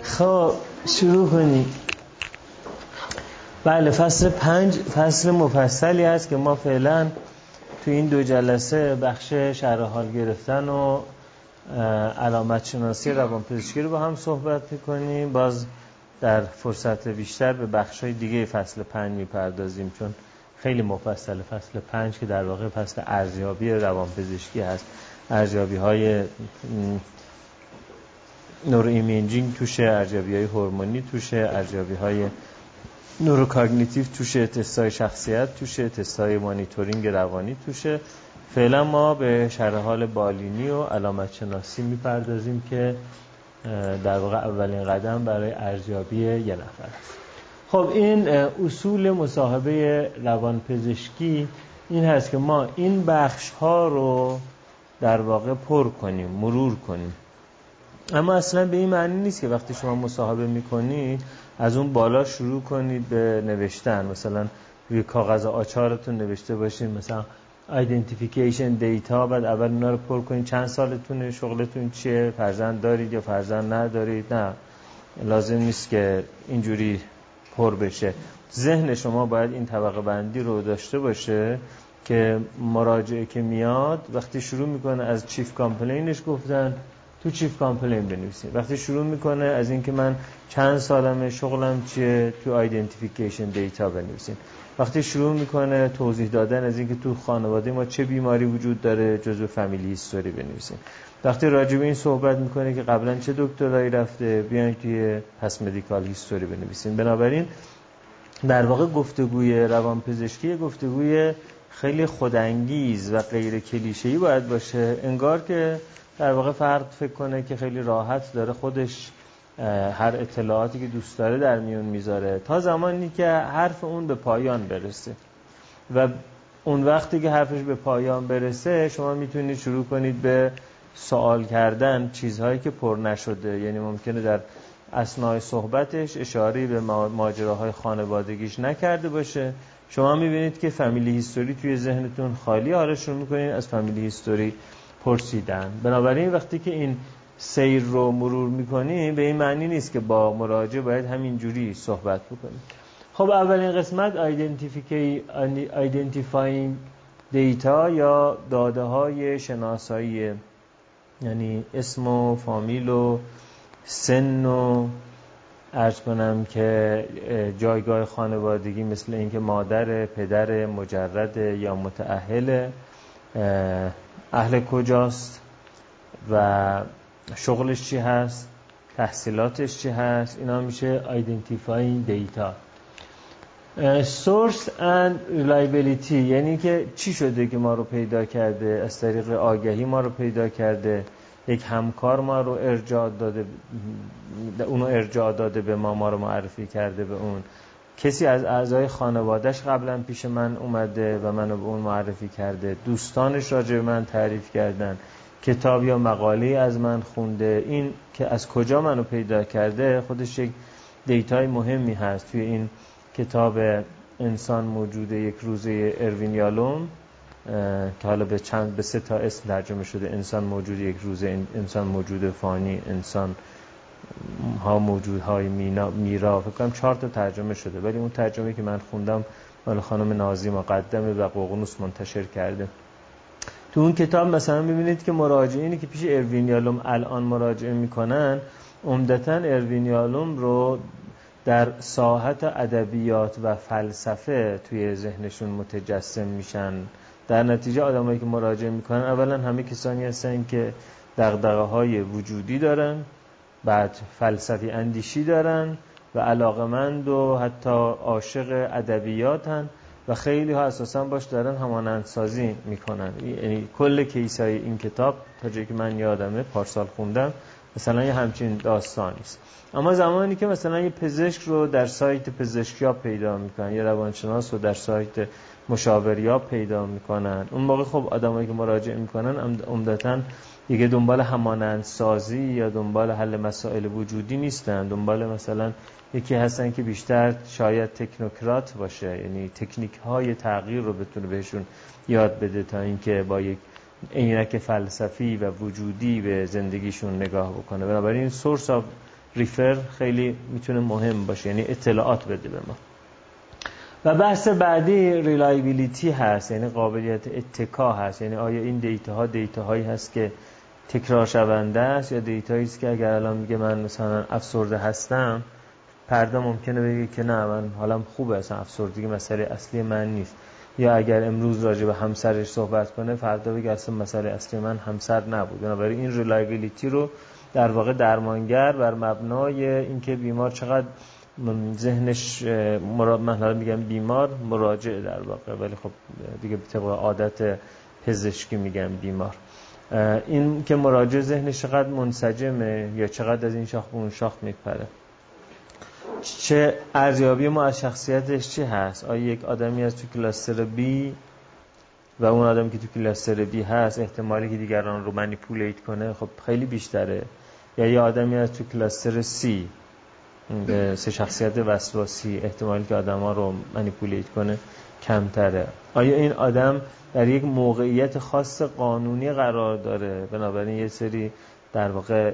خب شروع کنیم. بله، فصل 5 فصل مفصلی است که ما فعلا تو این 2 جلسه بخش شرح حال گرفتن و علامت شناسی روانپزشکی رو با هم صحبت می‌کنیم. باز در فرصت بیشتر به بخش‌های دیگه فصل 5 می‌پردازیم، چون خیلی مفصل فصل 5 که در واقع فصل ارزیابی روانپزشکی هست. ارزیابی‌های نورو ایمیجینگ توشه، ارزیابی‌های هورمونی توشه، ارزیابی‌های نوروکاگنیتیو توشه، تست‌های شخصیت توشه، تست‌های مانیتورینگ روانی توشه. فعلا ما به شرح حال بالینی و علامت شناسی میپردازیم که در واقع اولین قدم برای ارزیابی یه نفر است. خب این اصول مصاحبه روانپزشکی این هست که ما این بخش‌ها رو در واقع پر کنیم، مرور کنیم. اما اصلا به این معنی نیست که وقتی شما مصاحبه میکنید از اون بالا شروع کنید به نوشتن. مثلا روی کاغذ آچارتون نوشته باشین مثلا ایدنتیفیکیشن دیتا، بعد اول اونا رو پر کنید. چند سالتونه، شغلتون چیه، فرزند دارید یا فرزند ندارید. نه، لازم نیست که اینجوری پر بشه. ذهن شما باید این طبقه بندی رو داشته باشه که مراجعه که میاد وقتی شروع میکنه از چیف کامپلینش گفتن تو چیف کامپلین بنویسید. وقتی شروع میکنه از اینکه من چند سالمه، شغلم چیه، تو ایدنتیفیکیشن دیتا بنویسید. وقتی شروع میکنه توضیح دادن از اینکه تو خانواده ما چه بیماری وجود داره، جزو فامیلی هیستوری بنویسید. وقتی راجع به این صحبت میکنه که قبلا چه دکترایی رفته، بیاین توی پس مدیکال هیستوری بنویسید. بنابراین در واقع گفتگوی روانپزشکی گفتگوی خیلی خودانگیز و غیر کلیشه‌ای باید باشه. انگار که در واقع فرد فکر کنه که خیلی راحت داره خودش هر اطلاعاتی که دوست داره در میون میذاره تا زمانی که حرف اون به پایان برسه. و اون وقتی که حرفش به پایان برسه شما میتونید شروع کنید به سوال کردن چیزهایی که پر نشده. یعنی ممکنه در اثنای صحبتش اشاره به ماجراهای خانوادگیش نکرده باشه. شما میبینید که فامیلی هیستوری توی ذهنتون خالی، حالا شروع میکنید از فامیلی هیستوری پرسیدن. بنابراین وقتی که این سیر رو مرور میکنیم به این معنی نیست که با مراجع باید همینجوری صحبت بکنیم. خب اولین قسمت identifying data یا داده های شناسایی، یعنی اسم و فامیل و سن و عرض کنم که جایگاه خانوادگی، مثل اینکه مادر، پدر، مجرد یا متأهل، اهل کجاست و شغلش چی هست، تحصیلاتش چی هست. اینا میشه identifying data. source and reliability، یعنی که چی شده که ما رو پیدا کرده، از طریق آگهی ما رو پیدا کرده، یک همکار ما رو ارجاع داده، اونو ارجاع داده به ما رو معرفی کرده به اون، کسی از اعضای خانوادهش قبلا پیش من اومده و منو به اون معرفی کرده، دوستانش راجع به من تعریف کردن، کتاب یا مقاله از من خونده. این که از کجا منو پیدا کرده خودش یک دیتای مهمی هست. توی این کتاب انسان موجود یک روزه اروین یالوم که حالا به 3 تا اسم ترجمه شده، انسان موجود یک روزه، انسان موجود فانی، انسان ها موجودهای میرا، فکر کنم 4 تا ترجمه شده، ولی اون ترجمه که من خوندم مال خانم نازی مقدمه و ققنوس منتشر کرده. تو اون کتاب مثلا می‌بینید که مراجعینی که پیش اروین یالوم الان مراجعه میکنن عمدتاً اروین یالوم رو در ساحت ادبیات و فلسفه توی ذهنشون متجسم میشن. در نتیجه آدمایی که مراجعه میکنن اولا همه کسانی هستن که دغدغه‌های وجودی دارن، بعد فلسفی اندیشی دارن و علاقمند و حتی عاشق ادبیاتن و خیلی ها اساسا باش دارن همانندسازی میکنن. یعنی کل کیسای این کتاب تا جایی که من یادمه پارسال خوندم مثلا یه همچین داستانی است. اما زمانی که مثلا یه پزشک رو در سایت پزشکیاب پیدا میکنن، یه روانشناس رو در سایت مشاوریاب پیدا میکنن، اون موقع خب آدمایی که مراجعه میکنن عمدتاً دیگه دنبال همانندسازی یا دنبال حل مسائل وجودی نیستن، دنبال مثلا یکی هستن که بیشتر شاید تکنوکرات باشه، یعنی تکنیک های تغییر رو بتونه بهشون یاد بده تا اینکه با یک عینک فلسفی و وجودی به زندگیشون نگاه بکنه. بنابراین سورس آف ریفر خیلی میتونه مهم باشه، یعنی اطلاعات بده به ما. و بحث بعدی ریلایبیلیتی هست، یعنی قابلیت اتکا هست، یعنی آیا این دیتاهایی هست که تکرار شونده است یا دیتایی است که اگر الان میگه من مثلا افسرده هستم، فردا ممکنه بگه که نه من حالم خوبه، اصلا افسردگی مسئله اصلی من نیست. یا اگر امروز راجع به همسرش صحبت کنه فردا بگه اصلا مسئله اصلی من همسر نبود. بنابراین این ریلایبیلیتی رو در واقع درمانگر بر مبنای اینکه بیمار چقدر ذهنش من حالا میگم بیمار مراجع در واقع، ولی خب دیگه طبق عادت پزشکی میگم بیمار، این که مراجع ذهنش چقدر منسجمه یا چقدر از این شاخ به اون شاخ میپره. چه ارزیابی ما از شخصیتش چی هست؟ آیا یک آدمی از تو کلاستر بی و اون آدمی که تو کلاستر بی هست احتمالی که دیگران رو منیپولیت کنه خب خیلی بیشتره، یا یه آدمی از تو کلاستر سی سه شخصیت وسواسی احتمالی که آدما رو منیپولیت کنه کمتره. آیا این آدم در یک موقعیت خاص قانونی قرار داره، بنابراین یه سری در واقع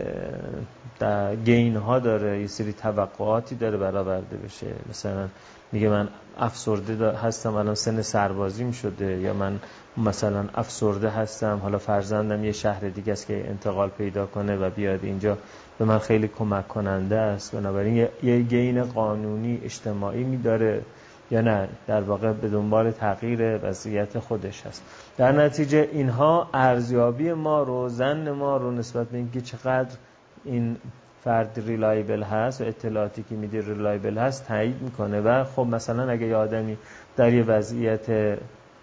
گین ها داره، یه سری توقعاتی داره برآورده بشه، مثلا میگه من افسرده هستم الان سن سربازیم شده، یا من مثلا افسرده هستم حالا فرزندم یه شهر دیگه است که انتقال پیدا کنه و بیاد اینجا به من خیلی کمک کننده است، بنابراین یه گین قانونی اجتماعی میداره، یا نه در واقع به دنبال تغییر وضعیت خودش هست. در نتیجه اینها ارزیابی ما رو، زن ما رو نسبت به اینکه چقدر این فرد ریلایبل هست و اطلاعاتی که میده ریلایبل هست تایید میکنه. و خب مثلا اگه یه آدمی در یه وضعیت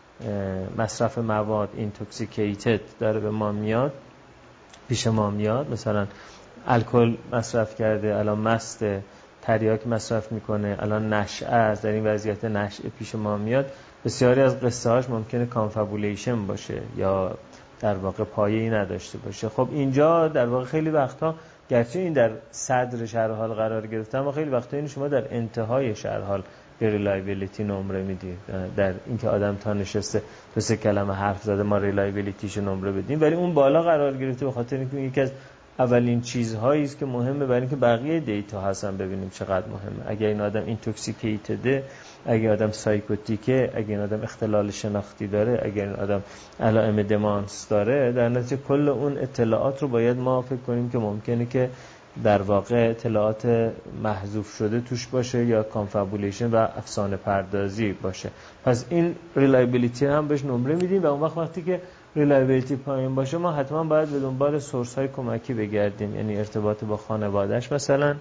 مصرف مواد اینتوکسیکیتد داره به ما میاد، پیش ما میاد، مثلا الکل مصرف کرده الان مسته، تریاک مصرف میکنه الان نشعه است، در این وضعیت نشعه پیش ما میاد، بسیاری از قصه هاش ممکنه کانفابولیشن باشه یا در واقع پایه‌ای نداشته باشه. خب اینجا در واقع خیلی وقتا گرچه این در صدر شرح حال قرار گرفته، اما خیلی وقتا این شما در انتهای شرح حال به ریلایبیلیتی نمره میدید، در اینکه آدم تا نشسته دو سه کلمه حرف زده ما ریلایبیلیتیشو نمره بدیم، ولی اون بالا قرار گرفته به خاطر اینکه یکی از اولین چیزهایی است که مهمه برای اینکه بقیه دیتا هستن ببینیم چقدر مهمه. اگه این آدم اینتوکسیکیتده، اگه آدم سایکوتیکه، اگه این آدم اختلال شناختی داره، اگه این آدم علائم دمانس داره، در نتیجه کل اون اطلاعات رو باید ما فکر کنیم که ممکنه که در واقع اطلاعات محذوف شده توش باشه یا کانفابولیشن و افسانه پردازی باشه. پس این ریلایبیلیتی هم بهش نمره میدیم و اون وقتی که ریلایبیلیتی پایین باشه ما حتما باید به دنبال سورس های کمکی بگردیم، یعنی ارتباط با خانوادهش مثلا،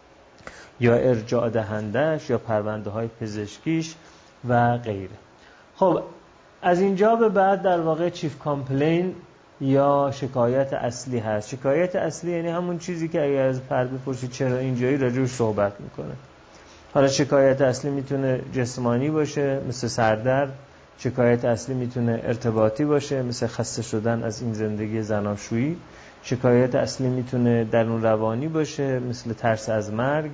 یا ارجاع دهندش، یا پرونده های پزشکیش و غیره. خب از اینجا به بعد در واقع چیف کامپلین یا شکایت اصلی هست. شکایت اصلی یعنی همون چیزی که اگر از فرد بپرسید چرا اینجایی راجعش صحبت میکنه. حالا شکایت اصلی میتونه جسمانی باشه مثل سردرد، شکایت اصلی میتونه ارتباطی باشه مثل خسته شدن از این زندگی زناشویی، شکایت اصلی میتونه درون روانی باشه مثل ترس از مرگ،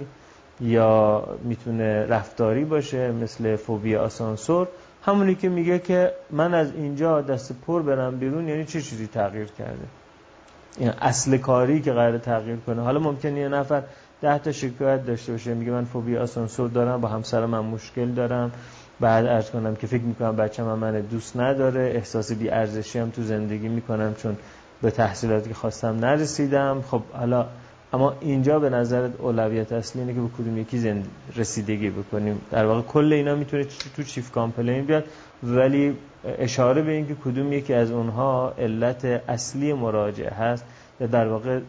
یا میتونه رفتاری باشه مثل فوبی آسانسور. همونی که میگه که من از اینجا دست پر برم بیرون، یعنی چه چیزی تغییر کرده، این اصل کاری که قراره تغییر کنه. حالا ممکنه یه نفر 10 تا شکایت داشته باشه، میگه من فوبی آسانسور دارم، با همسرم من مشکل دارم، بعد عرض کنم که فکر میکنم بچه‌م من دوست نداره، احساس بی ارزشی هم تو زندگی میکنم چون به تحصیلاتی که خواستم نرسیدم. خب حالا اما اینجا به نظرت اولویت اصلی اینه که به کدوم یکی رسیدگی بکنیم؟ در واقع کل اینا میتونه تو چیف کامپلین بیاد، ولی اشاره به این که کدوم یکی از اونها علت اصلی مراجعه هست یا در واقع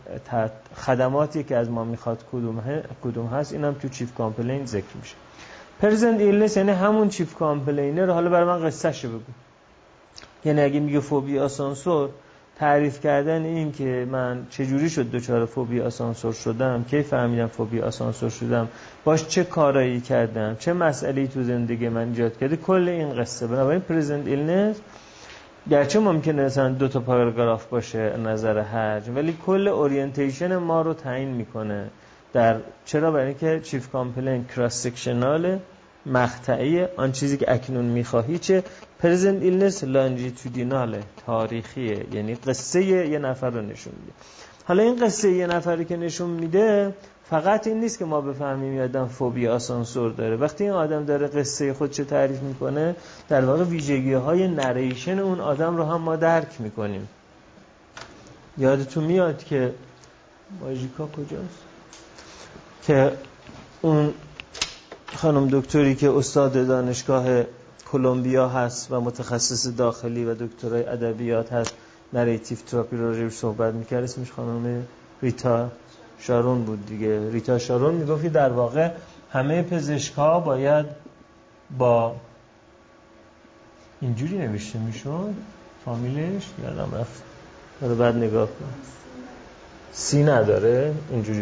خدماتی که از ما میخواد کدوم هست، اینم تو چیف کامپلین ذکر میشه. پرزنت ایلنس یعنی همون چیف کامپلینر. حالا برای من قصه‌شو بگو. یعنی اگه میگه فوبی آسانسور، تعریف کردن این که من چجوری شد دچار فوبی آسانسور شدم، کی فهمیدم فوبی آسانسور شدم، باش چه کارایی کردم، چه مسئله‌ای تو زندگی من ایجاد کرده، کل این قصه. بنابراین پرزنت ایلنس گرچه ممکنه مثلا 2 تا پاراگراف باشه نظر حجم، ولی کل اورینتیشن ما رو تعیین میکنه. چرا؟ برای اینکه چیف کامپلین کراس سکشنال، مقطعی، آن چیزی که اکنون میخواهی چه. پرزنت ایلنس لانجیتودیناله، تاریخیه، یعنی قصه یه نفر رو نشون میده. حالا این قصه یه نفری که نشون میده فقط این نیست که ما بفهمیم یه آدم فوبی آسانسور داره. وقتی این آدم داره قصه خودش تعریف میکنه، در واقع ویژگی‌های نریشن اون آدم رو هم ما درک میکنیم. یادتون میاد که ماژیکا کجاست؟ که اون خانم دکتری که استاد دانشگاه کلمبیا هست و متخصص داخلی و دکترای ادبیات هست، نریتیو تراپی رو روش صحبت میکرد، اسمش خانم ریتا شارون بود دیگه. ریتا شارون میگفت که در واقع همه پزشکا باید با اینجوری نوشته میشون فامیلش، یادم رفت، رو بعد نگاه کن، سی نداره اینجوری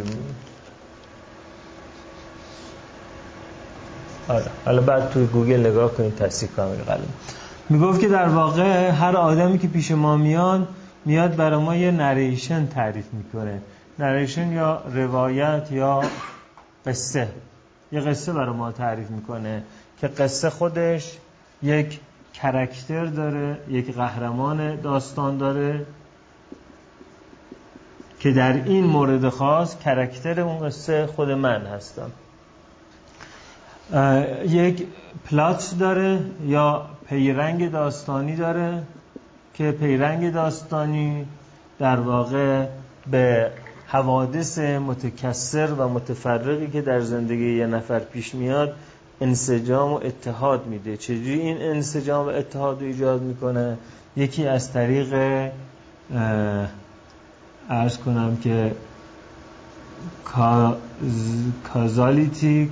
آره، حالا بعد توی گوگل نگاه کنید تصدیق کامل قلم. میگفت که در واقع هر آدمی که پیش ما میاد برای ما یه نریشن تعریف میکنه. نریشن یا روایت یا قصه، یه قصه برای ما تعریف میکنه که قصه خودش یک کاراکتر داره، یک قهرمان داستان داره که در این مورد خاص کاراکتر اون قصه خود من هستم. یک پلات داره یا پیرنگ داستانی داره که پیرنگ داستانی در واقع به حوادث متکثر و متفرقی که در زندگی یه نفر پیش میاد انسجام و اتحاد میده. چجوری این انسجام و اتحاد رو ایجاد میکنه؟ یکی از طریق عرض کنم که کازالیتی،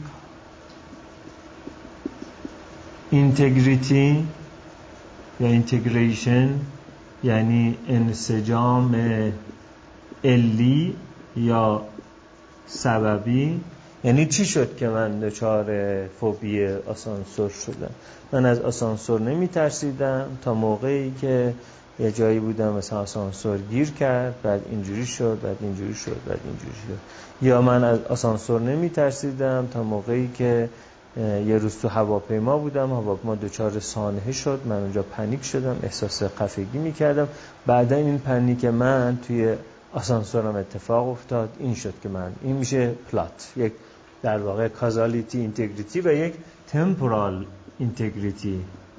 اینتگریتی یا اینتگریشن، یعنی انسجام علی یا سببی. یعنی چی شد که من دچار فوبی آسانسور شدم؟ من از آسانسور نمی ترسیدم تا موقعی که یه جایی بودم مثلا آسانسور گیر کرد، بعد اینجوری شد، بعد اینجوری شد، بعد اینجوری شد. یا من از آسانسور نمی ترسیدم تا موقعی که یه روز تو هواپیما بودم، هواپیما دچار سانحه شد، من اونجا پنیک شدم، احساس خفگی میکردم. بعدا این پنیک من توی آسانسورم اتفاق افتاد، این شد که من، این میشه پلات، یک در واقع کازالیتی اینتگریتی و یک تمپورال اینتگریتی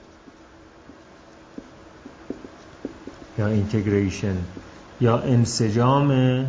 یا اینتگریشن یا انسجام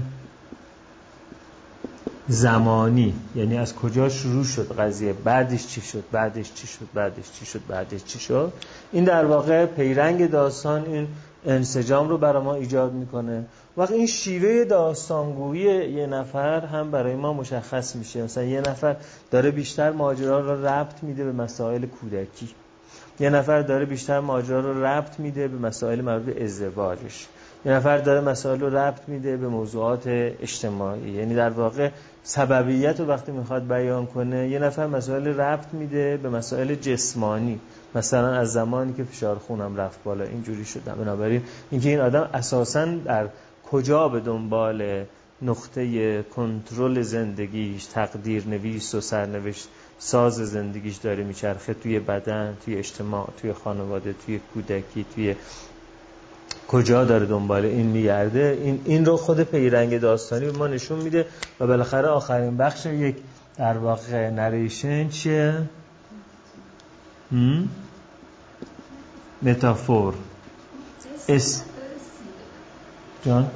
زمانی، یعنی از کجا شروع شد قضیه، بعدش چی شد، بعدش چی شد، بعدش چی شد، بعدش چی شد. این در واقع پیرنگ داستان این انسجام رو برای ما ایجاد میکنه. وقت این شیوه داستانگویی یه نفر هم برای ما مشخص میشه. مثلا یه نفر داره بیشتر ماجرا رو ربط میده به مسائل کودکی، یه نفر داره بیشتر ماجرا رو ربط میده به مسائل مربوط به ازدواجش، یه نفر داره مسائل رو ربط میده به موضوعات اجتماعی. یعنی در واقع سببیت رو وقتی میخواد بیان کنه، یه نفر مسائل ربط میده به مسائل جسمانی، مثلا از زمانی که فشار خونم رفت بالا اینجوری شدم. بنابراین اینکه این آدم اساساً در کجا به دنبال نقطه کنترل زندگیش، تقدیر نویس و سرنوشت ساز زندگیش داره میچرخه، توی بدن، توی اجتماع، توی خانواده، توی کودکی، توی کجا داره دنبال این میگرده، این رو خود پیرنگ داستانی به ما نشون میده. و بالاخره آخرین بخش یک در واقع نریشن چیه؟ متافور. جان؟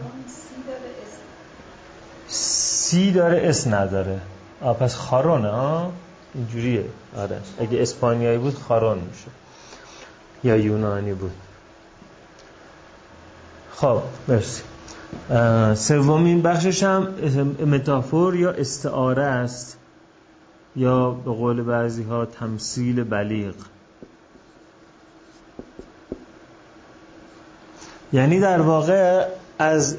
سی داره اس نداره. پس خارونه. اینجوریه. آره، اگه اسپانیایی بود خارون میشه یا یونانی بود. خب مرسی. سومین بخشش هم متافور یا استعاره است، یا به قول بعضی ها تمثیل بلیغ. یعنی در واقع از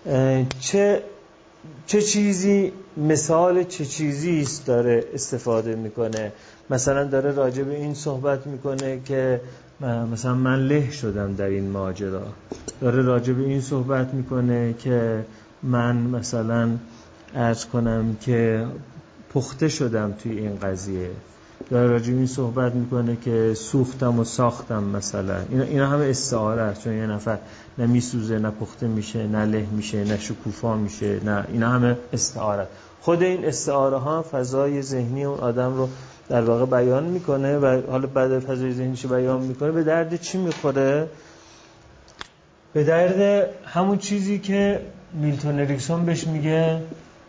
چه چیزی، مثال چه چیزی است داره استفاده میکنه. مثلا داره راجع به این صحبت میکنه که مثلا من له شدم در این ماجرا، داره راجع به این صحبت میکنه که من مثلا عرض کنم که پخته شدم توی این قضیه، داره راجع به این صحبت میکنه که سوختم و ساختم مثلا. اینا همه استعاره است، چون یه نفر نه میسوزه نه پخته میشه نه له میشه نه شکوفا میشه، نه، اینا همه استعاره. خود این استعاره ها فضای ذهنی اون آدم رو در واقع بیان میکنه و حالا بعد فضای ذهنیش بیان میکنه به درد چی میخوره؟ به درد همون چیزی که میلتون اریکسون بهش میگه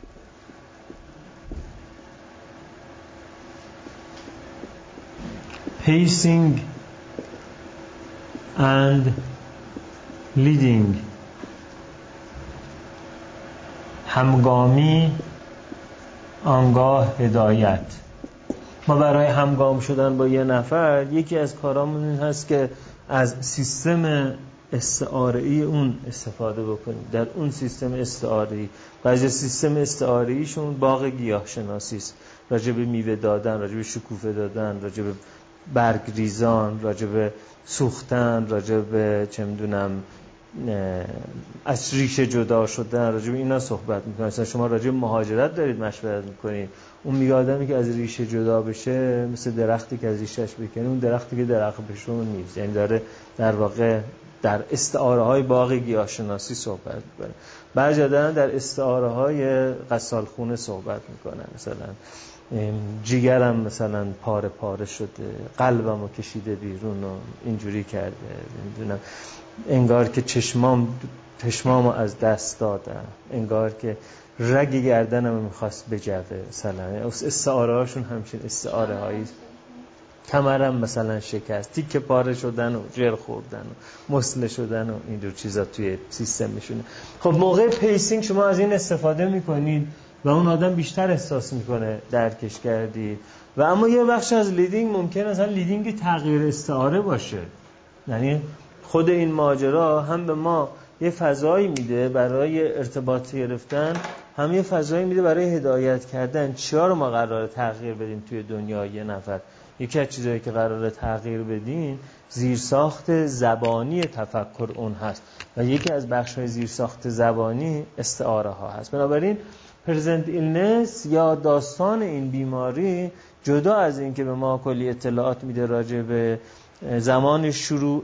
pacing and leading، همگامی آنگاه هدایت. ما برای همگام شدن با یه نفر یکی از کارامون این هست که از سیستم استعاره‌ای اون استفاده بکنیم. در اون سیستم استعاره‌ای، بعضی سیستم استعاره‌ایشون باغ گیاهشناسی است، راجع به میوه دادن، راجع به شکوفه دادن، راجع به برگ ریزان، راجع به سوختن، راجع به چه میدونم از ریشه جدا شدن، راجع به اینا صحبت میکنه. مثلا شما راجع به مهاجرت دارید مشورت میکنید، اون میگه آدمی که از ریشه جدا بشه مثل درختی که از ریشهش بکنه، اون درختی که درخت بشون نیست. یعنی داره در واقع در استعاره های باغ گیاهشناسی صحبت میکنه. بعضی دارن در استعاره های غسالخونه صحبت میکنن، مثلا جیگرم مثلا پاره پاره شده، قلبمو کشیده بیرون و اینجوری کرده، نمیدونم انگار که چشمامو از دست دادم، انگار که رگ گردنمو میخواست بجوه. مثلا استعاره هاشون همچین استعاره هایی. کمرم مثلا شکست، تیکه پاره شدن و جر خوردن و مسله شدن و اینجور چیزا توی سیستمشونه. خب موقع پیسینگ شما از این استفاده میکنید و اون آدم بیشتر احساس میکنه درکش کردید. و اما یه بخش از لیدینگ ممکنه مثلا لیدینگ تغییر استعاره باشه. یعنی خود این ماجرا هم به ما یه فضایی میده برای ارتباط گرفتن، هم یه فضایی میده برای هدایت کردن. چیا رو ما قراره تغییر بدیم توی دنیای یه نفر؟ یکی از چیزایی که قراره تغییر بدیم زیرساخت زبانی تفکر اون هست و یکی از بخش‌های زیرساخت زبانی استعاره ها هست. بنابراین پرزنت ایلنس یا داستان این بیماری جدا از این که به ما کلی اطلاعات میده راجع به زمان شروع،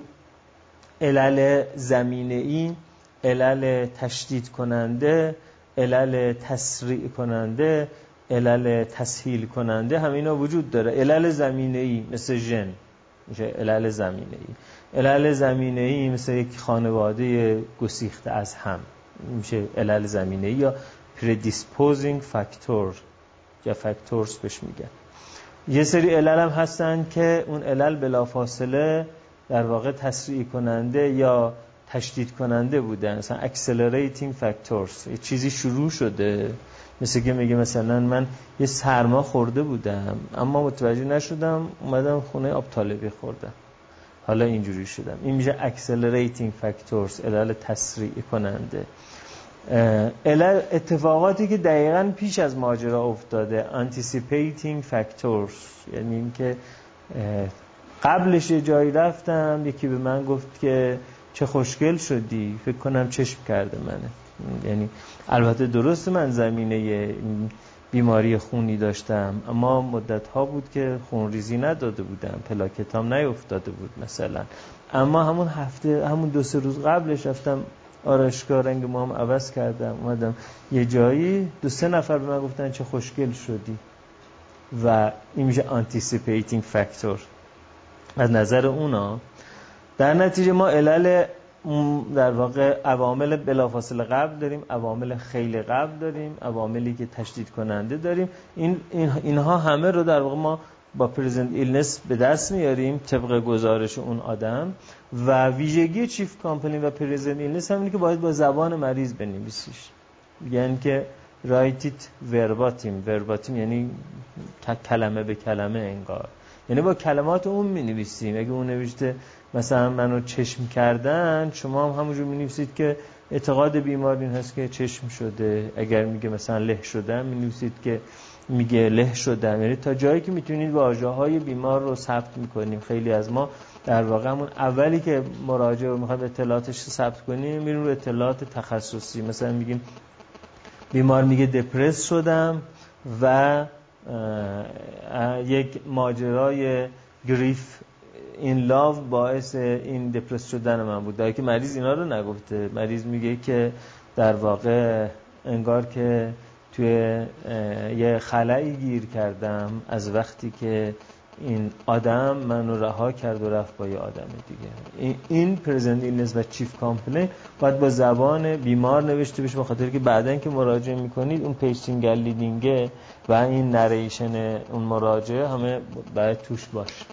علل زمینه‌ای، علل تشدید کننده، علل تسریع کننده، علل تسهیل کننده، همینا وجود داره. علل زمینه‌ای مثل ژن میشه علل زمینه‌ای. علل زمینه‌ای مثل یک خانواده گسیخته از هم میشه علل زمینه‌ای یا predisposing factor یا factors بهش میگن. یه سری علل هم هستن که اون علل بلافاصله در واقع تسریع کننده یا تشدید کننده بودن، مثلا accelerating factors. یه چیزی شروع شده، مثل که میگه مثلا من یه سرما خورده بودم اما متوجه نشدم، اومدم خونه آب طالبی خوردم، حالا اینجوری شدم. این میشه accelerating factors، علل تسریع کننده. علل اتفاقاتی که دقیقاً پیش از ماجرا افتاده، anticipating factors، یعنی این که قبلش یه جایی رفتم یکی به من گفت که چه خوشگل شدی، فکر کنم چشم کرده منه. یعنی البته درست من زمینه بیماری خونی داشتم اما مدت‌ها بود که خونریزی نداده بودم، پلاکتام نیفتاده بود مثلا، اما همون هفته، همون 2-3 روز قبلش رفتم آرایشگاه رنگ موام عوض کردم، اومدم یه جایی 2-3 نفر به من گفتن چه خوشگل شدی و این میشه anticipating factor از نظر اونا. در نتیجه ما علل در واقع عوامل بلافاصله قبل داریم، عوامل خیلی قبل داریم، عواملی که تشدید کننده داریم. اینها همه رو در واقع ما با پرزنت ایلنس به دست میاریم طبق گزارش اون آدم. و ویژگی چیف کامپلین و پرزنت ایلنس هم اینه که باید با زبان مریض بنویسیش. یعنی که write it verbatim یعنی کلمه به کلمه انگار، یعنی با کلمات اون می‌نویسیم. اگه اون نوشته مثلا منو چشم کردن، شما هم همونجور می‌نویسید که اعتقاد بیمار این هست که چشم شده. اگر میگه مثلا له شدم، می‌نویسید که میگه له شدم. یعنی تا جایی که میتونید واژه‌های بیمار رو ثبت می‌کنیم. خیلی از ما در واقع همون اولی که مراجعه رو می‌خواد اطلاعاتش رو ثبت کنیم، میریم رو اطلاعات تخصصی. مثلا میگیم بیمار میگه دپرس شدم و یک ماجرای گریف این لاو باعث این دپرس شدن من بود، در که مریض اینا رو نگفته. مریض میگه که در واقع انگار که توی یه خلایی گیر کردم از وقتی که این آدم منو رها کرد و رفت با یه آدم دیگه. این پرزنت ایلنس و چیف کامپلین باید با زبان بیمار نوشته بشه، بخاطر که بعدن که مراجعه میکنید اون پیسینگ لیدینگ و این نریشن اون مراجعه همه باید توش باشه.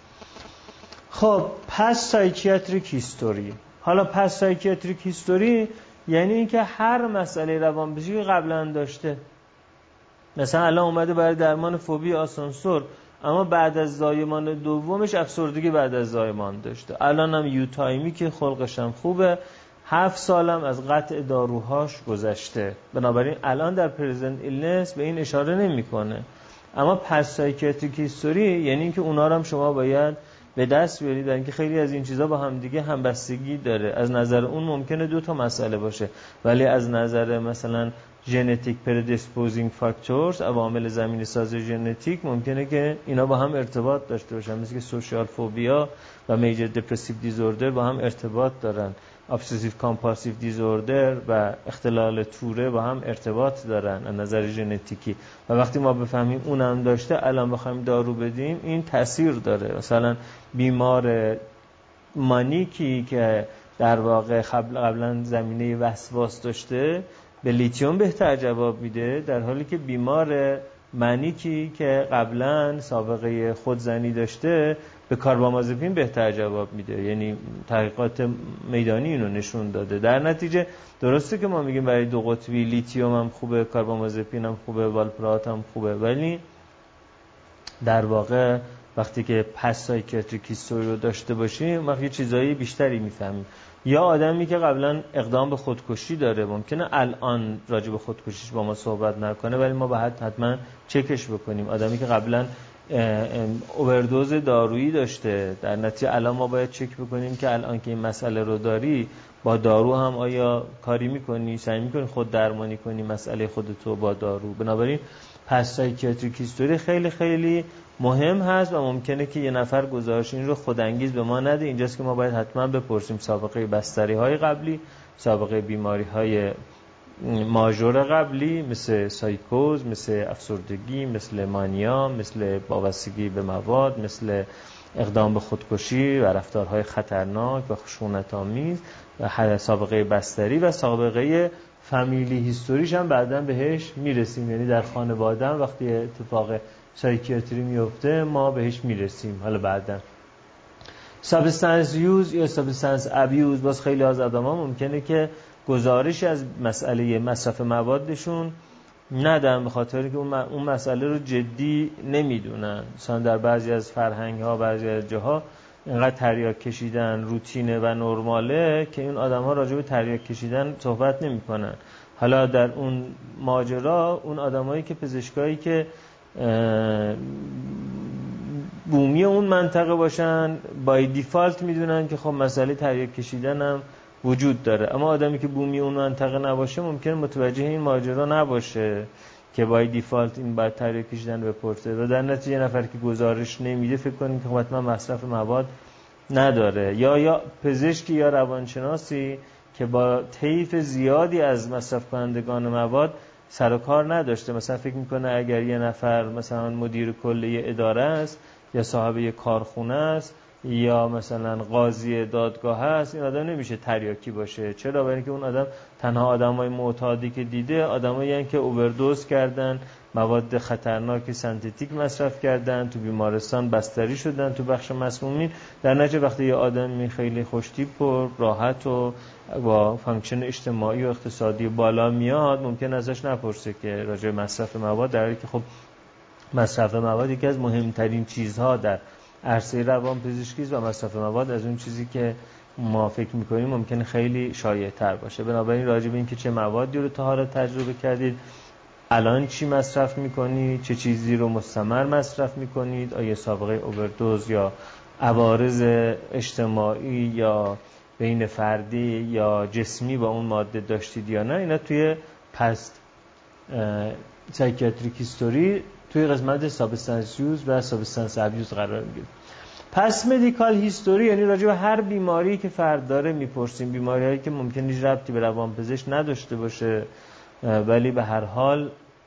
خب پس سایکیاتریک هیستوری. حالا پس سایکیاتریک هیستوری یعنی اینکه هر مسئله روانپزشکی که قبلا داشته، مثلا الان اومده برای درمان فوبی آسانسور، اما بعد از زایمان دومش افسردگی بعد از زایمان داشته. الان هم یوتایمی که خلقش هم خوبه، 7 سالم از قطع داروهاش گذشته، بنابراین الان در پرزنت ایلنس به این اشاره نمیکنه. اما پس سایکیاتریک هیستوری یعنی اینکه اونا رو هم شما باید به دست بیارید، در اینکه خیلی از این چیزا با هم دیگه همبستگی داره. از نظر اون ممکنه 2 تا مسئله باشه، ولی از نظر مثلا ژنتیک پردیسپوزینگ فاکتورز، عوامل زمینه ساز ژنتیک، ممکنه که اینا با هم ارتباط داشته باشن، مثل که سوشال فوبیا و میجر دپرسیو دیزوردر با هم ارتباط دارن، ابسسیو کامپالسیو دیزوردر و اختلال توره با هم ارتباط دارن از نظر ژنتیکی. و وقتی ما بفهمیم اونم داشته، الان بخوایم دارو بدیم، این تاثیر داره. مثلا بیمار مانیکی که در واقع قبلا زمینه وسواس داشته به لیتیوم بهتر جواب میده، در حالی که بیمار منیکی که قبلا سابقه خودزنی داشته به کاربامازپین بهتر جواب میده. یعنی تحقیقات میدانی اینو نشون داده. در نتیجه درسته که ما میگیم برای 2 قطبی لیتیوم هم خوبه، کاربامازپین هم خوبه، والپرات هم خوبه، ولی در واقع وقتی که پس سایکیاتریک هیستوری رو داشته باشیم وقتی چیزایی بیشتری میفهمیم. یا آدمی که قبلا اقدام به خودکشی داره، ممکنه الان راجع به خودکشیش با ما صحبت نکنه، ولی ما باید حتما چکش بکنیم. آدمی که قبلا اووردوز دارویی داشته، در نتیجه الان ما باید چک بکنیم که الان که این مسئله رو داری با دارو هم آیا کاری میکنی، سعی میکنی خود درمانی کنی مسئله خودتو با دارو. بنابراین پس سایکیاتریک هیستوری خیلی خیلی مهم هست و ممکنه که یه نفر گزارش این رو خودانگیز به ما نده. اینجاست که ما باید حتما بپرسیم سابقه بستری های قبلی، سابقه بیماری های ماژور قبلی مثل سایکوز، مثل افسردگی، مثل مانیا، مثل وابستگی به مواد، مثل اقدام به خودکشی و رفتارهای خطرناک و خشونت‌آمیز، و سابقه بستری و سابقه فامیلی هیستوریش هم بعداً بهش میرسیم. یعنی در خانواده هم وقتی اتفاق سایکیاتری میفته ما بهش میرسیم. حالا بعداً سابستنس یوز یا سابستنس ابیوز، باز خیلی از آدم‌ها ممکنه که گزارش از مسئله مصرف موادشون ندن، به خاطر که اون مسئله رو جدی نمیدونن. مثلا در بعضی از فرهنگ‌ها، بعضی از جاها اینقدر تریاک کشیدن روتینه و نرماله که این آدم‌ها راجع به تریاک کشیدن صحبت نمی‌کنن. حالا در اون ماجرا اون آدمایی که پزشکایی که بومی اون منطقه باشن بای دیفالت میدونن که خب مسئله تریاک کشیدن هم وجود داره، اما آدمی که بومی اون منطقه نباشه ممکنه متوجه این ماجرا نباشه که بای دیفالت این باید تریاک کشیدن بپرسه و در نتیجه نفر که گزارش نمیده فکر کنیم که حتما مصرف مواد نداره. یا پزشکی یا روانشناسی که با طیف زیادی از مصرف کنندگان مواد سر و کار نداشته، مثلا فکر میکنه اگر یه نفر مثلا مدیر کلی اداره است یا صاحب یه کارخونه است یا مثلا قاضی دادگاه هست، این آدم نمیشه تریاکی باشه. چرا؟ برای اینکه اون آدم تنها آدمای معتادی که دیده آدمایی هستن که اووردوز کردن، مواد خطرناک سنتتیک مصرف کردن، تو بیمارستان بستری شدن، تو بخش مسمومین. در نتیجه وقتی یه آدمی خیلی خوشتیپ و راحت و با فانکشن اجتماعی و اقتصادی بالا میاد، ممکن ازش نپرسه که راجع به مصرف مواد، در حالی که خب مصرف مواد یکی از مهمترین چیزها در عرصه روانپزشکی است و مصرف مواد از اون چیزی که ما فکر میکنیم ممکنه خیلی شایع تر باشه. بنابراین راجع به اینکه چه موادی رو تا حالا تجربه کردید، الان چی مصرف میکنید، چه چیزی رو مستمر مصرف میکنید، آیا سابقه اووردوز یا عوارض اجتماعی یا بین فردی یا جسمی با اون ماده داشتید یا نه، اینا توی پست سایکیاتریک هیستوری توی قسمت سابستنس یوز و سابستنس ابیوز قرار میگیره. پس مدیکال هیستوری یعنی راجع به هر بیماری که فرد داره میپرسیم، بیماری‌هایی که ممکنه هیچ ربطی به روانپزشک نداشته باشه ولی به هر حال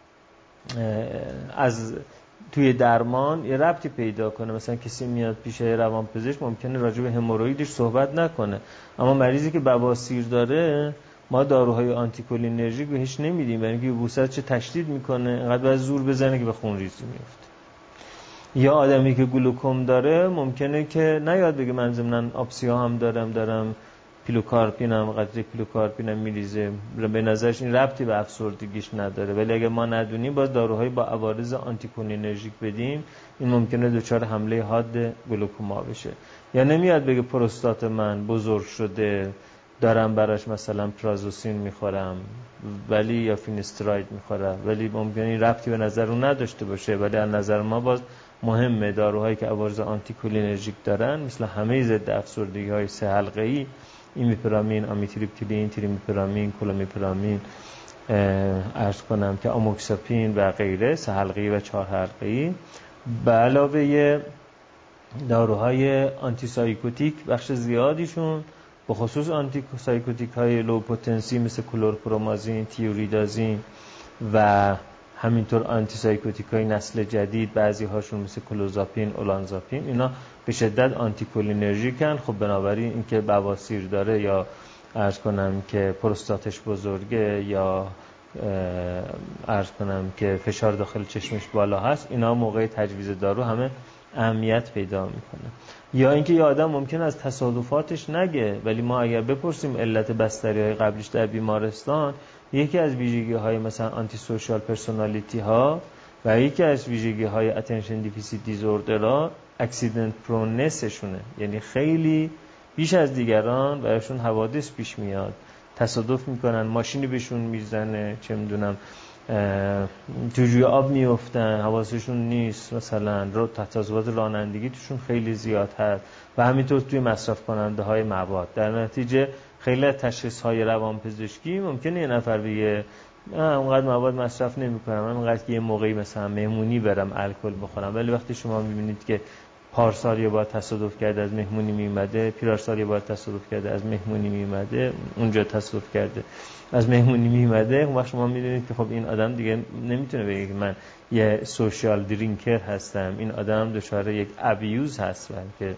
از توی درمان یه ربطی پیدا کنه. مثلا کسی میاد پیش روانپزشک ممکنه راجع به هموروئیدش صحبت نکنه، اما مریضی که بواسیر داره ما داروهای آنتیکولینرژیک بهش نمیدیم، برای اینکه یبوست چه تشدید میکنه، اینقدر باید زور بزنه که به خونریزی میفته. یا آدمی که گلوکوم داره ممکنه که نیاد بگه من ضمن آپسیا هم دارم پیلوکارپینم، قطره پیلوکارپینم میریزه، به نظرش این ربطی به افسردگیش نداره. ولی اگه ما ندونیم باز داروهای با عوارض آنتیکولینرژیک بدیم، این ممکنه دچار حمله حاد گلوکوما بشه. یا نمیاد بگه پروستات من بزرگ شده دارم براش مثلا پرازوسین میخورم ولی یا فینستراید میخورم، ولی ممکنه این ربطی به نظر اون نداشته باشه، ولی از نظر ما باز مهمه داروهایی که عوارض آنتیکولینرژیک دارن مثل همه ضد افسردگی های 3 حلقه‌ای، ایمیپرامین، آمیتریپتیلین، تریمیپرامین، کلومیپرامین، عرض کنم که آموکساپین و غیره 3 حلقه‌ای و 4 حلقه‌ای، به علاوه داروهای آنتی سایکوتیک بخش زیادیشون، به خصوص آنتی سایکوتیک های لو پتانسی مثل کلورپرومازین، تیوریدازین و همینطور آنتی سایکوتیک های نسل جدید، بعضی هاشون مثل کلوزاپین، اولانزاپین، اینا به شدت آنتی کولینرژیکن. خب بنابراین اینکه بواسیر داره یا عرض کنم که پروستاتش بزرگه یا عرض کنم که فشار داخل چشمش بالا هست، اینا موقع تجویز دارو همه اهمیت پیدا میکنه. یا اینکه یه آدم ممکن از تصادفاتش نگه، ولی ما اگر بپرسیم علت بستری‌های قبلیش در بیمارستان، یکی از ویژگی‌های مثلا آنتی سوشال پرسونالیتی ها و یکی از ویژگی‌های اتنشن دیفیسیت دیزوردرها اکسیدنت پرونسشونه، یعنی خیلی بیش از دیگران براشون حوادث پیش میاد، تصادف میکنن، ماشینی بهشون میزنه، چه میدونم تو جوی آب میافتن، حواسشون نیست، مثلا تصادفات رانندگی توشون خیلی زیاد هست و همینطور توی مصرف کننده های مواد. در نتیجه خیلی تشخیص های روانپزشکی ممکنه یه نفر بگه اونقدر مواد مصرف نمی‌کنم، من اونقدر که یه موقعی مثلا مهمونی برم الکل بخورم، ولی وقتی شما می‌بینید که پارسال یه بار تصادف کرده از مهمونی میومده، پیرارسال یه بار تصادف کرده از مهمونی میومده، اونجا تصادف کرده از مهمونی میومده، اون وقت شما میدونید که خب این آدم دیگه نمیتونه بگه که من یه سوشال درینکر هستم، این آدم دچار یک ابیوز هست که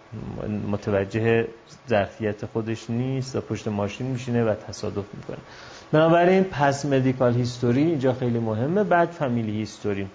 متوجه ظرفیت خودش نیست و پشت ماشین میشینه و تصادف میکنه. بنابراین پس مدیکال هیستوری اینجا خیلی مهمه. بعد فامیلی هیستوری،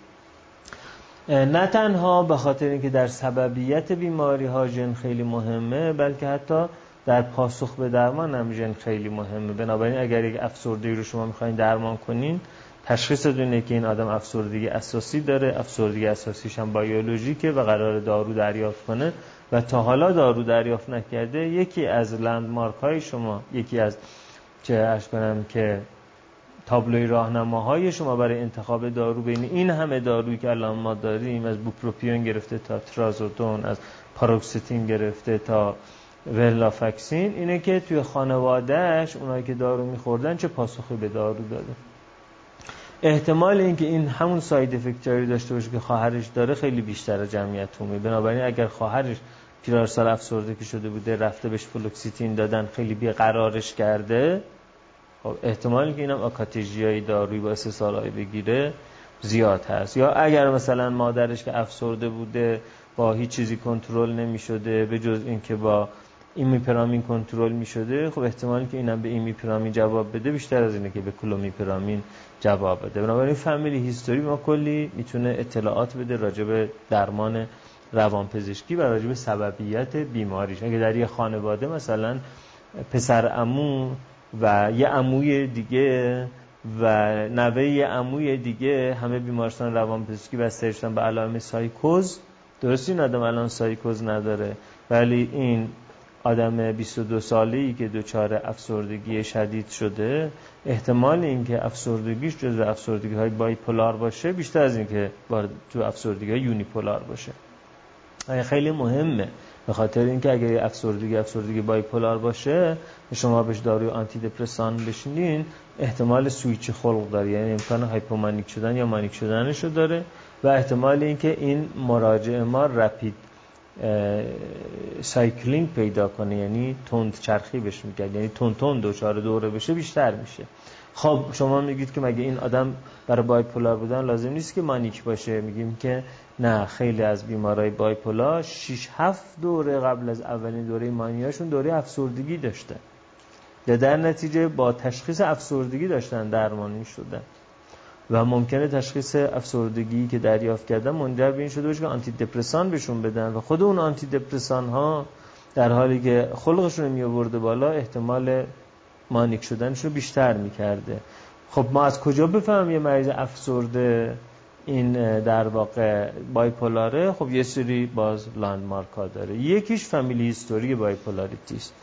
نه تنها به خاطر اینکه در سببیت بیماری ها ژن خیلی مهمه، بلکه حتی در پاسخ به درمان هم ژن خیلی مهمه. بنابراین اگر یک افسردگی رو شما میخواین درمان کنین، تشخیص دونه که این آدم افسردگی اساسی داره، افسردگی اساسیش هم بیولوژیکه و قرار دارو دریافت کنه و تا حالا دارو دریافت نکرده، یکی از لندمارک های شما، یکی از چه عرض کنم که تابلوی راهنماهای شما برای انتخاب دارو بین این همه دارویی که الان ما داریم، از بوپروپیون گرفته تا ترازودون، از پاروکسیتین گرفته تا ولافاکسین، اینه که توی خانوادهش اونایی که دارو میخوردن چه پاسخی به دارو داده. احتمال اینکه این همون ساید افکتاری داشته باشه که خواهرش داره خیلی بیشتر از جمعیت عمومی. بنابراین اگر خواهرش پیرارسال افسردگی شده بوده، رفته بهش فلوکسیتین دادن، خیلی بیقرارش کرده، خب احتمالی که اینم آکاتژیای دارویی باعث سالهای بگیره زیاد هست. یا اگر مثلا مادرش که افسرده بوده با هیچ چیزی کنترل نمی شده به جز این که با ایمیپرامین کنترل می شده، خب احتمالی که اینم به ایمیپرامین جواب بده بیشتر از اینه که به کلومیپرامین جواب بده. بنابراین فامیلی هیستوری ما کلی میتونه اطلاعات بده راجع به درمان روانپزشکی و راجع به سببیت بیماریش. اگه در یه خانواده مثلا پسر عمو و یه عموی دیگه و نوه یه عموی دیگه همه بیمارستان روانپزشکی بسته شدن به علائم سایکوز، درست این آدم الان سایکوز نداره، ولی این آدم 22 ساله‌ای که دچار افسردگی شدید شده، احتمال اینکه افسردگیش جزو افسردگی‌های بایپولار باشه بیشتر از اینکه تو افسردگی‌های یونیپولار باشه. خیلی مهمه، به خاطر اینکه اگه افسردگی بایپولار باشه شما بهش داروی آنتی دپرسان بشینین، احتمال سویچ خلق داره، یعنی امکان هایپومانیک شدن یا مانیک شدنشو داره و احتمال اینکه این مراجع ما رپید سایکلینگ پیدا کنه، یعنی تند چرخی بشه میگن، یعنی تند دچار دوره بشه بیشتر میشه. خب شما میگید که مگه این آدم برای بایپولار بودن لازم نیست که مانیک باشه؟ میگیم که نه، خیلی از بیمارای بایپولار 6-7 دوره قبل از اولین دوره مانیاشون دوره افسردگی داشتن، در نتیجه با تشخیص افسردگی داشتن درمانی شدن و ممکنه تشخیص افسردگی که دریافت کردن منجر به این شده باشه که آنتی دپرسان بهشون بدن و خود اون آنتی دپرسان ها در حالی که خلقشون می آورده بالا احتمال مانیک شدنشو بیشتر میکرده. خب ما از کجا بفهمیم یه مریض افسرده این در واقع بایپولاره؟ خب یه سری باز لندمارک ها داره. یکیش فامیلی هیستوری بایپولاریتی است،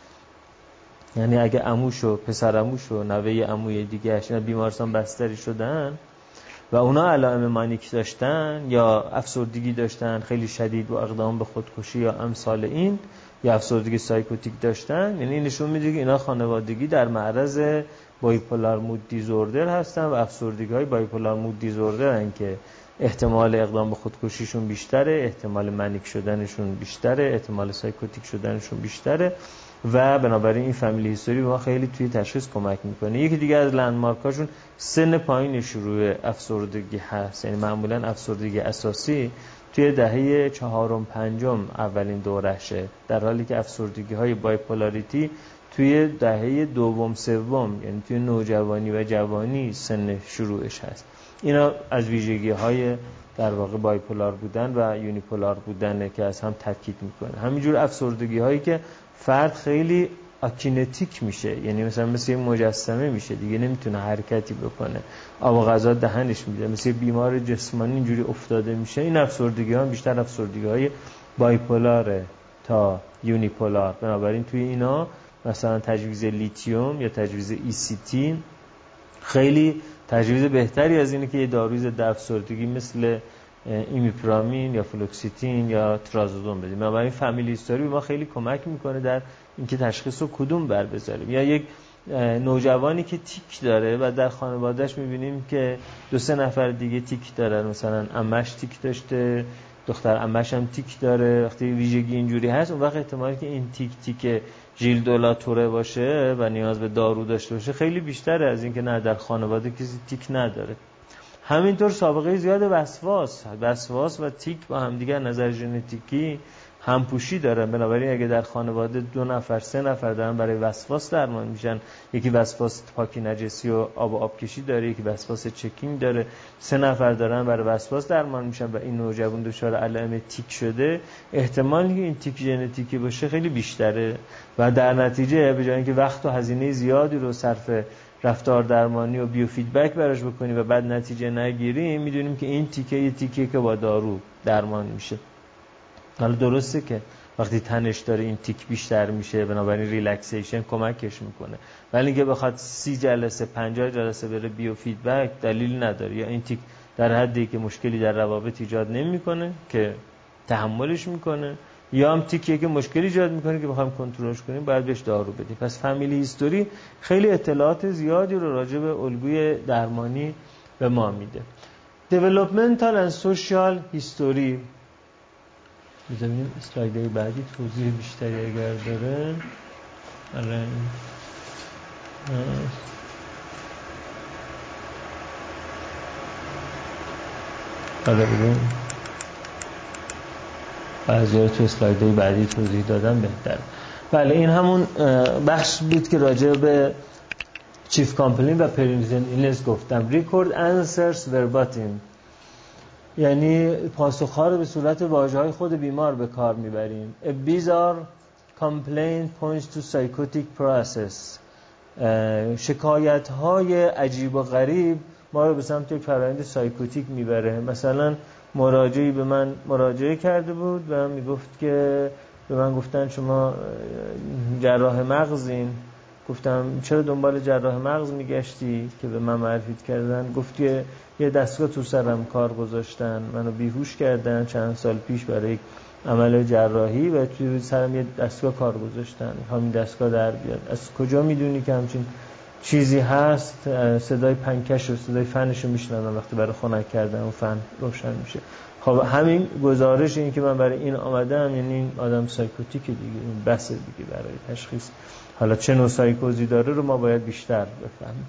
یعنی اگه عموش و پسر عموش و نوه عموی دیگه اینا بیمارستان بستری شدن و اونا علائم مانیک داشتن یا افسردگی داشتن خیلی شدید با اقدام به خودکشی یا امثال این، یا افسردگی سایکوتیک داشتن، یعنی نشون میده که اینا خانوادگی در معرض بایپولار مود دیزوردر هستن و افسردگی های بایپولار مود دیزوردرن که احتمال اقدام به خودکشیشون بیشتره، احتمال منیک شدنشون بیشتره، احتمال سایکوتیک شدنشون بیشتره و بنابراین این فامیلی هیستوری به ما خیلی توی تشخیص کمک میکنه. یکی دیگه از لندمارکاشون سن پایین شروع افسردگی هست، یعنی معمولا افسردگی اساسی توی دهه 4-5 اولین دورشه، در حالی که افسردگی های بایپولاریتی توی دهه 2-3، یعنی توی نوجوانی و جوانی سن شروعش هست. اینا از ویژگی های در واقع بایپولار بودن و یونیپولار بودنه که از هم تاکید میکنه. همینجور افسردگی هایی که فرد خیلی اکینتیک میشه، یعنی مثل مجسمه میشه دیگه، نمیتونه حرکتی بکنه، آب و غذا دهنش میده، مثل بیمار جسمانی اینجوری افتاده میشه. این افسردگی ها بیشتر افسردگی های بایپولاره تا یونیپولار. بنابراین توی اینا مثلا تجویز لیتیوم یا تجویز ECT خیلی تجویز بهتری از اینه که یه داروی ضد افسردگی مثل ایمیپرامین یا فلوکسیتین یا ترازودون بدیم. بنابراین فامیلی هیستوری به ما خیلی کمک میکنه در اینکه تشخیص رو کدوم بر بذاریم. یا یک نوجوانی که تیک داره و در خانوادهش میبینیم که 2-3 نفر دیگه تیک دارن، مثلا عمش تیک داشته، دختر عمش هم تیک داره، وقتی ویژگی اینجوری هست اون وقت احتمالی که این تیک ژیل دولاتوره باشه و نیاز به دارو داشته باشه خیلی بیشتره از اینکه نه در خانواده کسی تیک نداره. همینطور سابقه زیاد وسواس و تیک با هم دیگر نظر ژنتیکی همپوشی دارن. بنابراین اگه در خانواده 2-3 نفر دارن برای وسواس درمان میشن، یکی وسواس پاکی نجسی و آب کشی داره، یکی وسواس چکینگ داره، 3 نفر دارن برای وسواس درمان میشن و این نوجوان دچار علائم تیک شده، احتمالی که این تیک ژنتیکی باشه خیلی بیشتره و در نتیجه به جای اینکه وقت و هزینه زیادی رو صرف رفتار درمانی و بیو فیدبک براش بکنیم و بعد نتیجه نگیریم، میدونیم که این تیکه که با دارو درمان میشه. حالا درسته که وقتی تنش داره این تیک بیشتر میشه، بنابراین ریلکسیشن کمکش میکنه، ولی اینکه بخواد 30 جلسه 50 جلسه بره بیو فیدبک دلیل نداره. یا این تیک در حدی که مشکلی در روابط ایجاد نمیکنه که تحملش میکنه، یا هم تیکیه که مشکلی ایجاد میکنه که بخوایم کنترلش کنیم باید بهش دارو بدیم. پس فامیلی هیستوری خیلی اطلاعات زیادی رو راجع به الگوی درمانی به ما میده. دیولپمنتال اند سوشال هیستوری، ببینیم اسلایدهای بعدی توضیح بیشتری اگر داره. ببینیم بعضی تو اسلایدهای بعدی توضیح دادم بهتر. بله، این همون بخش بود که راجع به چیف کامپلین و پرینیزن ایلنس گفتم. ریکورد انسرز ورباتیم، یعنی پاسخ‌ها رو به صورت واژه‌های خود بیمار به کار میبریم. A bizarre complaint points to psychotic process. شکایت‌های عجیب و غریب ما رو به سمت یک فرآیند سایکوتیک میبره. مثلا مراجعی به من مراجعه کرده بود و میگفت که به من گفتن شما جراح مغزین. گفتم چرا دنبال جراح مغز میگشتی که به من معرفی کردن؟ گفت که یه دستگاه تو سرم کار گذاشتن، منو بیهوش کردن چند سال پیش برای عمل جراحی و توی سرم یه دستگاه کار گذاشتن، همین دستگاه در بیاد. از کجا میدونی که همچین چیزی هست؟ صدای پنکش و صدای فنش رو میشنوم وقتی برای خنک کردن و فن روشن میشه. خب همین گزارش این که من برای این آمدم، یعنی این آدم سایکوتیک دیگه، این بحث دیگه برای تشخیص حالا چه نوع سایکوزی داره رو ما باید بیشتر بفهمیم.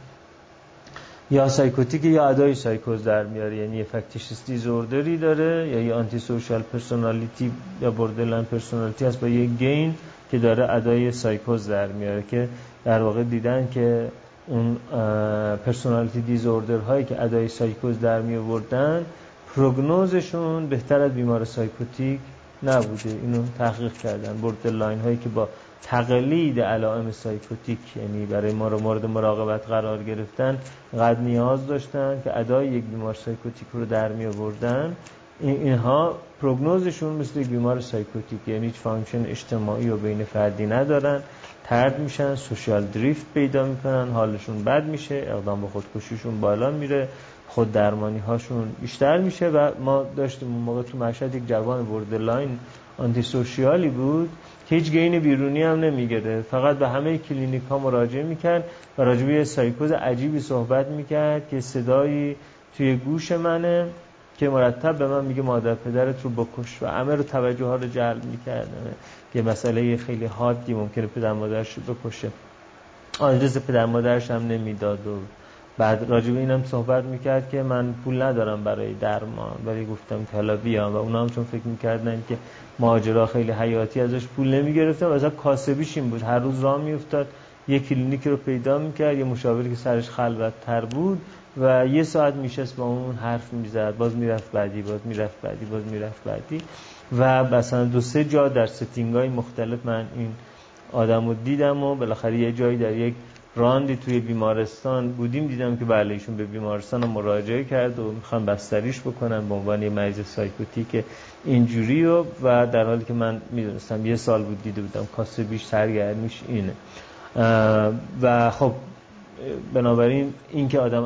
یا سایکوتیک یا ادای سایکوز در میاره، یعنی افکتیشنس دیزوردری داره یا یه آنتی سوشال پرسونالیتی یا بوردرلاین پرسونالیتی هست با یه گین که داره ادای سایکوز در میاره، که در واقع دیدن که اون پرسونالیتی دیزوردر هایی که ادای سایکوز در می آوردن پروگنوزشون بهتر از بیمار سایکوتیک نبوده. اینو تحقیق کردن. بوردرلاین هایی که با تقلید علائم سایکوتیک، یعنی برای ما رو مورد مراقبت قرار گرفتن، قد نیاز داشتن که ادای یک بیمار سایکوتیک رو در می آوردن، اینها پروگنوزشون مثل یک بیمار سایکوتیک، یعنی هیچ فانکشن اجتماعی و بین فردی ندارن، طرد میشن، سوشال دریفت پیدا میکنن، حالشون بد میشه، اقدام به خودکشیشون بالا میره، خود درمانی هاشون بیشتر میشه. و ما داشتیم اون موقع تو مشهد یک جوان بوردرلاین آنتی سوشیالی بود که هیچ گین بیرونی هم نمیگرفت، فقط به همه کلینیک ها مراجعه میکرد و راجع به سایکوز عجیبی صحبت میکرد که صدایی توی گوش منه که مرتب به من میگه مادر پدرت رو بکش و همه رو توجه ها رو جلب میکرد. یه مسئله خیلی حادی ممکنه پدر مادرش رو بکشه، آدرس پدر مادرش هم نمیداد و بعد راجع به اینم صحبت میکرد که من پول ندارم برای درمان، ولی گفتم که حالا بیام. و اونا هم چون فکر میکردن که ماجرا خیلی حیاتی ازش پول نمیگرفتن، مثلا کاسبیش این بود هر روز راه میافتاد یه کلینیک رو پیدا میکرد، یه مشاوری که سرش خلوت تر بود و یه ساعت میشست با اون حرف میزد، باز میرفت بعدی، باز میرفت بعدی، باز میرفت بعدی. و مثلا 2-3 جا در ستینگ‌های مختلف من این آدمو دیدم و بالاخره یه جایی در یک راندی توی بیمارستان بودیم دیدم که بله ایشون به بیمارستان مراجعه کرد و میخوان بستریش بکنن به عنوان یه مریض سایکوتیک اینجوری و در حالی که من میدونستم 1 سال بود دیده بودم کاسبیش سرگرمیش اینه. و خب بنابراین این که آدم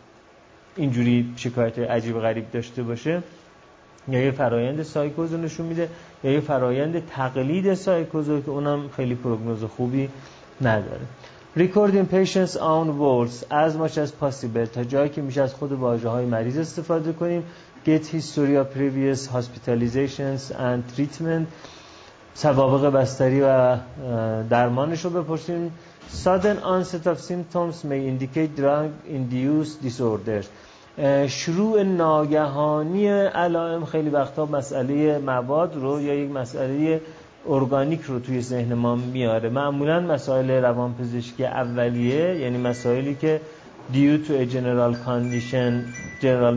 اینجوری شکایت عجیب و غریب داشته باشه یا یه فرایند سایکوز نشون میده یا یه فرایند تقلید سایکوز که اونم خیلی پروگنوز خوبی نداره. Recording patients own words as much as possible، تا جایی که میشه از خود واژه‌های مریض استفاده کنیم. Get history of previous hospitalizations and treatment، سوابق بستری و درمانش رو بپرسیم. Sudden onset of symptoms may indicate drug-induced disorders، شروع ناگهانی علائم خیلی وقتا مسئله مواد رو یا یک مسئله ارگانیک رو توی ذهن ما میاره. معمولا مسائل روانپزشکی اولیه، یعنی مسائلی که due to a general condition general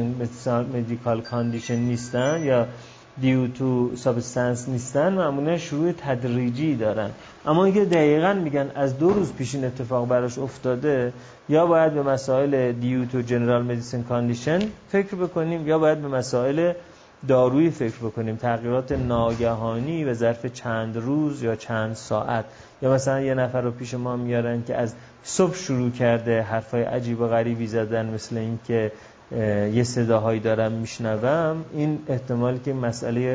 medical condition نیستن یا due to substance نیستن، معمولا شروع تدریجی دارن. اما اینکه دقیقاً میگن از 2 روز پیش این اتفاق براش افتاده، یا باید به مسائل due to general medicine condition فکر بکنیم یا باید به مسائل دارویی فکر بکنیم، تغییرات ناگهانی و ظرف چند روز یا چند ساعت. یا مثلا یه نفر رو پیش ما میارن که از صبح شروع کرده حرفای عجیب و غریبی زدن، مثل این که یه صداهایی دارم میشنوم، این احتمالی که مسئله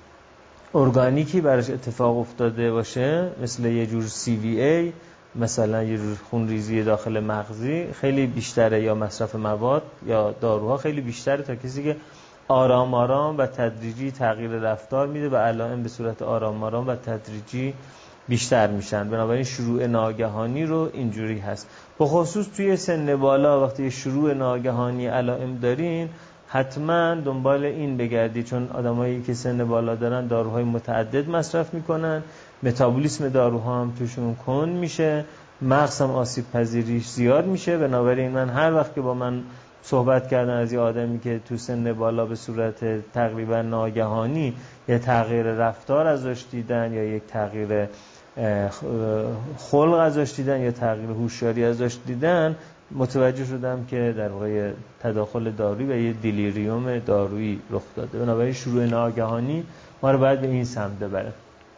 ارگانیکی براش اتفاق افتاده باشه، مثل یه جور CVA، مثلا یه جور خونریزی داخل مغزی خیلی بیشتره، یا مصرف مواد یا داروها خیلی بیشتره تا کسی که آرام آرام و تدریجی تغییر رفتار میده و علائم به صورت آرام آرام و تدریجی بیشتر میشن. بنابراین شروع ناگهانی رو اینجوری هست. به خصوص توی سن بالا وقتی شروع ناگهانی علائم دارین، حتما دنبال این بگردید، چون آدمایی که سن بالا دارن داروهای متعدد مصرف میکنن، متابولیسم داروها هم توشون کند میشه، مغز هم آسیب پذیریش زیاد میشه. بنابراین من هر وقت که با من صحبت کردن از یه آدمی که تو سن بالا به صورت تقریبا ناگهانی یه تغییر رفتار ازش دیدن یا یک تغییر خلق ازش دیدن یا تغییر هوشیاری ازش دیدن، متوجه شدم که در واقع تداخل دارویی و یه دیلیریوم دارویی رخ داده. بنابراین شروع ناگهانی ما رو باید به این سمت ببره.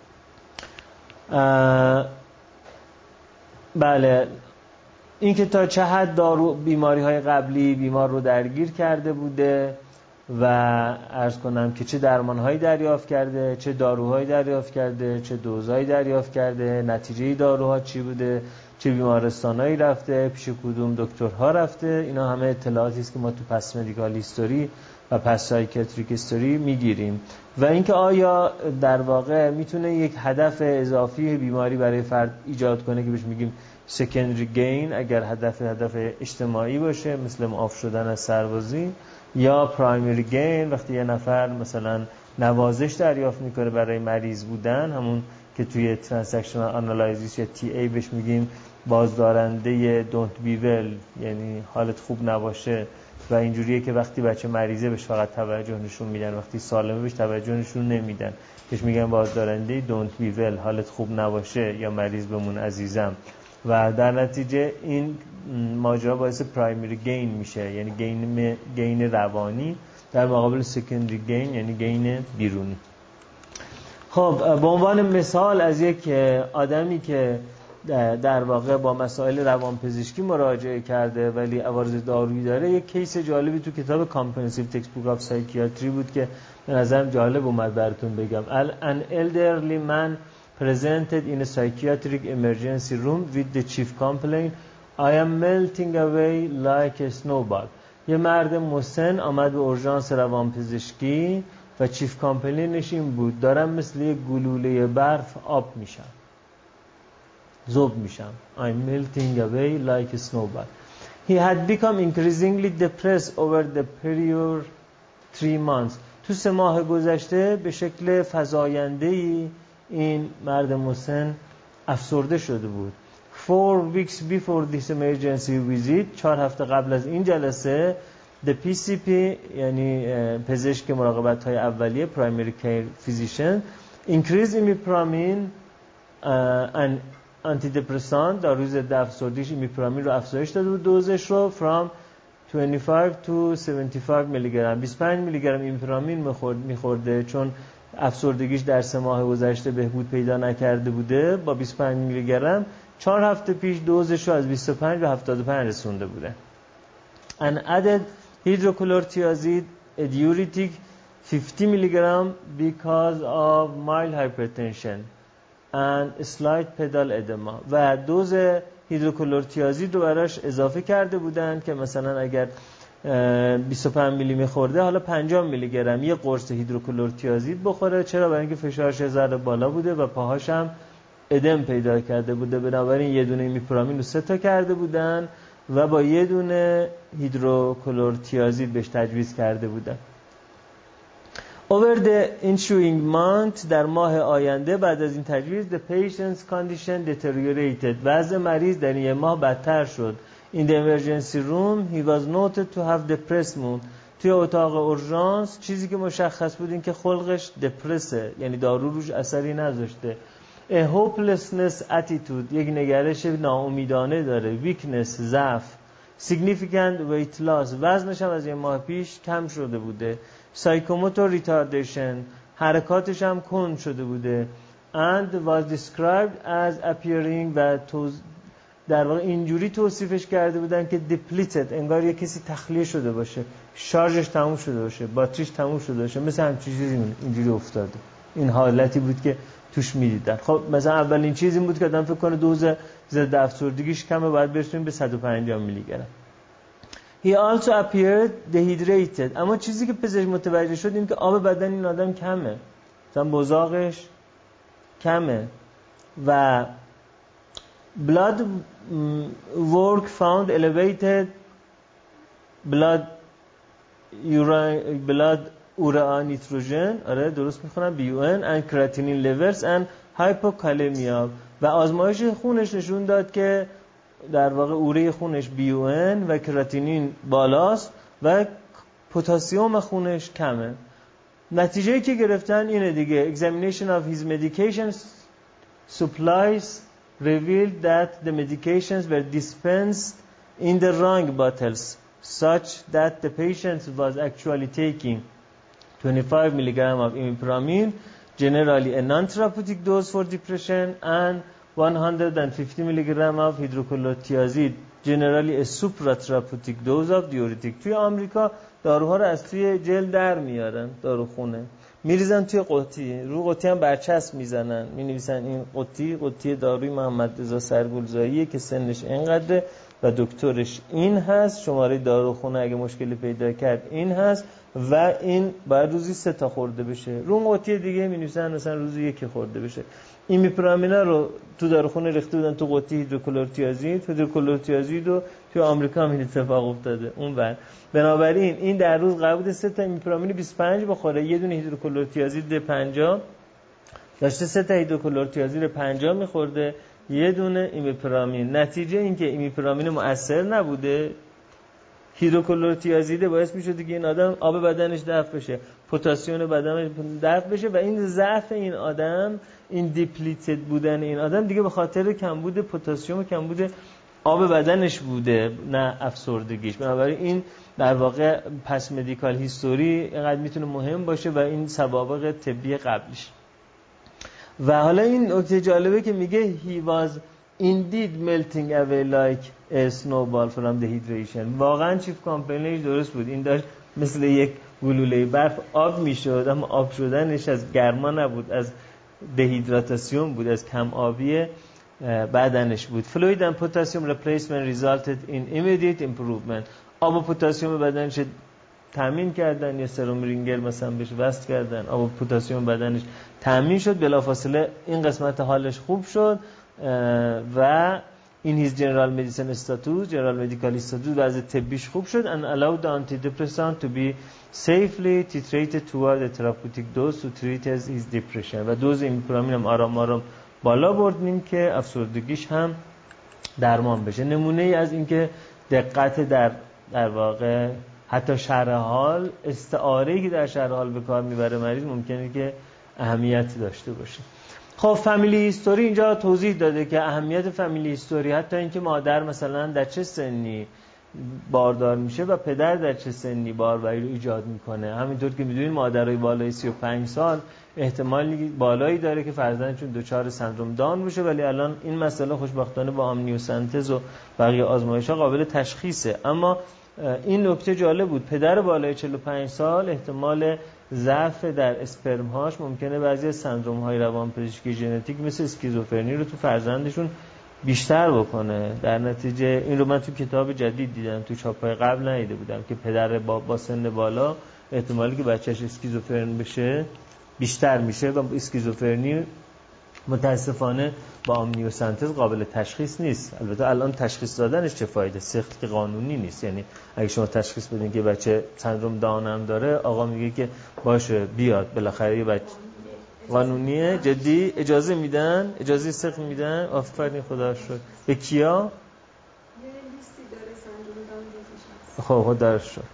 بله، این که تا چه حد دارو بیماری‌های قبلی بیمار رو درگیر کرده بوده و عرض کنم که چه درمانهایی دریافت کرده، چه داروهایی دریافت کرده، چه دوزهایی دریافت کرده، نتیجه داروها چی بوده، چه بیمارستانایی رفته، پیش کدوم دکترها رفته. اینا همه اطلاعاتی است که ما تو پس مدیکال هیستوری و پس سایکیاتریک هیستوری میگیریم. و اینکه آیا در واقع میتونه یک هدف اضافی بیماری برای فرد ایجاد کنه که بهش میگیم سکندری گین، اگر هدف اجتماعی باشه مثل معاف شدن از سربازی، یا پرایمری گین وقتی یه نفر مثلا نوازش دریافت میکنه برای مریض بودن، همون که توی ترانزکشنال آنالایزیس یا تی ای بهش میگیم بازدارنده دونت بی ول، یعنی حالت خوب نباشه و اینجوریه که وقتی بچه مریضه بهش فقط توجه نشون میدن، وقتی سالمه بهش توجه نشون نمیدن، بهش میگن بازدارنده دونت بی ول، حالت خوب نباشه یا مریض بمون عزیزم. و در نتیجه این ماجرا باعث پرایمری گین میشه، یعنی گین روانی در مقابل سکندری گین یعنی گین بیرونی. خب به عنوان مثال از یک آدمی که در واقع با مسائل روانپزشکی مراجعه کرده ولی عوارض دارویی داره، یک کیس جالبی تو کتاب کامپرهنسیو تکست بوک آف سایکیاتری بود که به نظرم جالب اومد براتون بگم. An elderly man presented in a psychiatric emergency room with the chief complaint I am melting away like a snowball. یه مرد مسن آمد به اورژانس روانپزشکی و چیف کامپلینش این بود: دارم مثل یک گلوله برف آب میشم، ذوب میشم. I'm melting away like a snowball. He had become increasingly depressed over the prior 3 months. تو 3 ماه گذشته به شکل فزاینده‌ای این مرد مسن افسرده شده بود. 4 weeks before this emergency visit، 4 هفته قبل از این جلسه، the PCP یعنی پزشک مراقبت‌های اولیه primary care physician increased imipramine and antidepressant، داروی ضد افسردگی ایمیپرامین رو افزایش داده بود دوزش رو from 25 to 75 میلی گرم، 25 میلی گرم ایمیپرامین میخورده چون افسردگیش در 3 ماه گذشته بهبود پیدا نکرده بوده. با 25 میلی گرم 4 هفته پیش دوزش رو از 25 به 75 رسونده بوده. an added hydrochlorothiazide a diuretic 50 milligram because of mild hypertension and slight pedal edema. و دوز هیدروکلورتیازید رو براش اضافه کرده بودن که مثلا اگر 25 میلی میخورده حالا 50 میلی گرم یه قرص هیدروکلورتیازید بخوره. چرا؟ برای اینکه فشارش ذره بالا بوده و پاهاش هم ادم پیدا کرده بوده، بنابراین یه دونه ایمیپرامین رو 3 تا کرده بودن و با یه دونه هیدروکلورتیازید بهش تجویز کرده بودن. Over the ensuing month، در ماه آینده بعد از این تجویز، the patient's condition deteriorated، وضع مریض در این ماه بدتر شد. In the emergency room he was noted to have depressed mood. توی اتاق اورژانس چیزی که مشخص بود این که خلقش دپرسه، یعنی دارو روش اثری نذاشته. A hopelessness attitude، یک نگرش ناامیدانه داره. Weakness، ضعف. Significant weight loss، وزنش هم از یه ماه پیش کم شده بوده. Psychomotor retardation، حرکاتش هم کند شده بوده. And was described as appearing، و در واقع اینجوری توصیفش کرده بودن که depleted، انگار یه کسی تخلیه شده باشه، شارژش تموم شده باشه، باتریش تموم شده باشه، مثل همچین چیزی اینجوری افتاده. این حالتی بود که توش میدیدن. خب مثلا اولین چیز این بود که آدم فکر کنه دوز ضد افسردگیش کمه، باید برسونیم به 150 میلی گرم. He also appeared dehydrated، اما چیزی که پزشک متوجه شد این که آب بدن این آدم کمه، مثلا بزاقش کمه. و blood work found elevated blood urea nitrogen، آره درست میخونم، BUN and creatinine levels and hypokalemia. و آزمایش خونش نشون داد که در واقع اوره خونش BUN و کراتینین بالاست و پتاسیم خونش کمه. نتیجه‌ای که گرفتن اینه دیگه. Examination of his medication supplies revealed that the medications were dispensed in the wrong bottles, such that the patient was actually taking 25 milligram of imipramine, generally a non-therapeutic dose for depression, and 150 milligram of hydrochlorothiazide generally a supratherapeutic dose of diuretic. توی آمریکا داروها رو از توی جل در میارن، داروخونه میریزن توی قطی، رو قطی هم برچسب میزنن، مینویسن این قطی داروی محمد رضا سرگلزاییه که سنش اینقدره و دکترش این هست، شماره داروخونه اگه مشکلی پیدا کرد این هست و این باید روزی 3 تا خورده بشه. رو قطی دیگه می‌نویسن مثلا روزی 1 خورده بشه. ایمیپرامینا رو تو داروخونه ریخته بودن تو قطی هیدروکلورتیازید و توی آمریکا هم این اتفاق افتاده اون بعد. بنابراین این در روز قرار بوده 3 تا ایمیپرامین 25 بخوره، یه دونه هیدروکلورتیازید 50 داشته، 3 تا هیدروکلورتیازید 50 می‌خورده، یه دونه ایمیپرامین. نتیجه این که ایمیپرامین مؤثر نبوده، هیدروکلورتیازید باعث می‌شد که این آدم آب بدنش دفع بشه، پتاسیم بدنش دفع بشه و این ضعف این آدم، این دیپلیتد بودن این آدم دیگه به خاطر کمبود پتاسیم و کمبود آب بدنش بوده، نه افسردگیش. بنابراین این در واقع پس مدیکال هیستوری اینقدر میتونه مهم باشه و این سوابق طبی قبلیش. و حالا این نکته جالبه که میگه he was indeed melting away like a snowball from dehydration. واقعا چیف کامپلینش درست بود، این داشت مثل یک گلوله برف آب میشد، اما آب شدنش از گرما نبود، از دهیدراتاسیون بود، از کم آبی بدنش بود. fluid and potassium replacement resulted in immediate improvement. آب و پتاسیم بدنش تامین کردن، یا سرم رینگر مثلا بهش وصل کردن، آب و پتاسیم بدنش تامین شد، بلافاصله این قسمت حالش خوب شد و این his general medicine status، general medical status وضع طبیش خوب شد and allowed the antidepressant to be safely titrated toward the therapeutic dose to treat his depression. و دوز ایمیپرامین هم آرام آرام بالا بردیم که افسردگیش هم درمان بشه. نمونه ای از این که دقت در واقع حتی شرح حال، استعاره‌ای که در شرح حال به کار میبره مریض ممکنه که اهمیتی داشته باشه. خب فامیلی هیستوری اینجا توضیح داده که اهمیت فامیلی هیستوری، حتی اینکه مادر مثلا در چه سنی باردار میشه و پدر در چه سنی باروری رو ایجاد میکنه. همینطور که میدونید مادرای بالای 35 سال احتمالی بالایی داره که فرزندشون دچار سندروم داون بشه، ولی الان این مسئله خوشبختانه با آمنیوسنتز و بقیه آزمایش‌ها قابل تشخیصه. اما این نکته جالب بود، پدر بالای 45 سال احتمال ضعف در اسپرم‌هاش ممکنه بعضی از سندروم‌های روانپزشکی ژنتیک مثل اسکیزوفرنی رو تو فرزندشون بیشتر بکنه. در نتیجه این رو من تو کتاب جدید دیدم، تو چاپ‌های قبل ندیده بودم، که پدر با سن بالا احتمالی که بچه‌ش اسکیزوفرن بشه بیشتر میشه و اسکیزوفرنی متاسفانه با آمنیوسنتز قابل تشخیص نیست. البته الان تشخیص دادنش چه فایده، سخت که قانونی نیست. یعنی اگه شما تشخیص بدین که بچه سندروم داون هم داره، آقا میگه که باشه بیاد، بالاخره یه بچه قانونیه، جدی اجازه میدن، اجازه سخت میدن. آفرین، خدا رو شکر. به کیا؟ یه لیستی داره سندروم داون خب خدا رو شکر.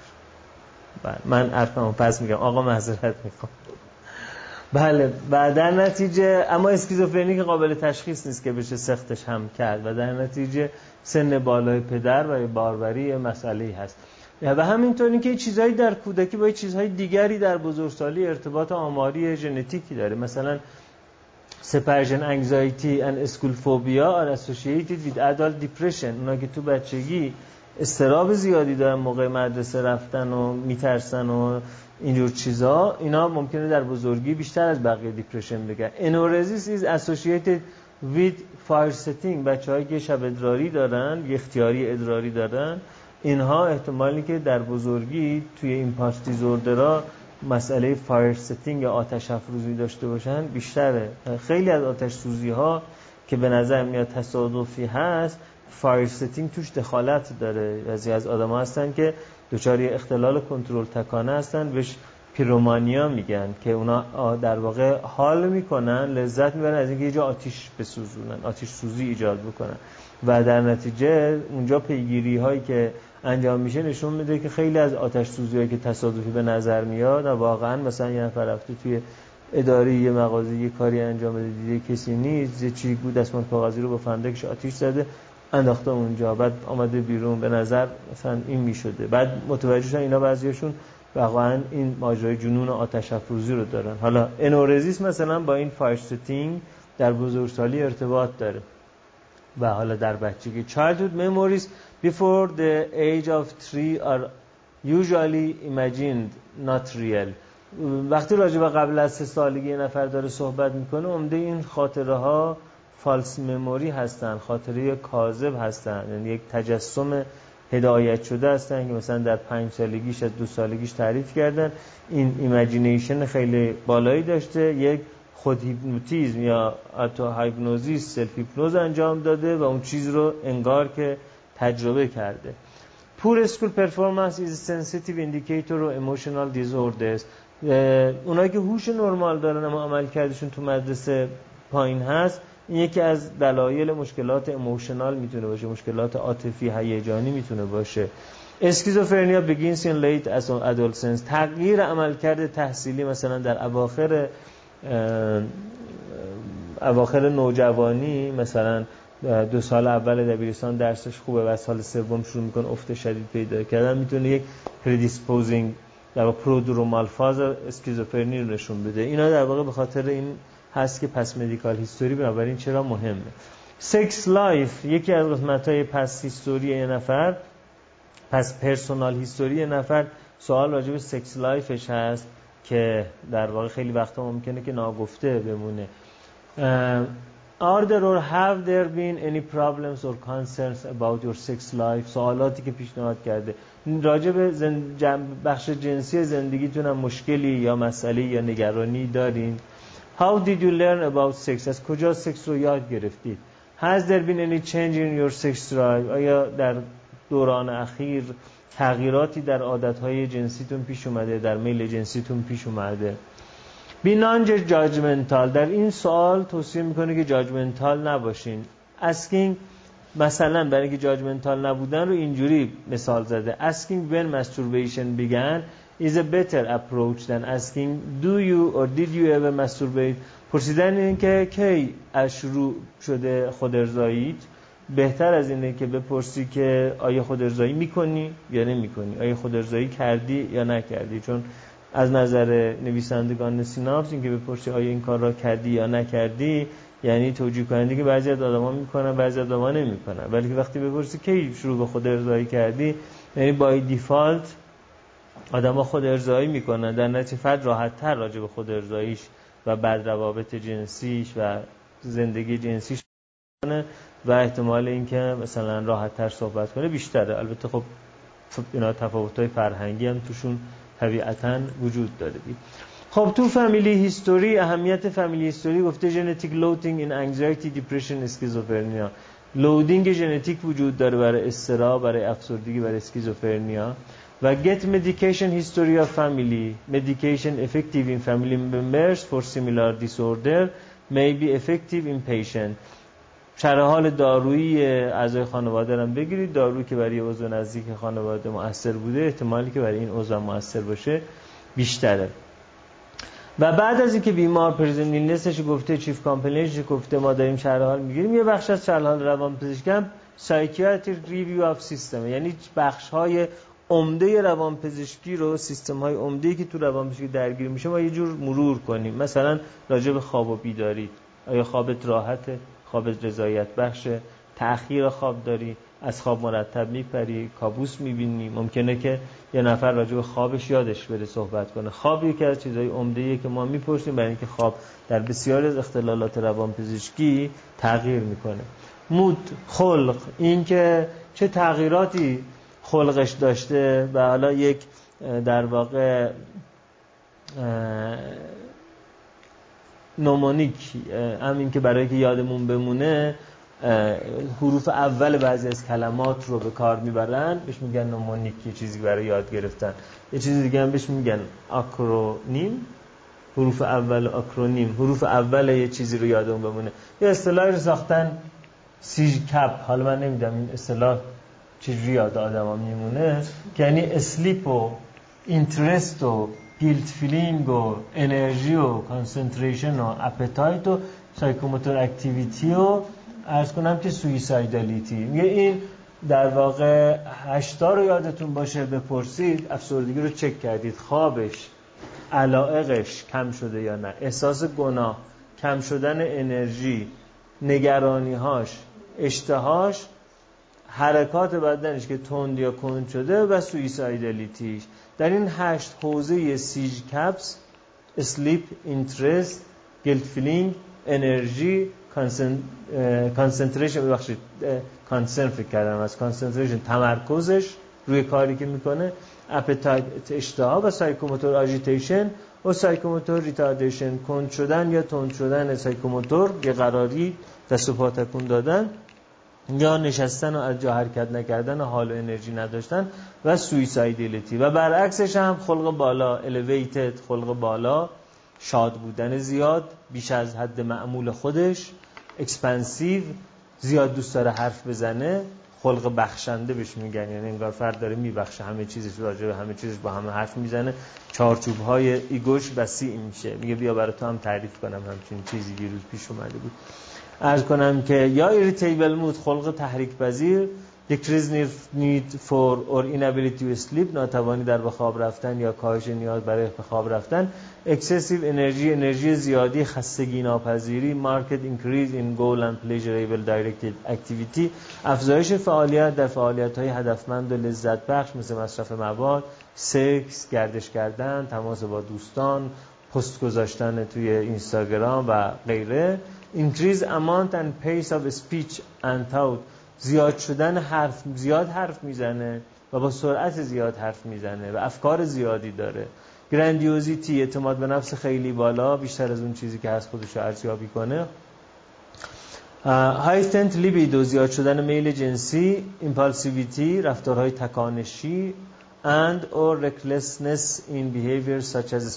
من حرفمو پس میگم، آقا معذرت میخوام. بله، و در نتیجه اما اسکیزوفرنی که قابل تشخیص نیست که بشه سختش هم کرد و در نتیجه سن بالای پدر و باروری مسئله‌ای هست. و همینطوری که چیزایی در کودکی با چیزهای دیگری در بزرگسالی ارتباط آماری ژنتیکی داره. مثلا separation anxiety and school phobia are associated with adult depression. اونا که تو بچگی استراب زیادی دارن موقع مدرسه رفتن و میترسن و اینجور چیزا، اینا ممکنه در بزرگی بیشتر از بقیه دیپرشن بگیرن. انورزیس is associated with fire setting. بچه‌هایی که شب ادراری دارن، اختیاری ادراری دارن، اینها احتمالی که در بزرگی توی این پاس دیزوردرها مسئله فایر ستینگ یا آتش افروزی داشته باشن بیشتره. خیلی از آتش سوزی ها که به نظر میاد تصادفی هست، فایر ستینگ توش دخالت داره. بعضی از آدم‌ها هستن که دچار اختلال کنترل تکانه هستن، بهش پیرومانیا میگن، که اونا در واقع حال میکنن، لذت میبرن از اینکه یه جا آتش بسوزونن، آتش سوزی ایجاد بکنن و در نتیجه اونجا پیگیری هایی که انجام میشه نشون میده که خیلی از آتش سوزی هایی که تصادفی به نظر میاد و واقعا مثلا یه نفر رفته توی اداره یه مغازه یه کاری انجام بده، دیده کسی نیست، یه چیک بود دستمال کاغذی رو با فندکش آتش زده انداخته اونجا، بعد آمده بیرون، به نظر مثلا این میشده. بعد متوجه شدن اینا بعضیاشون واقعا این ماجرای جنون آتش افروزی رو دارن. حالا انورزیس مثلا با این فایر ستینگ در بزرگسالی ارتباط داره. و حالا در بچگی. childhood memories before the age of 3 are usually imagined not real. وقتی راجع به قبل از 3 سالگی یه نفر داره صحبت میکنه عمده این خاطره ها فالس مموری هستن، خاطره کاذب هستن، یعنی یک تجسم هدایت شده هستن که مثلا در 5 سالگیش از 2 سالگیش تعریف کردن. این ایمیجینیشن خیلی بالایی داشته، یک خود هیپنوتیزم یا اتو هایپنوزیس سلف هیپنوز انجام داده و اون چیز رو انگار که تجربه کرده. Poor school performance is a sensitive indicator of emotional disorders. اونایی که هوش نرمال دارن اما عملکردشون تو مدرسه پایین هست، این یکی از دلایل مشکلات ایموشنال میتونه باشه، مشکلات عاطفی هیجانی میتونه باشه. اسکیزوفرنیا begins in late adolescence. تغییر عملکرد تحصیلی مثلا در اواخر نوجوانی، مثلا 2 سال اول دبیرستان درسش خوبه و سال سوم شروع میکنه افت شدید پیدا کردن، میتونه یک پردیسپوزینگ در پرودرومال فاز اسکیزوفرنی رو نشون بده. اینا در واقع به خاطر این هست که پس مدیکال هیستوری بنابراین چرا مهمه. سکس لایف یکی از قسمت‌های پس هیستوری یه نفر، پس پرسونال هیستوری یه نفر، سوال راجع به سکس لایفش هست که در واقع خیلی وقتا ممکنه که ناگفته بمونه. Are there or have there been any problems or concerns about your sex life؟ سوالاتی که پیشنهاد کرده راجع به بخش جنسی زندگیتون هم مشکلی یا مسئله یا نگرانی دارین؟ How did you learn about sex؟ از کجا سکس رو یاد گرفتید؟ Has there been any change in your sex drive؟ آیا در دوران اخیر تغییراتی در عادتهای جنسیتون پیش اومده، در میل جنسیتون پیش اومده؟ Be non-judgmental. در این سوال توصیه میکنه که جاجمنتال نباشین. Asking مثلا برای اینکه جاجمنتال نبودن رو اینجوری مثال زده. Asking when masturbation began is a better approach than asking do you or did you ever masturbate. پرسیدن این که کی از شروع شده خودارضاییت بهتر از اینه که بپرسی که آیا خودارضایی میکنی یا نمیکنی، آیا خودارضایی کردی یا نکردی. چون از نظر نویسندگان سیناپس این که بپرسی آیا این کار را کردی یا نکردی یعنی توجیه کننده که بعضی از آدما میکنن بعضی از آدما نمیکنن، ولی که وقتی بپرسی کی شروع به خود ارضایی کردی یعنی بای دیفالت آدما خود ارضایی میکنن، در نتیجه فرد راحت تر راجع به خود ارضاییش و بعد روابط جنسیش و زندگی جنسیش کنه و احتمال اینکه مثلا راحت تر صحبت کنه بیشتره. البته خب اینا تفاوت‌های فرهنگی هم توشون طبیعتاً وجود داره. خب تو فامیلی هیستوری، اهمیت فامیلی هیستوری گفته ژنتیک لودینگ این انگزایتی دیپرشن اسکیزوفرنیا. لودینگ ژنتیک وجود داره برای اضطراب، برای افسردگی، برای اسکیزوفرنیا. و get medication history of family. Medication effective in family members for similar disorder may be effective in patient. شرح حال دارویی اعضای خانواده رو بگیرید. دارویی که برای عضو نزدیک خانواده مؤثر بوده احتمالی که برای این عضو مؤثر باشه بیشتره. و بعد از اینکه بیمار پرزنت ایلنسش گفته، چیف کامپلینش گفته، ما داریم شرح حال میگیریم، یه بخش از شرح حال روانپزشکی هم سایکیاتریک ریویو اف سیستم، یعنی بخش‌های عمده روانپزشکی رو، سیستم‌های عمده‌ای که تو روانپزشکی درگیر میشه ما یه جور مرور کنیم. مثلا راجع به خواب و بیداری، آیا خوابت راحته؟ خوابت رضایت بخشه؟ تأخیر خواب داری؟ از خواب مرتب میپری؟ کابوس میبینی؟ ممکنه که یه نفر راجع به خوابش یادش بره صحبت کنه. خواب یکی از چیزهای عمده‌ایه که ما میپرسیم برای اینکه خواب در بسیاری از اختلالات روانپزشکی تغییر میکنه. مود، خلق، این که چه تغییراتی خلقش داشته و حالا یک در واقع نومونیک، همین که برای که یادمون بمونه حروف اول بعضی از کلمات رو به کار میبرن بهش میگن نومونیک، یه چیزی برای یاد گرفتن. یه چیز دیگه هم بهش میگن آکرونیم، حروف اول آکرونیم، حروف اول یه چیزی رو یادمون بمونه. یه اصطلاحی رو ساختن سیژکپ، حالا من نمیدونم این اصطلاح چجوری یاد آدما میمونه، که یعنی اسلیپ و اینترست و گیلت فیلینگ و انرژی و کانسنتریشن و اپتایت و سایکوموتور اکتیویتی و عرض کنم که سویسایدالیتی. میگه این در واقع 8 رو یادتون باشه بپرسید افسردگی رو چک کردید، خوابش، علایقش کم شده یا نه، احساس گناه، کم شدن انرژی، نگرانی‌هاش، اشتهاش، حرکات بدنش که تند یا کند شده و سویسایدالیتیش. در این 8 حوزه سیج کپس، اسلیپ، اینترست، گیلت فیلینگ، انرژی، کانسنتریشن، ببخشید کانسنت فکر کردم از کانسنتریشن، تمرکزش روی کاری که میکنه، اپتایت اشتها، و سایکوموتور اژیتیشن و سایکوموتور ریتاردیشن، کند شدن یا تند شدن سایکوموتور، یه قراری دست و پا تکون دادن یا نشستن و از جا حرکت نکردن و حال و انرژی نداشتن، و سویسایدالیتی. و برعکسش هم خلق بالا، elevated، خلق بالا، شاد بودن زیاد بیش از حد معمول خودش، اکسپنسیو، زیاد دوست داره حرف بزنه، خلق بخشنده بهش میگن، یعنی انگار فرد داره میبخشه همه چیزش، راجع به همه چیزش با همه حرف میزنه، چارچوب‌های ایگوش وسیع میشه، میگه بیا برای تو هم تعریف کنم همچین چیزی دیروز پیش اومده بود. عرض کنم که یا ایریتیبل مود، خلق تحریک پذیر، decrease need for or inability to sleep، ناتوانی در به خواب رفتن یا کاهش نیاز برای به خواب رفتن، excessive انرژی زیادی، خستگی ناپذیری، marked increase in goal and pleasurable directed activity، افزایش فعالیت در فعالیت‌های هدفمند و لذت بخش مثل مصرف مواد، سکس، گردش کردن، تماس با دوستان، پست گذاشتن توی اینستاگرام و غیره، increase amount and pace of speech and thought، زیاد حرف میزنه و با سرعت زیاد حرف میزنه و افکار زیادی داره، گراندیوزیتی، اعتماد به نفس خیلی بالا، بیشتر از اون چیزی که از خودش ارزیابی کنه، هایتنت لیبیدو، زیاد شدن میل جنسی، ایمپالسیویتی، رفتارهای تکانشی، and or recklessness in behavior such as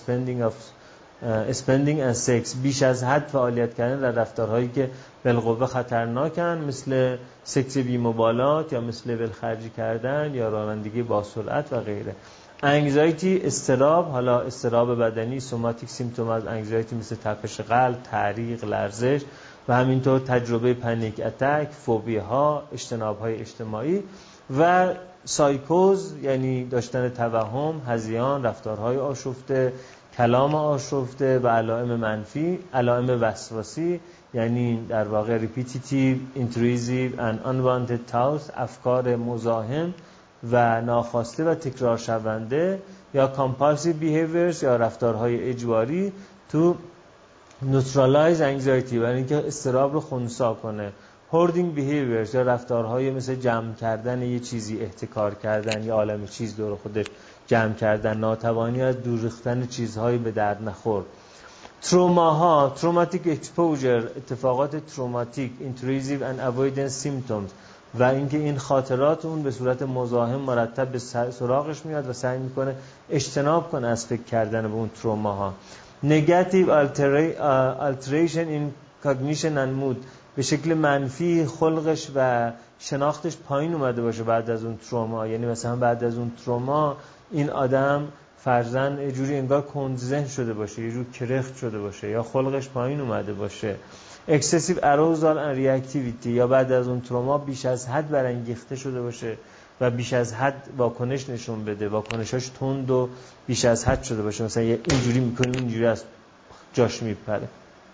spending and sex، بیش از حد فعالیت کردن در رفتارهایی که بالقوه خطرناکن، مثل سکس بی‌مبالات یا مثل ولخرجی کردن یا رانندگی با سرعت و غیره. انگزایتی، اضطراب، حالا اضطراب بدنی، سوماتیک سیمپتوم از انگزایتی مثل تپش قلب، تعریق، لرزش، و همینطور تجربه پنیک اتک، فوبیاها، اجتناب‌های اجتماعی، و سایکوز یعنی داشتن توهم، هذیان، رفتارهای آشفته، کلام آشفته و علائم منفی، علائم وسواسی یعنی در واقع repetitive, intrusive and unwanted thoughts، افکار مزاحم و ناخواسته و تکرار شونده، یا compulsive behaviors یا رفتارهای اجباری to neutralize anxiety، برای اینکه اضطراب رو خنثی کنه، hoarding behaviors یا رفتارهای مثل جمع کردن یه چیزی، احتکار کردن یا عالم چیز دور خودش جمع کردن، ناتوانی از دور ریختن چیزهای به درد نخور، تروماها، تروماتیک اکسپوژر، اتفاقات تروماتیک، intrusive and avoidance symptoms، و اینکه این خاطرات اون به صورت مزاحم مرتب به سراغش میاد و سعی میکنه اجتناب کنه از فکر کردن به اون تروماها. negative alteration in cognition and mood، به شکل منفی خلقش و شناختش پایین اومده باشه بعد از اون تروما، یعنی مثلا بعد از اون تروما این آدم فرزن یه جوری انگار کندذهن شده باشه، یه جور کرخت شده باشه یا خلقش پایین اومده باشه. excessive arousal and reactivity، یا بعد از اون تروما بیش از حد برانگیخته شده باشه و بیش از حد واکنش نشون بده، واکنشاش تند و بیش از حد شده باشه، مثلا اینجوری میکنه اینجوری از جاش میپره.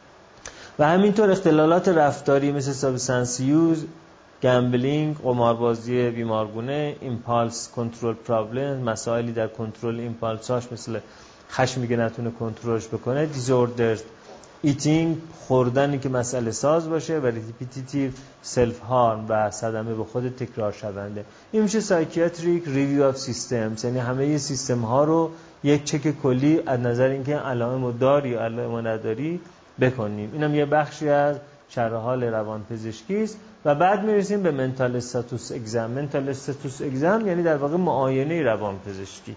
و همینطور اختلالات رفتاری مثل سابستنس یوز، گمبلینگ، قماربازی بیمارگونه، ایمپالس کنترل پرابلم، مسائلی در کنترل ایمپالساش مثل خشمی که نتونه کنترلش بکنه، دیزوردرز ایتینگ، خوردنی که مسئله ساز باشه، و ریپیتیتیو سلف هارم و صدمه به خود تکرار شونده. این میشه سایکیاتریک ریویو اف سیستمز، یعنی همه سیستم ها رو یک چک کلی از نظر اینکه علائمو داری یا علائمو نداری بکنیم. اینم یه بخشی از شرح حال روانپزشکی است. و بعد میرسیم به منتال استاتوس اگزم. منتال استاتوس اگزم یعنی در واقع معاینه روانپزشکی،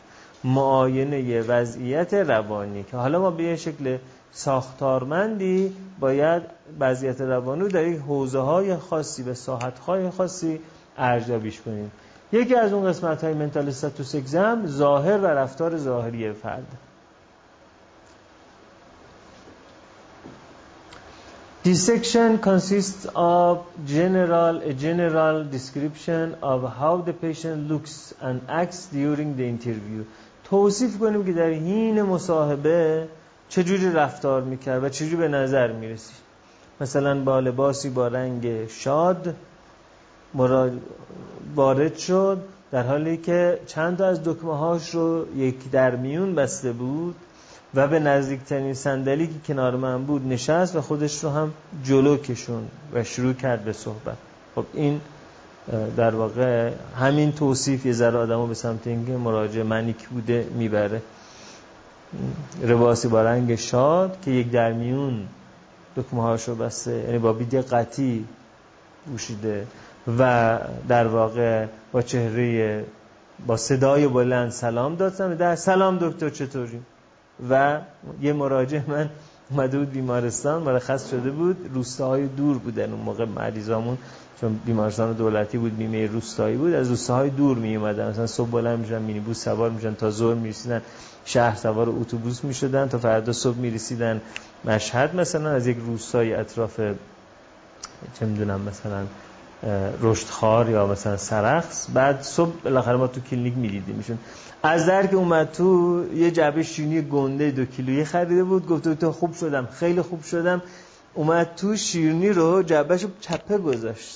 معاینه وضعیت روانی، که حالا ما به یه شکل ساختارمندی باید وضعیت روانی رو در یک حوزه‌های خاصی و ساحت‌های خاصی ارزیابیش کنیم. یکی از اون قسمت‌های منتال استاتوس اگزم ظاهر و رفتار ظاهری فرد. This section consists of a general description of how the patient looks and acts during the interview. توصیف کنیم که در حین مصاحبه چجوری رفتار میکرد و چجوری به نظر میرسید. مثلا با لباسی با رنگ شاد وارد شد در حالی که چند تا از دکمه هاش رو یکی در میون بسته بود و به نزدیکترین صندلی که کنار من بود نشست و خودش رو هم جلو کشون و شروع کرد به صحبت. خب این در واقع همین توصیف یه ذره آدمو به سمت اینکه مراجع منیک بوده میبره. لباسی با رنگ شاد که یک در میون دکمه هاشو بسته، یعنی با بی‌دقتی پوشیده و در واقع با چهره با صدای بلند سلام داد. سلام دکتر چطوری؟ و یه مراجع من اومده بود بیمارستان، مرخص شده بود، روستاهای دور بودن اون موقع مریضامون، چون بیمارستان دولتی بود، بیمه روستایی بود، از روستاهای دور می اومدن، مثلا صبح بلند میشن مینیبوس سوار میشن تا ظهر میرسیدن شهر، سوار اتوبوس میشدن تا فردا صبح میرسیدن مشهد، مثلا از یک روستای اطراف چه میدونم مثلا رشتخوار یا مثلا سرخس. بعد صبح بالاخره ما تو کلینیک میدیدیم ایشون. از در که اومد تو یه جعبه شیرینی گنده 2 کیلویی خریده بود، گفت تو خوب شدم، خیلی خوب شدم. اومد تو شیرینی رو جعبهشو چپه گذاشت،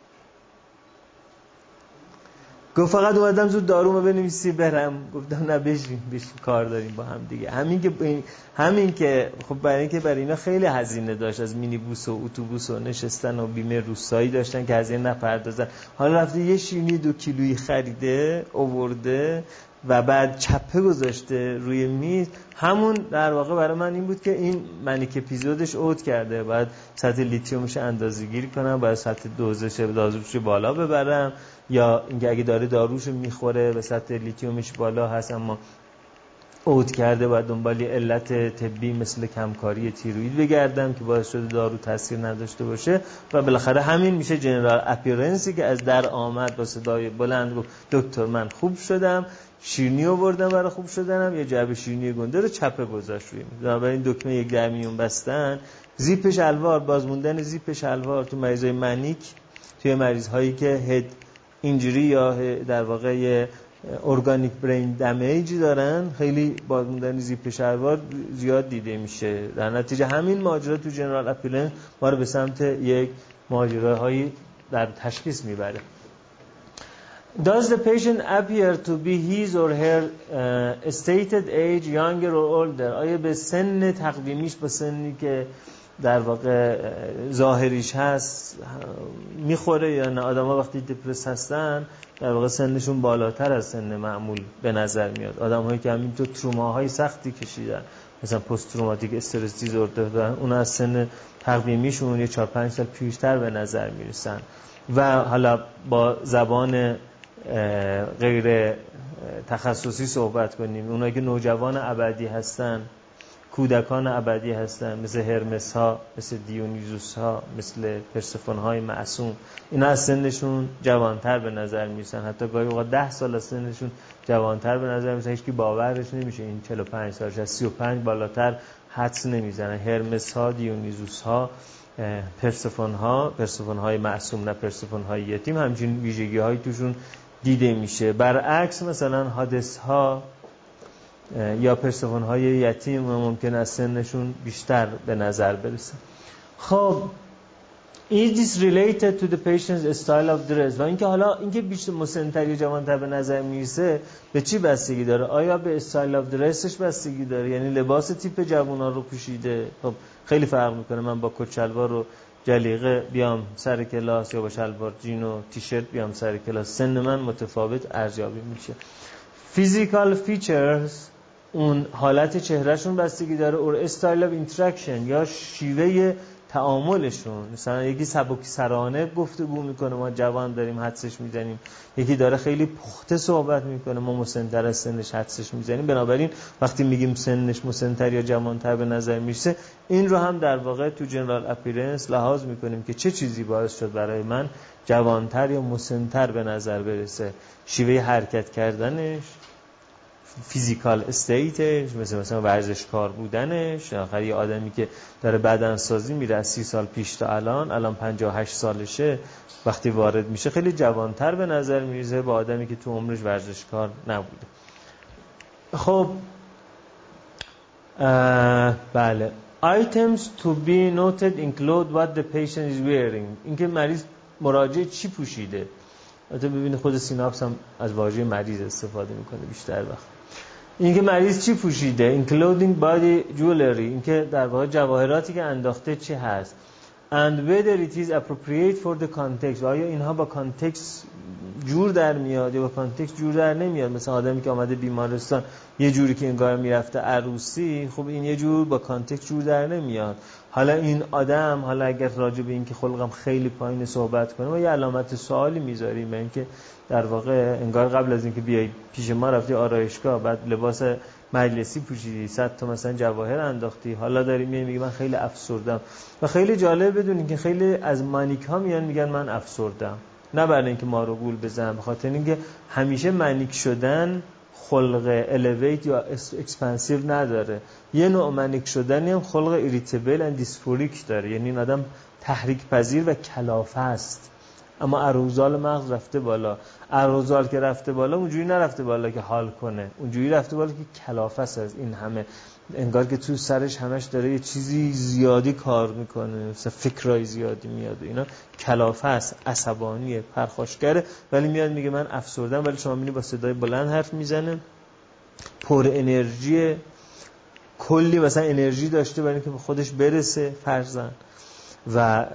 گفت فقط اومدم زود دارومو بنویسی برم. گفتم نه بشین کار داریم با هم دیگه. همین که خب برای اینا خیلی هزینه داشت، از مینیبوس و اتوبوس و نشستن و بیمه روستایی داشتن که هزینه نپردازن. حالا رفته یه شیرینی 2 کیلویی خریده آورده و بعد چپه گذاشته روی میز. همون در واقع برای من این بود که این منیک اپیزودش اوت کرده، بعد سطح لیتیومش اندازه‌گیری کنم، بعد سطح داروش بالا ببرم، یا اینکه اگه داره داروشو میخوره و سطح لیتیومش بالا هست اما اوت کرده، باید دنبال علت طبی مثل کمکاری تیروئید بگردم که باعث شده دارو تاثیر نداشته باشه. و بالاخره همین میشه جنرال اپیرنسی که از در آمد با صدای بلند گفت دکتر من خوب شدم، شیرینی آوردم برای خوب شدنم، یه جعبه شیرینی گنده رو چپه گذاشت روی میز. بنابراین دکمه یک در میون بستن، زیپ شلوار، بازموندن زیپ شلوار تو مریضای منیک، توی مریض هایی که هد اینجوری یا در واقع ارگانیک برین دمیج دارن، خیلی بازموندن زیپ شلوار زیاد دیده میشه. در نتیجه همین ماجرا تو جنرال اپیرنس ما رو به سمت یک ماجراهایی در تشخیص میبره. Does the patient appear to be his or her stated age younger or older؟ آیا به سن تقویمیش با سنی که در واقع ظاهریش هست میخوره یا نه؟ آدم ها وقتی دپرس هستن در واقع سنشون بالاتر از سن معمول به نظر میاد. آدم هایی که همینطور تروماهای سختی کشیدن، مثلا پست تروماتیک استرس دیزوردر دارن، اون از سن تقویمیشون یه 4-5 سال پیشتر به نظر میرسن. و حالا با زبان غیر تخصصی صحبت کنیم، اونایی که نوجوان ابدی هستن، کودکان ابدی هستن، مثل هرمس ها، مثل دیونیزوس ها، مثل پرسفون های معصوم، اینا از سنشون جوانتر به نظر میرسن. حتی گاهی اوقات 10 سال از سنشون جوانتر به نظر میرسن. هیچکی باورش نمیشه این 45 سالش، از 35 بالاتر حدس نمیزنن. هرمس ها، دیونیزوس ها، پرسفون های معصوم، نه پرسفون های یتیم، همچین ویژگی هایی توشون دیده میشه. برعکس مثلا هادس ها یا پرسفون های یتیم ممکن است سنشون بیشتر به نظر برسه. خب is this related to the patient's style of dress؟ و اینکه حالا اینکه بیشتر مسن‌تر یا جوان‌تر به نظر میرسه به چی بستگی داره؟ آیا به استایل آف درسش بستگی داره؟ یعنی لباس تیپ جوونا رو پوشیده؟ خب خیلی فرق میکنه. من با کت شلوار و جلیقه بیام سر کلاس یا با شلوار جین و تیشرت بیام سر کلاس، سن من متفاوت ارزیابی میشه. physical features، اون حالت چهرهشون بستگی داره، اور استایل اف اینتراکشن یا شیوه تعاملشون. مثلا یکی سبک سرانه گفتگو میکنه، ما جوان داریم حدسش میزنیم، یکی داره خیلی پخته صحبت میکنه، ما مسن‌تر از سنش حدسش میزنیم. بنابراین وقتی میگیم سنش مسن‌تر یا جوانتر به نظر میرسه، این رو هم در واقع تو جنرال اپیرنس لحاظ میکنیم که چه چیزی باعث شد برای من جوانتر یا مسن‌تر به نظر برسه. شیوه حرکت کردنش، فیزیکال استیتش، مثلا ورزشکار بودنش. آخر یه آدمی که داره بدنسازی میره از 30 سال پیش تا الان 58 سالشه، وقتی وارد میشه خیلی جوانتر به نظر میرسه با آدمی که تو عمرش ورزشکار نبوده. خب بله. Items to be noted include what the patient is wearing. اینکه مریض مراجع چی پوشیده. البته ببینید خود سیناپس هم از واژه مریض استفاده میکنه بیشتر وقت. اینکه مریض چی پوشیده، including body jewelry، اینکه در واقع جواهراتی که انداخته چی هست، and whether it is appropriate for the context، آیا اینها با کانتکست جور در میاد یا با کانتکست جور در نمیاد. مثلا آدمی که آمده بیمارستان یه جوری که انگار میرفته عروسی، خب این یه جور با کانتکست جور در نمیاد. حالا این آدم، حالا اگر راجع به این که خلقم خیلی پایین صحبت کنه ما یه علامت سوالی میذاریم، به اینکه در واقع انگار قبل از اینکه بیای پیش ما رفتی آرایشگاه، بعد لباس مجلسی پوشیدی، 100 تا مثلا جواهر انداختی، حالا داری میگی من خیلی افسردم. و خیلی جالب بدونید که خیلی از مانیک ها میگن من افسردم، نه برای اینکه ما رو گول بزنن، بخاطر اینکه همیشه مانیک شدن خلق الیویت یا اکسپنسیو نداره. یه نوع مانیک شدنی هم خلق ایریتیبل اند دیسفوریک داره، یعنی این آدم تحریک پذیر و کلافه است، اما اروزال مغز رفته بالا. اروزال که رفته بالا اونجوری نرفته بالا که حال کنه، اونجوری رفته بالا که کلافه است از این همه، انگار که تو سرش همش داره یه چیزی زیادی کار میکنه، مثلا فکرای زیادی میاد و اینا، کلافه است، عصبانیه، پرخاشگره، ولی میاد میگه من افسردم. ولی شما میبینی با صدای بلند حرف میزنه، پر انرژی، کلی مثلا انرژی داشته برای اینکه به خودش برسه فرضاً، و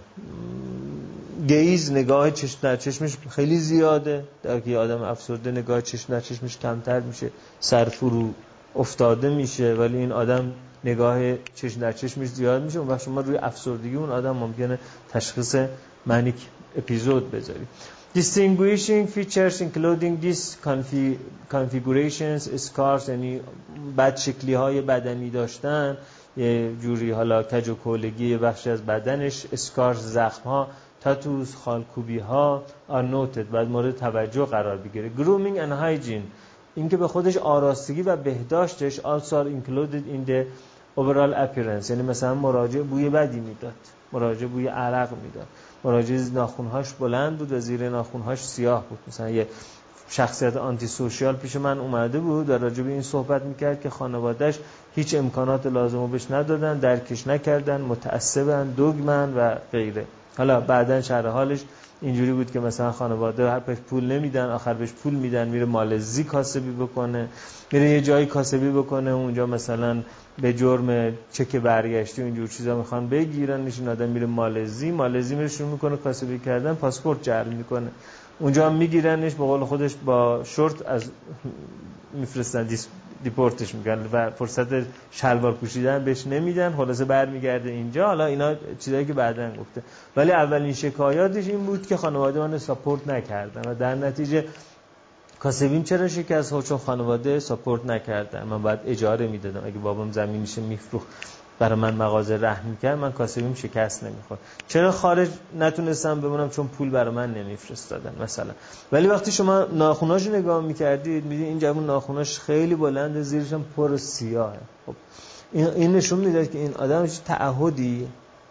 گیز، نگاه چشم در چشمش خیلی زیاده، در که آدم افسرده نگاه چشم در چشمش کمتر میشه، سر فرو افتاده میشه، ولی این آدم نگاه چشم در چشمش زیاد میشه. اون وقت شما روی افسردگی اون آدم ممکنه تشخیص منیک اپیزود بذاری. Distinguishing features including these configurations scars، یعنی بدشکلی های بدنی داشتن، یه جوری حالا کج و کولگی بخشی از بدنش، اسکارز زخم ها، تاتوز، خالکوبی ها are noted، باید مورد توجه قرار بگیره. grooming and hygiene، این که به خودش آراستگی و بهداشتش also are included in the overall appearance، یعنی مثلا مراجع بوی بدی میداد، مراجع بوی عرق میداد، مراجع ناخونهاش بلند بود و زیر ناخونهاش سیاه بود. مثلا یه شخصیت آنتی سوشیال پیش من اومده بود و راجع به این صحبت میکرد که خانواده‌اش هیچ امکانات لازمو بهش ندادن، درکش نکردن، متعصبن، دوگمن و غیره. حالا بعدن شرح حالش اینجوری بود که مثلا خانواده هر پیش پول نمیدن، آخر بهش پول میدن، میره مالزی کاسبی بکنه، میره یه جایی کاسبی بکنه، اونجا مثلا به جرم چک برگشتی و اینجور چیزا میخوان بگیرنش، این آدم میره مالزی میره شروع میکنه کاسبی کردن، پاسپورت جعل میکنه، اونجا هم میگیرنش، به قول خودش با شورت از میفرستن، دیپورتش میکنن و فرصت شلوار پوشیدن بهش نمیدن، خلاصه برمیگرده اینجا. حالا اینا چیزایی که بعداً گفته، ولی اولین شکایاتش این بود که خانواده من ساپورت نکردن و در نتیجه کاسبیم چرا شکست ها؟ چون خانواده ساپورت نکردن، من باید اجاره میدادم، اگه بابام زمینش میفروخت برای من مغازه رهن میکرد، من کاسبیم شکست نمیخورد. چرا خارج نتونستم بمونم؟ چون پول برای من نمیفرستادن مثلا. ولی وقتی شما ناخوناشو نگاه میکردید میدید این جوون ناخوناش خیلی بلنده، زیرش هم پر سیاهه. خب این نشون میداد که این آدم هیچ تعهدی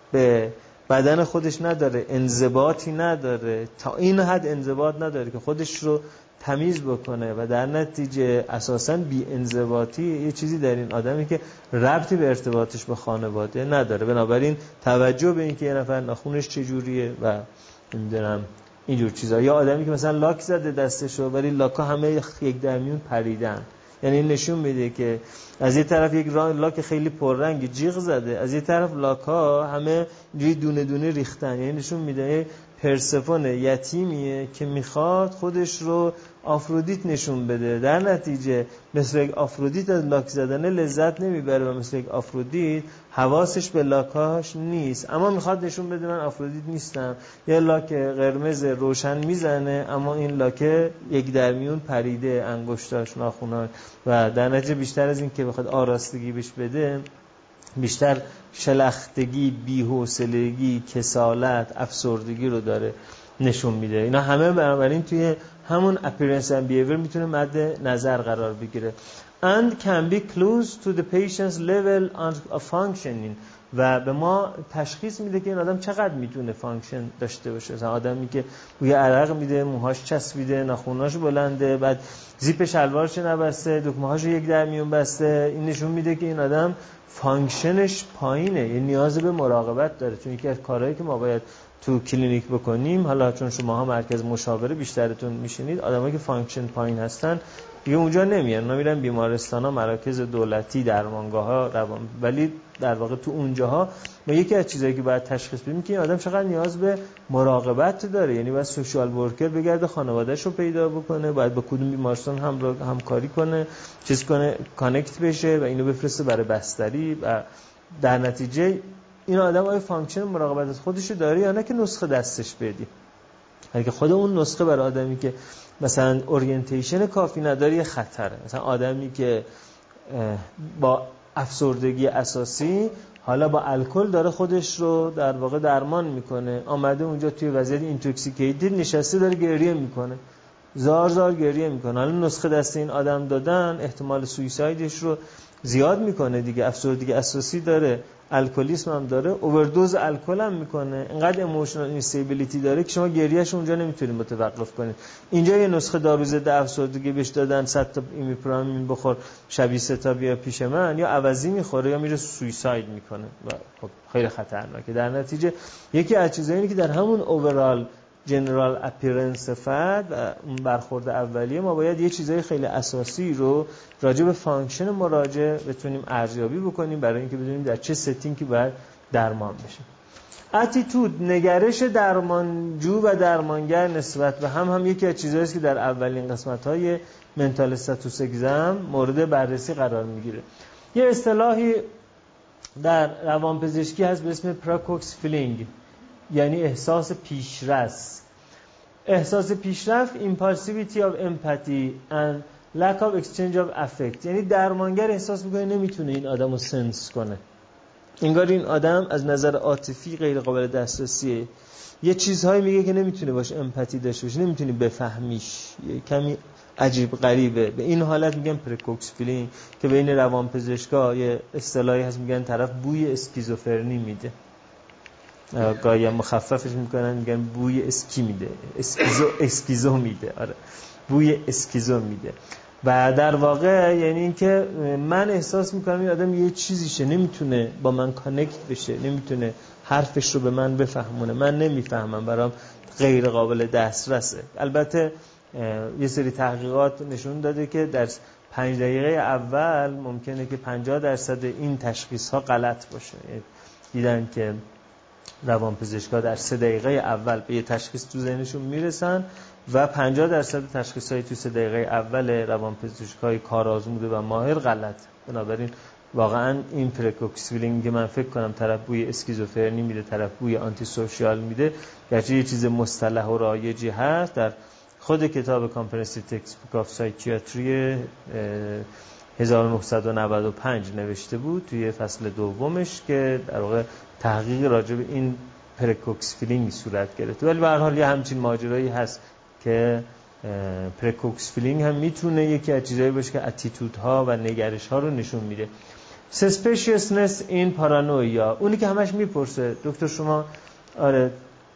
به بدن خودش نداره، انضباطی نداره، تا این حد انضباط نداره که خودش رو تمیز بکنه و در نتیجه اساساً بی انضباطی یه چیزی در این آدمی که ربطی به ارتباطش به خانواده نداره. بنابراین توجه به این که یه نفر ناخونش چجوریه و نمیدونم اینجور چیزا، یا آدمی که مثلا لاک زده دستشو ولی لاکا همه یک در میون پریدن، یعنی این نشون میده که از یه طرف یک لاک خیلی پررنگ جیغ زده، از یه طرف لاکا همه دونه دونه ریختن، یعنی نشون میده پرسفون یتیمیه که میخواد خودش رو آفرودیت نشون بده، در نتیجه مثل یک آفرودیت از لاک زدن لذت نمیبره و مثل یک آفرودیت حواسش به لاکاش نیست، اما میخواد نشون بده من آفرودیت نیستم. یه لاک قرمز روشن میزنه اما این لاک یک در میون پریده، انگشتاش، ناخوناش، و در نتیجه بیشتر از این که بخواد آراستگی بهش بده، بیشتر شلختگی، بی‌حوصلگی، کسالت، افسردگی رو داره نشون میده. اینا همه بنابراین توی همون appearance and behavior میتونه مد نظر قرار بگیره. and can be close to the patient's level of functioning، و به ما تشخیص میده که این آدم چقدر میتونه فانکشن داشته باشه. مثلا آدمی که بوی عرق میده، موهاش چسبیده، ناخوناش بلنده، بعد زیپ شلوارش نبسته، دکمه‌هاش یک در میون بسته، این نشون میده که این آدم فانکشنش پایینه، یعنی نیاز به مراقبت داره. چون یکی از کارهایی که ما باید تو کلینیک بکنیم، حالا چون شماها مرکز مشاوره بیشترتون میشینید، آدمایی که فانکشن پایین هستن دیگه اونجا نمیان، اونا میرن بیمارستانا، مراکز دولتی، درمانگاه‌ها، ولی در واقع تو اونجاها ما یکی از چیزایی که باید تشخیص بدیم که این آدم چقدر نیاز به مراقبت داره، یعنی باید سوشال ورکر بگرده خانواده‌اش رو پیدا بکنه، باید با کدوم بیمارستان همکاری کنه، چیز کنه، کانکت بشه و اینو بفرسته برای بستری و در نتیجه این آدم آیا فانکشن مراقبت از خودش داره یا نه که نسخه دستش بدی. اگه خود اون نسخه برای آدمی که مثلا اورینتیشن کافی نداره خطره، مثلا آدمی که با افسردگی اساسی حالا با الکل داره خودش رو در واقع درمان میکنه، آمده اونجا توی وضعیت اینتوکسیکیتد نشسته داره گریه میکنه، زار گریه میکنه، حالا نسخه دست این آدم دادن احتمال سویسایدش رو زیاد میکنه دیگه. افسردگی اساسی داره، الکلیسم هم داره، اووردوز الکل هم میکنه، اینقدر ایموشنال اینستیبیلیتی داره که شما گریهش اونجا نمیتونید متوقف کنید. اینجا یه نسخه دارو ضد افسردگی بهش دادن، 100 تا ایمیپرامین بخور شبیه 3 تا بیا پیش من، یا عوضی میخوره یا میره سویساید میکنه و خب خیلی خطرناکه. در نتیجه یکی از چیزایی که در همون اوورال جنرال اپیرنس فرد و اون برخورد اولیه ما باید یه چیزای خیلی اساسی رو راجع به فانکشن مراجع بتونیم ارزیابی بکنیم برای اینکه بدونیم در چه ستینگی باید درمان بشه. اتیتود، نگرش درمانجو و درمانگر نسبت به هم یکی از چیزایی است که در اولین قسمت‌های منتال استاتوس اگزم مورد بررسی قرار میگیره. یه اصطلاحی در روانپزشکی هست به اسم پراکوکس فیلینگ، یعنی احساس پیشرس. احساس پیشرفت impulsivity of empathy and lack of exchange of affect، یعنی درمانگر احساس میکنه نمیتونه این آدم رو سنس کنه، انگار این آدم از نظر عاطفی غیر قابل دسترسیه، یه چیزهایی میگه که نمیتونه باشه امپاتی داشته باشه، نمیتونی بفهمیش، یه کمی عجیب غریبه. به این حالت میگن پرکوکس فیلینگ که بین روانپزشکا یه اصطلاحی هست میگن طرف بوی اسکیزوفرنی میده، گاهی مخففش میکنن میگن بوی اسکی میده، اسکیزو میده، آره بوی اسکیزو میده. و در واقع یعنی این که من احساس میکنم این آدم یه چیزیشه، نمیتونه با من کانکت بشه، نمیتونه حرفش رو به من بفهمونه، من نمیفهمم، برام غیر قابل دسترسه. البته یه سری تحقیقات نشون داده که در 5 دقیقه اول ممکنه که 50% این تشخیص ها غلط باشه. دیدن که روانپزشکا در 3 دقیقه اول به یه تشخیص تو ذهنشون میرسن و 50% تشخیص‌های تو 3 دقیقه اول روانپزشکای کارآزموده و ماهر غلط. بنابراین واقعا این پرکوکس فیلینگ که من فکر کنم طرف بوی اسکیزوفرنی میده، طرف بوی آنتی سوشیال میده، گرچه یه چیز مصطلح و رایجی هست، در خود کتاب کامپرهنسیو تکست بوک آف سایکیاتری 1995 نوشته بود توی فصل دومش که در واقع تحقیق راجع به این پرکوکس فیلینگ صورت گرفت. ولی به هر حال یه همچین ماجرایی هست که پرکوکس فیلینگ هم میتونه یکی از چیزایی باشه که اتیتودها و نگرش‌ها رو نشون میده. سسپیشیسنس این پارانویا، اونی که همش میپرسه دکتر شما آره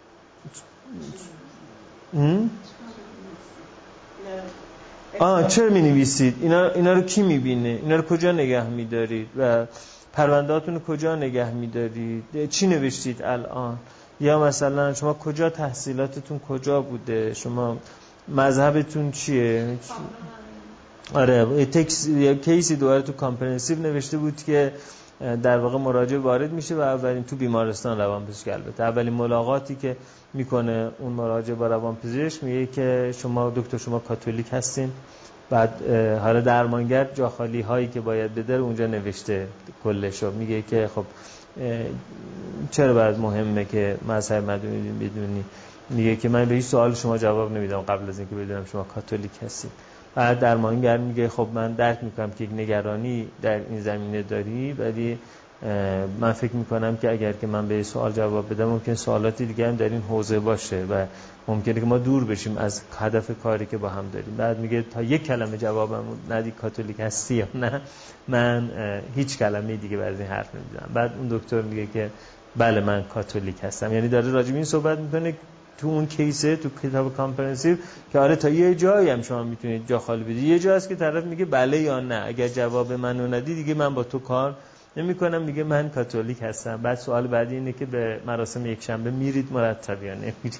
چرا می‌نویسید؟ اینا رو کی می‌بینه؟ اینا رو کجا نگه می‌دارید؟ و پرونده‌هاتون رو کجا نگه می‌دارید؟ چی نوشتید الان؟ یا مثلا شما کجا تحصیلاتتون کجا بوده؟ شما مذهبتون چیه؟ آره یه کیسی دوباره تو کامپرهنسیو نوشته بود که در واقع مراجع وارد میشه و اولین تو بیمارستان روانپزشک، البته اولین ملاقاتی که میکنه اون مراجع با روانپزشک میگه که شما دکتر شما کاتولیک هستین؟ بعد حالا درمانگر جا خالی هایی که باید بده اونجا نوشته کلشو، میگه که خب چرا باید مهمه که مذهب بدونی؟ میگه که من به هیچ سوال شما جواب نمیدم قبل از اینکه بدونم شما کاتولیک هستید. بعد درمانگر میگه خب من درک میکنم که یک نگرانی در این زمینه داری، ولی من فکر میکنم که اگر که من به سوال جواب بدم ممکن سوالاتی دیگه هم در این حوزه باشه و ممکنه که ما دور بشیم از هدف کاری که با هم داریم. بعد میگه تا یک کلمه جوابم ندی کاتولیک هستی یا نه، من هیچ کلمه دیگه برای این حرف نمیزنم. بعد اون دکتر میگه که بله من کاتولیک هستم، یعنی داره راجع به این صحبت میکنه تو اون کیسه تو کتاب کامپرهنسیو که آره تا یه جایی هم شما میتونید جا خالی بدید، یه جا هست که طرف میگه بله یا نه، اگر جواب منو ندی دیگه من با تو کار نمیکنم، میگه من کاتولیک هستم. بعد سوال بعدی اینه که به مراسم یکشنبه میرید مرتب یا نمیرید؟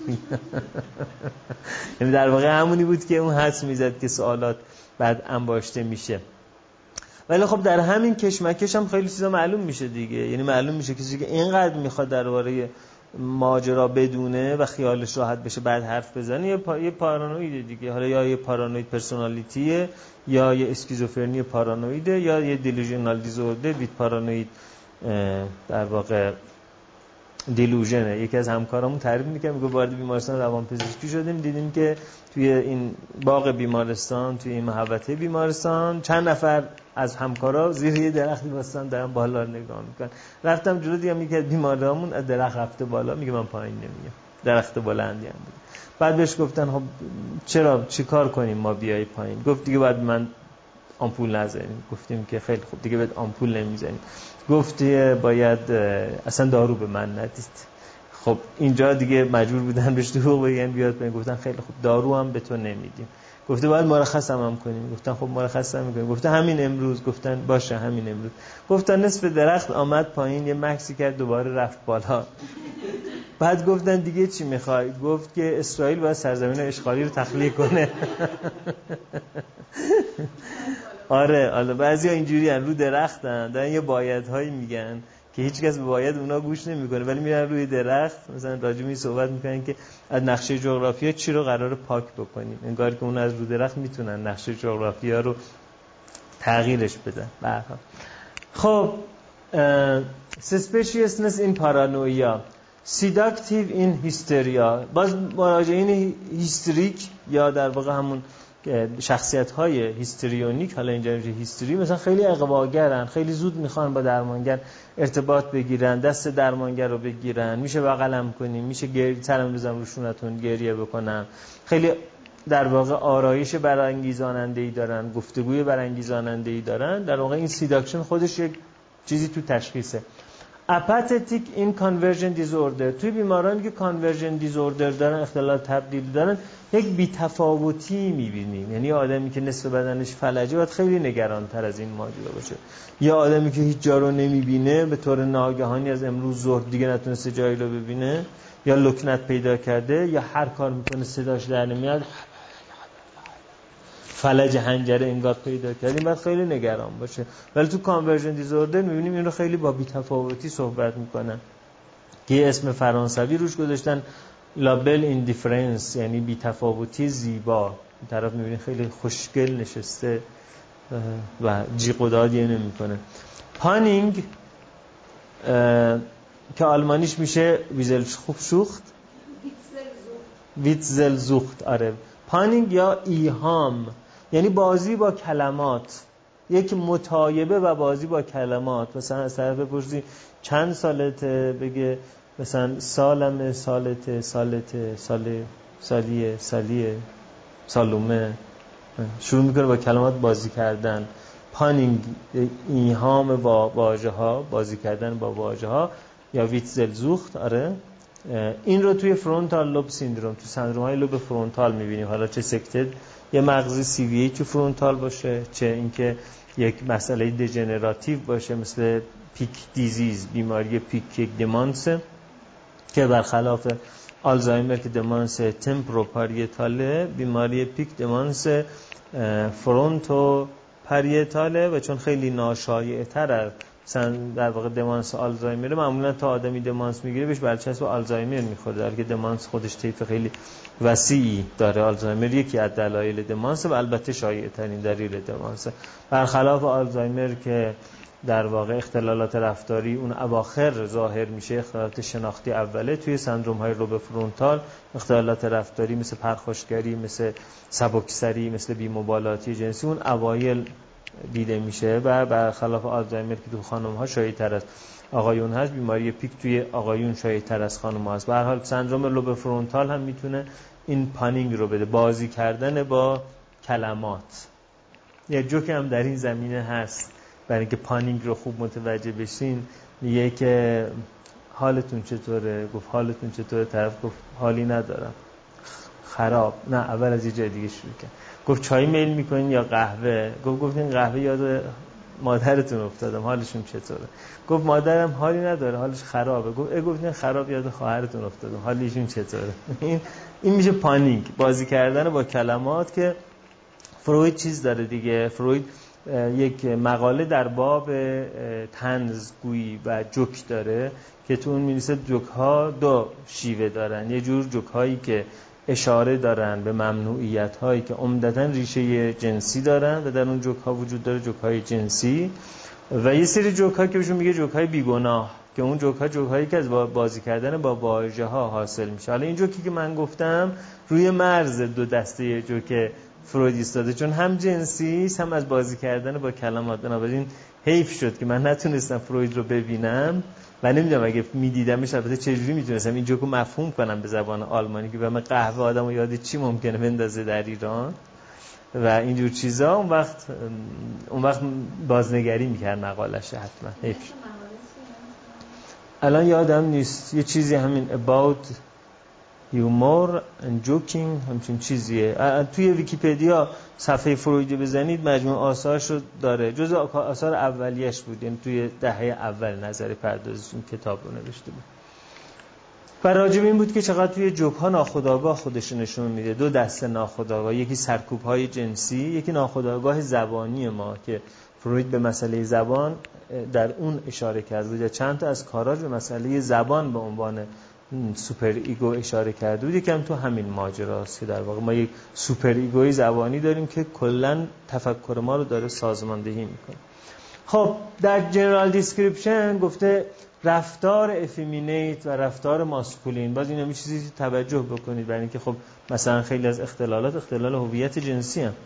یعنی در واقع همونی بود که اون حدس میزد که سوالات بعد انباشته میشه. ولی خب در همین کشمکش هم خیلی چیزا معلوم میشه دیگه. یعنی معلوم میشه کسی که اینقدر میخواد درباره ماجرا بدونه و خیالش راحت بشه بعد حرف بزنه یه پارانویده دیگه. حالا یا یه پارانوید پرسونالیتیه، یا یه اسکیزوفرنی پارانویده، یا یه دیلوژنال دیزوردر ویت پارانوید در واقع دیلوژنه. یکی از همکارامون تعریف می‌کنه، میگه وارد بیمارستان روانپزشکی شدیم، دیدیم که توی این باغ بیمارستان، توی این محوطه بیمارستان، چند نفر از همکارا زیر یه درختی واسطن دارن بالا نگاه میکنن. رفتم جلو، دیدم یکی از بیمارامون از درخت رفته بالا، میگه من پایین نمیام. درخت بلندی هم بود. بعد بهش گفتن خب چرا، چیکار کنیم ما بیای پایین؟ گفت دیگه بعد من آمپول نزنیم. گفتیم که خیلی خوب، دیگه بعد آمپول نمیزنیم. گفت باید اصلا دارو به من ندید. خب اینجا دیگه مجبور بودن بهش دروغ بگن بیاد پایین. گفتن خیلی خوب، دارو هم به تو نمیدیم. گفته باید مرخص هم کنیم. گفتن خب مرخص هم میکنیم. گفته همین امروز. گفتن باشه همین امروز. گفتن نصف درخت آمد پایین، یه مکسی کرد، دوباره رفت بالا. بعد گفتن دیگه چی میخوای؟ گفت که اسرائیل باید سرزمین اشغالی رو تخلیه کنه. آره بعضیا اینجوری ان، رو درختن دارن یه بایدهایی میگن که هیچ کس به باید اونا گوش نمیکنه، ولی میرن روی درخت مثلا راجمی صحبت میکنن که از نقشه جغرافیا چی رو قراره پاک بکنیم، انگار که اون از رو درخت میتونن نقشه جغرافیا رو تغییرش بدن. به هر حال خب suspiciousness in paranoia، seductive in hysteria. باز مراجعین هیستریک یا در واقع همون شخصیت های هیستریونیک، حالا اینجا هیستری، مثلا خیلی اغواگرن، خیلی زود میخوان با درمانگر ارتباط بگیرن، دست درمانگر رو بگیرن، میشه بغلم کنیم، میشه سرم بزنم روشونتون گریه بکنم. خیلی در واقع آرایش برانگیزاننده‌ای دارن، گفتگوی برانگیزاننده‌ای دارن. در واقع این سیداکشن خودش یک چیزی تو تشخیصه. اپاتیک این کانورژن دیزوردر، توی بیمارانی که کانورژن دیزوردر دارن، اختلال تبدیل دارن، یک بی‌تفاوتی می‌بینیم. یعنی آدمی که نصف بدنش فلجه باید خیلی نگران‌تر از این ماجرا باشه. یا آدمی که هیچ جا رو نمی‌بینه، به طور ناگهانی از امروز ظهر دیگه نتونسته جایی رو ببینه، یا لکنت پیدا کرده، یا هر کار می‌کنه صداش در نمیاد، فلج حنجره انگار پیدا کردیم، باید خیلی نگران باشه. ولی تو کانورژن دیزوردر می‌بینیم این رو خیلی با بی‌تفاوتی صحبت می‌کنن که یه اسم فرانسوی روش گذاشتن، لابل ایندیفرنس، یعنی بی‌تفاوتی زیبا. این طرف می‌بینی خیلی خوشگل نشسته و جیغ و دادی نمی‌کنه. پانینگ که آلمانیش میشه ویزلشوخت، ویتزلزوخت. آره، پانینگ یا ایهام، یعنی بازی با کلمات، یک متایبه و بازی با کلمات. مثلا از طرف بپرسی چند سالته، بگه مثلا سالمه، سالته، سالته، سالیه، سالیه، سالومه. شروع میکنه با کلمات بازی کردن. پانینگ ایهام با واژه ها، بازی کردن با واژه ها، یا ویتزلزوخت. آره، این رو توی فرونتال لوب سیندروم، تو سندروم های لوب فرونتال میبینیم. حالا چه سکتد یه مغزی سی وی ای تو فرونتال باشه، چه اینکه یک مسئله دژنراتیو باشه مثل پیک دیزیز، بیماری پیک، یک دمانس که برخلاف آلزایمر که دمانس تمپرو پاریتاله، بیماری پیک دمانس فرونتو پاریتاله و چون خیلی ناشایع تر مثلا در واقع دمانس آلزایمر، معمولا تا آدمی دمانس میگیره بهش برچسب آلزایمر میخوره، در که دمانس خودش طیف خیلی وسیعی داره. آلزایمر یکی از دلایل دمانس و البته شایع ترین دلیل دمانس، برخلاف آلزایمر که در واقع اختلالات رفتاری اون اواخر ظاهر میشه. اختلالات شناختی اوله توی سندروم های لوب فرونتال، اختلالات رفتاری مثل پرخاشگری، مثل سبکسری، مثل بی‌مبالاتی جنسی اون اوایل دیده میشه و برخلاف آلزایمر که تو خانم ها شایع تر از آقایون هست، بیماری پیک توی آقایون شایع تر از خانم ها هست. به هر حال سندروم لوب فرونتال هم میتونه این پانینگ رو بده، بازی کردن با کلمات. یه جوک هم در این زمینه هست برای اینکه پانینگ رو خوب متوجه بشین. میگه که حالتون چطوره؟ گفت حالتون چطوره؟ طرف گفت حالی ندارم، خراب. نه، اول از یه جای دیگه شروع کرد. گفت چای میل میکنین یا قهوه؟ گفت این قهوه یاد مادرتون افتادم، حالشون چطوره؟ گفت مادرم حالی نداره، حالش خرابه. گفتین خراب، یاد خواهرتون افتادم، حالشون چطوره؟ این میشه پانیک، بازی کردن با کلمات. که فروید چیز داره دیگه، فروید یک مقاله در باب طنزگویی و جوک داره که تو اون می‌نویسه جوک ها دو شیوه دارن. یه جور جوک هایی که اشاره دارن به ممنوعیت هایی که عمدتاً ریشه جنسی دارن و در اون جوک ها وجود داره جوک های جنسی، و یه سری جوک ها که بهشون میگه جوک های بیگناه، که اون جوک هایی که از بازی کردن با واژه ها حاصل میشه. حالا این جوکی که من گفتم روی مرز دو دسته جوک فروید ایستاده، چون هم جنسی هم از بازی کردن با کلمات. بنابراین حیف شد که من نتونستم فروید رو ببینم و نمیدونم اگه میدیدمش البته چجوری میتونستم این جوکو مفهوم کنم به زبان آلمانی که به من قهوه آدمو یاد چی ممکنه بندازه در ایران و اینجور چیزا. اون وقت بازنگری میکرد مقالش. حتما حیف شد. الان یادم نیست، یه چیزی همین about humor and joking همچین چیزیه. توی ویکی‌پدیا صفحه فروید بزنید مجموع آثارش رو داره، جزء آثار اولیش بود، یعنی توی دهه اول نظر پردازی این کتاب رو نوشته بود. و راجب این بود که چقدر توی جوک ها ناخودآگاه خودش نشون میده. دو دسته ناخودآگاه، یکی سرکوب های جنسی، یکی ناخودآگاه زبانی ما که فروید به مسئله زبان در اون اشاره کرده بود. چند تا از کاراش به مسئله زبان به عنوان سوپر ایگو اشاره کرده بود. یکم تو همین ماجراست که در واقع ما یک سوپر ایگوی زبانی داریم که کلا تفکر ما رو داره سازماندهی میکنه. خب در جنرال دیسکریپشن گفته رفتار افیمینیت و رفتار ماسکولین. باز اینا چیزی توجه بکنید، برای اینکه خب مثلا خیلی از اختلالات اختلال هویت جنسی هم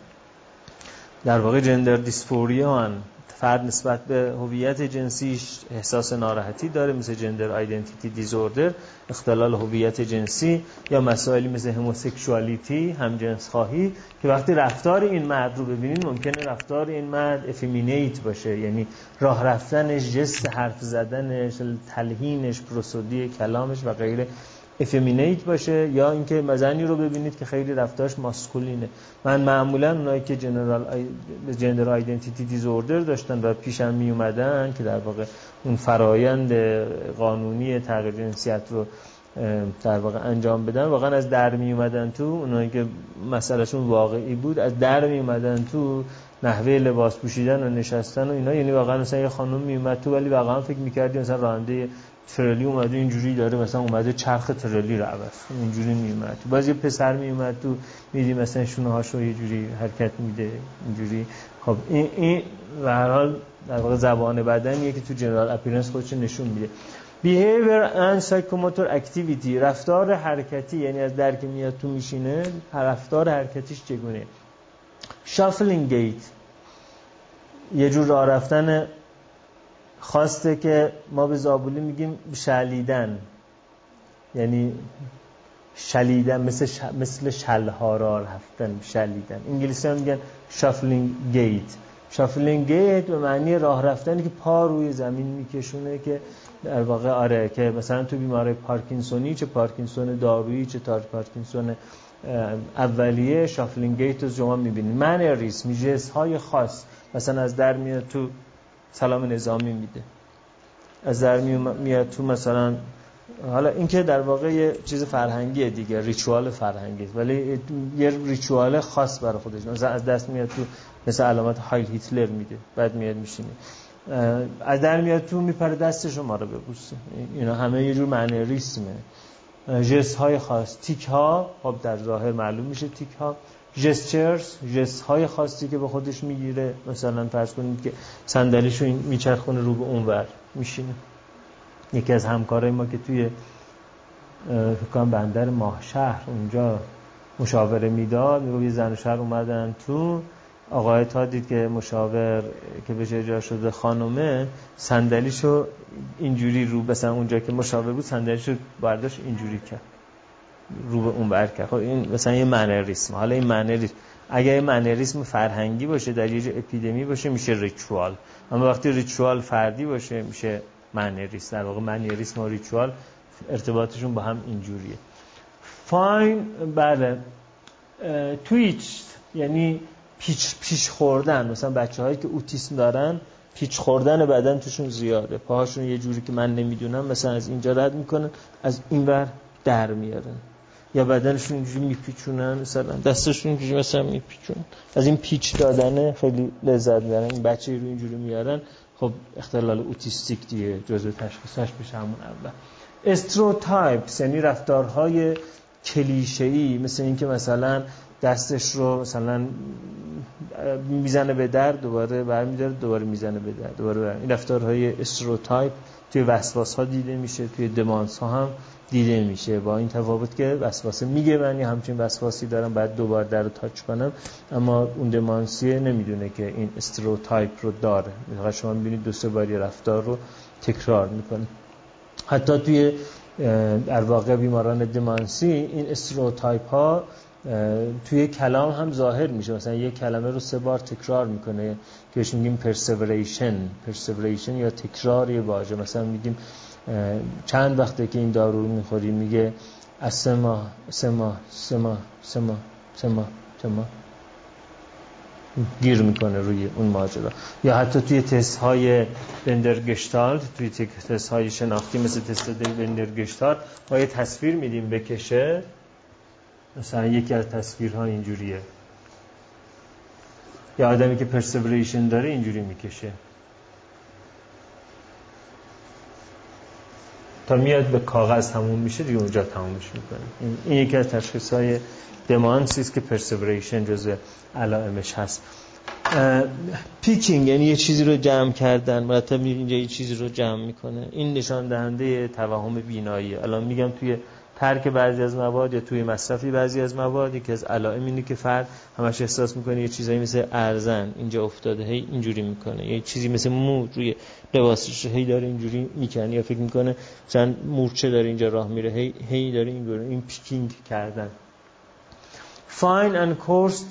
در واقع جندر دیسفوریا هم. فرد نسبت به هویت جنسیش احساس ناراحتی داره، مثل جندر آیدنتیتی دیزوردر، اختلال هویت جنسی، یا مسائلی مثل هموسکشوالیتی، همجنس خواهی، که وقتی رفتار این مرد رو ببینید ممکنه رفتار این مرد افیمینیت باشه، یعنی راه رفتنش، جست حرف زدنش، تلحینش، پروسودی کلامش و غیره افیمینیت باشه، یا اینکه زنی رو ببینید که خیلی رفتارش ماسکولینه. من معمولا اونایی که جندر آیدنتیتی دیزوردر داشتن و پیشم می اومدن که در واقع اون فرایند قانونی تغییر جنسیت رو در واقع انجام بدن، واقعا از در می اومدن تو، اونایی که مسئلهشون واقعی بود از در می اومدن تو، نحوه لباس پوشیدن و نشستن و اینا. یعنی واقعا مثلا یه خانم می اومد تو ولی واقعا فکر می‌کردی مثلا راننده ترلی اومده اینجوری داره، مثلا اومده چرخ ترلی رو عوض اینجوری میومد. باز یه پسر میومد تو میدی مثلا شونه هاشو یه جوری حرکت میده اینجوری. خب این به هر حال در واقع زبان بدنیه که تو جنرال اپیرنس خودش نشون میده. behavior and psychomotor activity، رفتار حرکتی، یعنی از در که میاد تو میشینه رفتار حرکتیش چگونه. shuffling gait، یه جور راه رفتن خواسته که ما به زابلی میگیم شلیدن، یعنی شلیدن مثل شلها راه رفتن، شلیدن. انگلیسی ها میگن شافلینگ گیت. شافلینگ گیت به معنی راه رفتنی که پا روی زمین میکشونه، که در واقع آره که مثلا تو بیماری پارکینسونی، چه پارکینسون دارویی چه پارکینسون اولیه، شافلینگ گیت رو شما میبینید. منریسم، جست های خاص، مثلا از در میاد تو سلام نظامی میده، از در میاد تو مثلا، حالا این که در واقع یه چیز فرهنگیه دیگه، ریچوال فرهنگی، ولی یه ریچوال خاص برای خودش، مثلا از دست میاد تو مثل علامت هایل هیتلر میده، بعد میاد میشینه، از در میاد تو میپره دست شما رو ببوسه. اینا همه یه جور منریسمه. جست های خاص، تیک ها، خب در ظاهر معلوم میشه تیک ها. جستچرز، جست های خاصی که به خودش میگیره، مثلا فرض کنید که صندلیشو میچرخونه رو به اونور میشینه. یکی از همکارای ما که توی فکرام بندر ماهشهر اونجا مشاوره میداد، میگه یه زن و شوهر اومدن تو، آقای تا دید که مشاور که به جای جا شده خانومه، صندلیشو اینجوری رو مثلا اونجا که مشاور بود صندلیشو برداشت اینجوری کرد رو به اون ور کرد. خب این مثلا یه منریسم. حالا این منریسم اگه یه منریسم فرهنگی باشه، در یه اپیدمی باشه، میشه ریچوال. اما وقتی ریچوال فردی باشه میشه منریسم. در واقع منریسم و ریچوال ارتباطشون با هم اینجوریه. فاین، بله. تویچ یعنی پیش خوردن. مثلا بچه‌هایی که اوتیسم دارن پیچ خوردن بدن توشون زیاده، پاهاشون یه جوری که من نمیدونم مثلا از اینجا رد میکنن از اینور در میارن، یا بدنشون اینجوری میپیچونن، مثلا دستشون اینجوری مثلا میپیچونن. از این پیچ دادن خیلی لذت میبرن. این بچه رو اینجوری میارن، خب اختلال اوتیستیک دیگه، جزء تشخیصش میشه همون اول. استروتایپس یعنی رفتارهای کلیشه‌ای، مثل این که مثلا دستش رو مثلا میزنه به در، دوباره برمی‌داره، دوباره میزنه به در، دوباره برمی‌داره. این رفتارهای استروتایپ توی وسواس‌ها دیده میشه، توی دمانس‌ها هم دیده میشه، با این تفاوت که وسواسه میگه من همچین وسواسی دارم بعد دوبار در رو تاچ کنم، اما اون دمانسیه نمیدونه که این استروتایپ رو داره. مثلا شما میبینید دو سه بار یه رفتار رو تکرار میکنه. حتی توی در واقع بیماران دمانسی این استروتایپ ها توی کلام هم ظاهر میشه. مثلا یک کلمه رو 3 بار تکرار میکنه که بهش میگیم پرسیوریشن یا تکرار یه واژه. مثلا میگیم چند وقته که این دارو رو میخوری، میگه از 3 ماه گیر میکنه روی اون ماجرا. یا حتی توی تست های بندرگشتالت، توی تست های شناختی مثل تست بندرگشتالت ما یه تصویر میدیم بکشه، مثلا یکی از تصویرها اینجوریه، یا آدمی که پرسیوریشن داره اینجوری میکشه تا میاد به کاغذ تموم میشه دیگه، اونجا تمومش میکنه. این یکی از تشخیص‌های دمانسی است که پرسیوریشن جزء علائمش هست. پیکینگ یعنی یه چیزی رو جمع کردن، مرتب اینجا یه چیزی رو جمع میکنه. این نشان دهنده توهم بینایی. الان میگم توی ترک بعضی از مواد یا توی مصرفی بعضی از مواد که از علائم اینه که فرد همش احساس میکنه یه چیزایی مثل ارزن اینجا افتاده، هی اینجوری میکنه، یه چیزی مثل مو روی لباسش هی داره اینجوری میکنه، یا فکر میکنه مثلا مورچه داره اینجا راه میره، هی داره این پیکینگ کردن. فاین اند کورس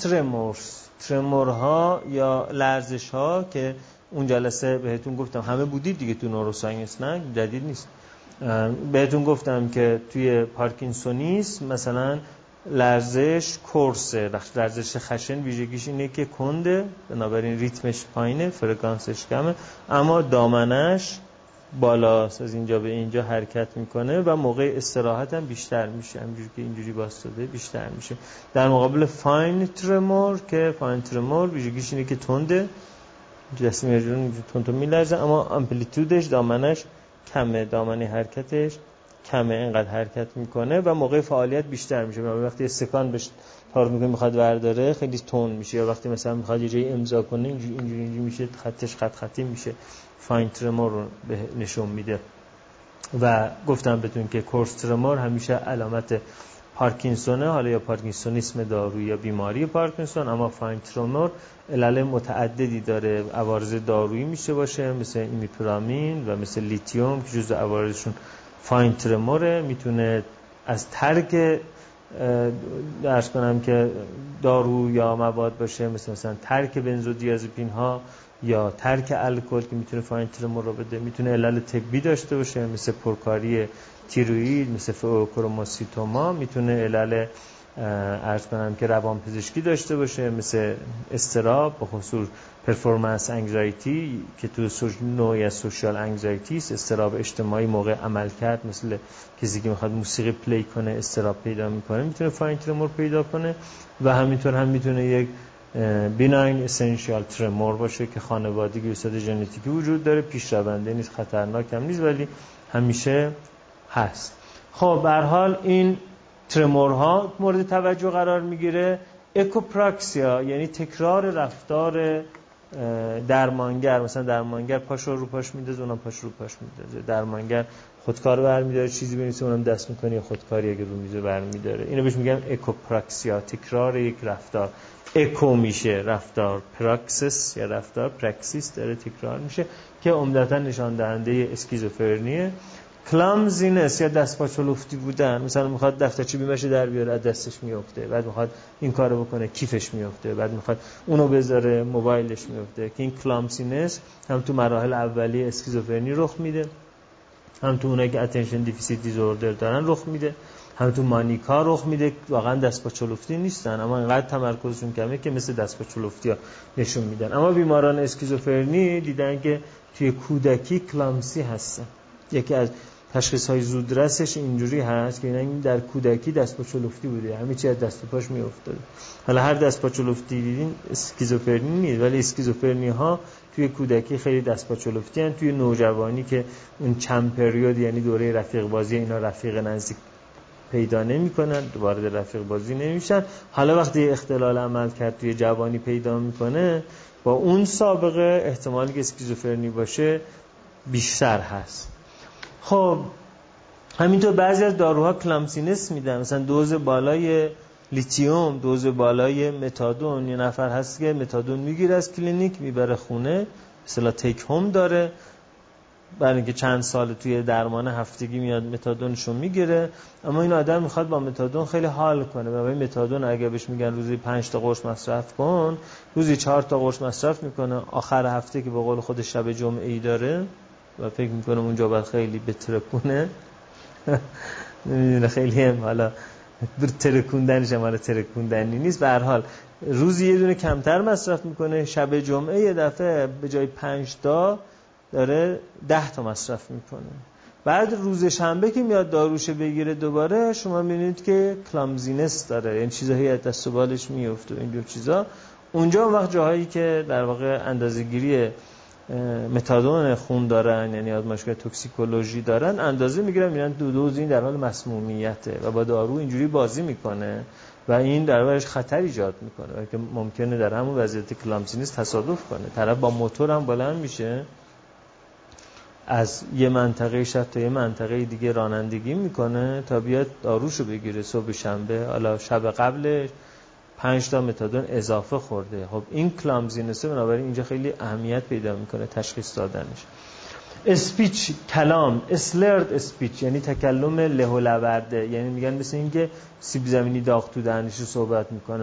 ترمورها یا لرزش ها که اون جلسه بهتون گفتم، همه بودید دیگه تو نوروساینس، نه جدید نیست. بهتون گفتم که توی پارکینسونیسم مثلا لرزش کورسه، لرزش خشن ویژگیش اینه که کنده، بنابراین ریتمش پایینه، فرکانسش کمه، اما دامنش بالاست، از اینجا به اینجا حرکت میکنه و موقع استراحت هم بیشتر میشه، همینجوری که اینجوری واسطه بیشتر میشه. در مقابل فاین ترمور که فاین ترمور ویژگیش اینه که تنده، جسم اینجوری تند میلرزه، اما امپلیتودش دامنش کمه، دامنه حرکتش کمه، اینقدر حرکت میکنه و موقع فعالیت بیشتر میشه. وقتی استکان بهش تار میکنه میخواد ورداره خیلی تند میشه، یا وقتی مثلا میخواد یه جایی امضا کنه اینجوری میشه، خطش خطی میشه، فاین ترمور رو نشون میده. و گفتم بهتون که کورس ترمور همیشه علامت پارکینسونه، حالا یا پارکینسونیسم دارویی یا بیماری پارکینسون، اما فاین ترمور علل متعددی داره، عوارض دارویی میشه باشه مثل ایمیپرامین و مثل لیتیوم که جزء عوارضشون فاین ترموره. میتونه از ترک درس کنم که دارو یا مواد باشه، مثلا ترک بنزودیازپین ها یا ترک الکل که میتونه فاین ترمور رو بده. میتونه علل طبی داشته باشه مثل پرکاری تیروئید، مثل فئوکروموسیتوما. میتونه علل عرض کنم که روانپزشکی داشته باشه مثل استراب، به خصوص پرفورمنس انگزایتی که تو نوعی از سوشال انگزایتی است، استراب اجتماعی موقع عمل کرد، مثل کسی که میخواد موسیقی پلی کنه استراب پیدا میکنه، میتونه فاین ترمور پیدا کنه. و همینطور هم میتونه یک بیناین اسنشیال ترمور باشه که خانوادگی و صد ژنتیکی وجود داره، پیش رونده نیست، خطرناک هم نیست، ولی همیشه هست. خب به هر حال این ترمورها مورد توجه قرار میگیره. اکوپراکسیا یعنی تکرار رفتار درمانگر، مثلا درمانگر پاش رو پاش میندازه اونم پاش رو پاش میندازه، درمانگر خودکار برمی‌داره چیزی بنویسه اونم دست می‌کنه یا خودکاری اگه رو میزه برمی‌داره. اینو بهش میگن اکوپراکسیا، تکرار یک رفتار. اکو میشه رفتار، پراکسیس یا رفتار پراکسیس داره تکرار میشه که عمدتاً نشان دهنده اسکیزوفرنیه. کلامزینس یا دست پا چلفتی بودن، مثلا میخواد دفترچه بیمش در بیاره از دستش میفته، بعد میخواد این کارو بکنه کیفش میفته، بعد میخواد اونو بذاره موبایلش میفته، که این کلامزینس هم تو مراحل اولیه اسکیزوفرنی رخ میده. هم تو اونایی که اتنشن دیفیسیت دیزوردر دارن رخ میده، هم تو مانیکا رخ میده. واقعا دست پا چلفتی نیستن اما اینقدر تمرکزشون کمه که مثل دست پا چلفتی ها نشون میدن. اما بیماران اسکیزوفرنی دیدن که توی کودکی کلامسی هستن. یکی از تشخیص های زودرسش اینجوری هست که این در کودکی دست پا چلفتی بوده، همه چی از دست و پاش میافتاده. حالا هر دست پا چلفتی دیدین اسکیزوفرنی نیست، ولی اسکیزوفرنی ها توی کودکی خیلی دست پا چلفتی هستن. توی نوجوانی که اون چند پریود یعنی دوره رفیق بازی، اینا رفیق نزدیک پیدا نمی‌کنن، وارد رفیق بازی نمیشن. حالا وقتی اختلال عمل کرد توی جوانی پیدا میکنه، با اون سابقه احتمالی که اسکیزوفرنی باشه بیشتر هست. خب همینطور بعضی از داروها کلامسینس میدن، مثلا دوز بالای لیتیوم، دوز بالای متادون. یه نفر هست که متادون میگیره از کلینیک میبره خونه، مثلا تیک هوم داره، برای اینکه چند سال توی درمان هفتگی میاد متادونشو میگیره. اما این آدم میخواد با متادون خیلی حال کنه و این متادون اگه بهش میگن روزی 5 تا قرص مصرف کن، روزی 4 تا قرص مصرف میکنه. آخر هفته که به قول خود شب جمعه ای داره و فکر میکنه اونجا باید خیلی بترکونه نمیدونه خیلی هم حالا ترکوندنش هم حالا ترکوندنی نیست، به هر حال روزی یه دونه کمتر مصرف میکنه. شب جمعه یه دفعه به جای 5 تا داره 10 تا مصرف میکنه. بعد روز شنبه که میاد داروش بگیره دوباره، شما میبینید که کلامزینس داره، یعنی چیزایی از دست و بالش میفته و اینجور چیزا. اونجا اون وقت جاهایی که در واقع اندازه‌گیری متادون خون دارن، یعنی آزمایشگاه توکسیکولوژی دارن، اندازه میگیرن میرن دو دوز این در حال مسمومیته و با دارو اینجوری بازی میکنه و این در واقعش خطر ایجاد میکنه که ممکنه در همون وضعیت کلامزینس تصادف کنه. طرف با موتور هم بلند میشه از یه منطقه شهر تا یه منطقه دیگه رانندگی میکنه تا بیاد داروشو بگیره صبح شنبه. حالا شب قبلش 5 تا متادون اضافه خورده. خب این کلامزینسه، بنابراین اینجا خیلی اهمیت پیدا میکنه تشخیص دادنش. اسپیچ، کلام، اسلرد اسپیچ یعنی تکلم له و لورده، یعنی میگن مثل این که سیب زمینی داغ تو دهنش رو صحبت میکنه.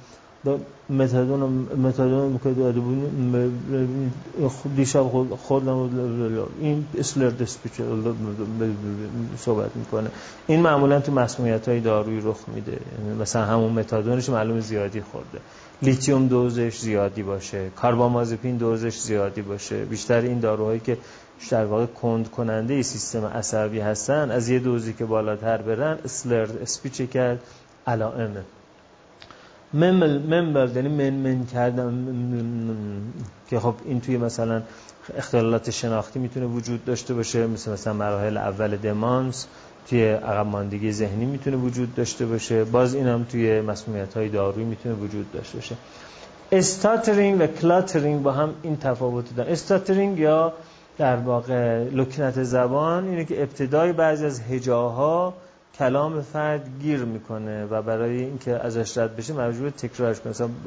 متادون میکنه داده بود دیشب خوردم این اسلرد اسپیچ صحبت میکنه. این معمولا تو مسمومیت های دارویی رخ میده، مثلا همون متادونش معلوم زیادی خورده، لیتیوم دوزش زیادی باشه، کاربامازپین دوزش زیادی باشه. بیشتر این داروهایی که در واقع کند کننده سیستم عصبی هستن از یه دوزی که بالاتر برن اسلرد اسپیچ کرد علائمه. ممبر یعنی من کردن که خب این توی مثلا اختلالات شناختی میتونه وجود داشته باشه، مثلا مراحل اول دمانس، توی عقب ماندگی ذهنی میتونه وجود داشته باشه. باز اینم توی مسمومیت‌های دارویی میتونه وجود داشته باشه. استاترینگ و کلاترینگ با هم این تفاوت دارن. استاترینگ یا در واقع لکنت زبان اینه که ابتدای بعضی از هجاها کلام فرد گیر میکنه و برای اینکه ازش رد بشه مجبور تکرارش کنه. مثلا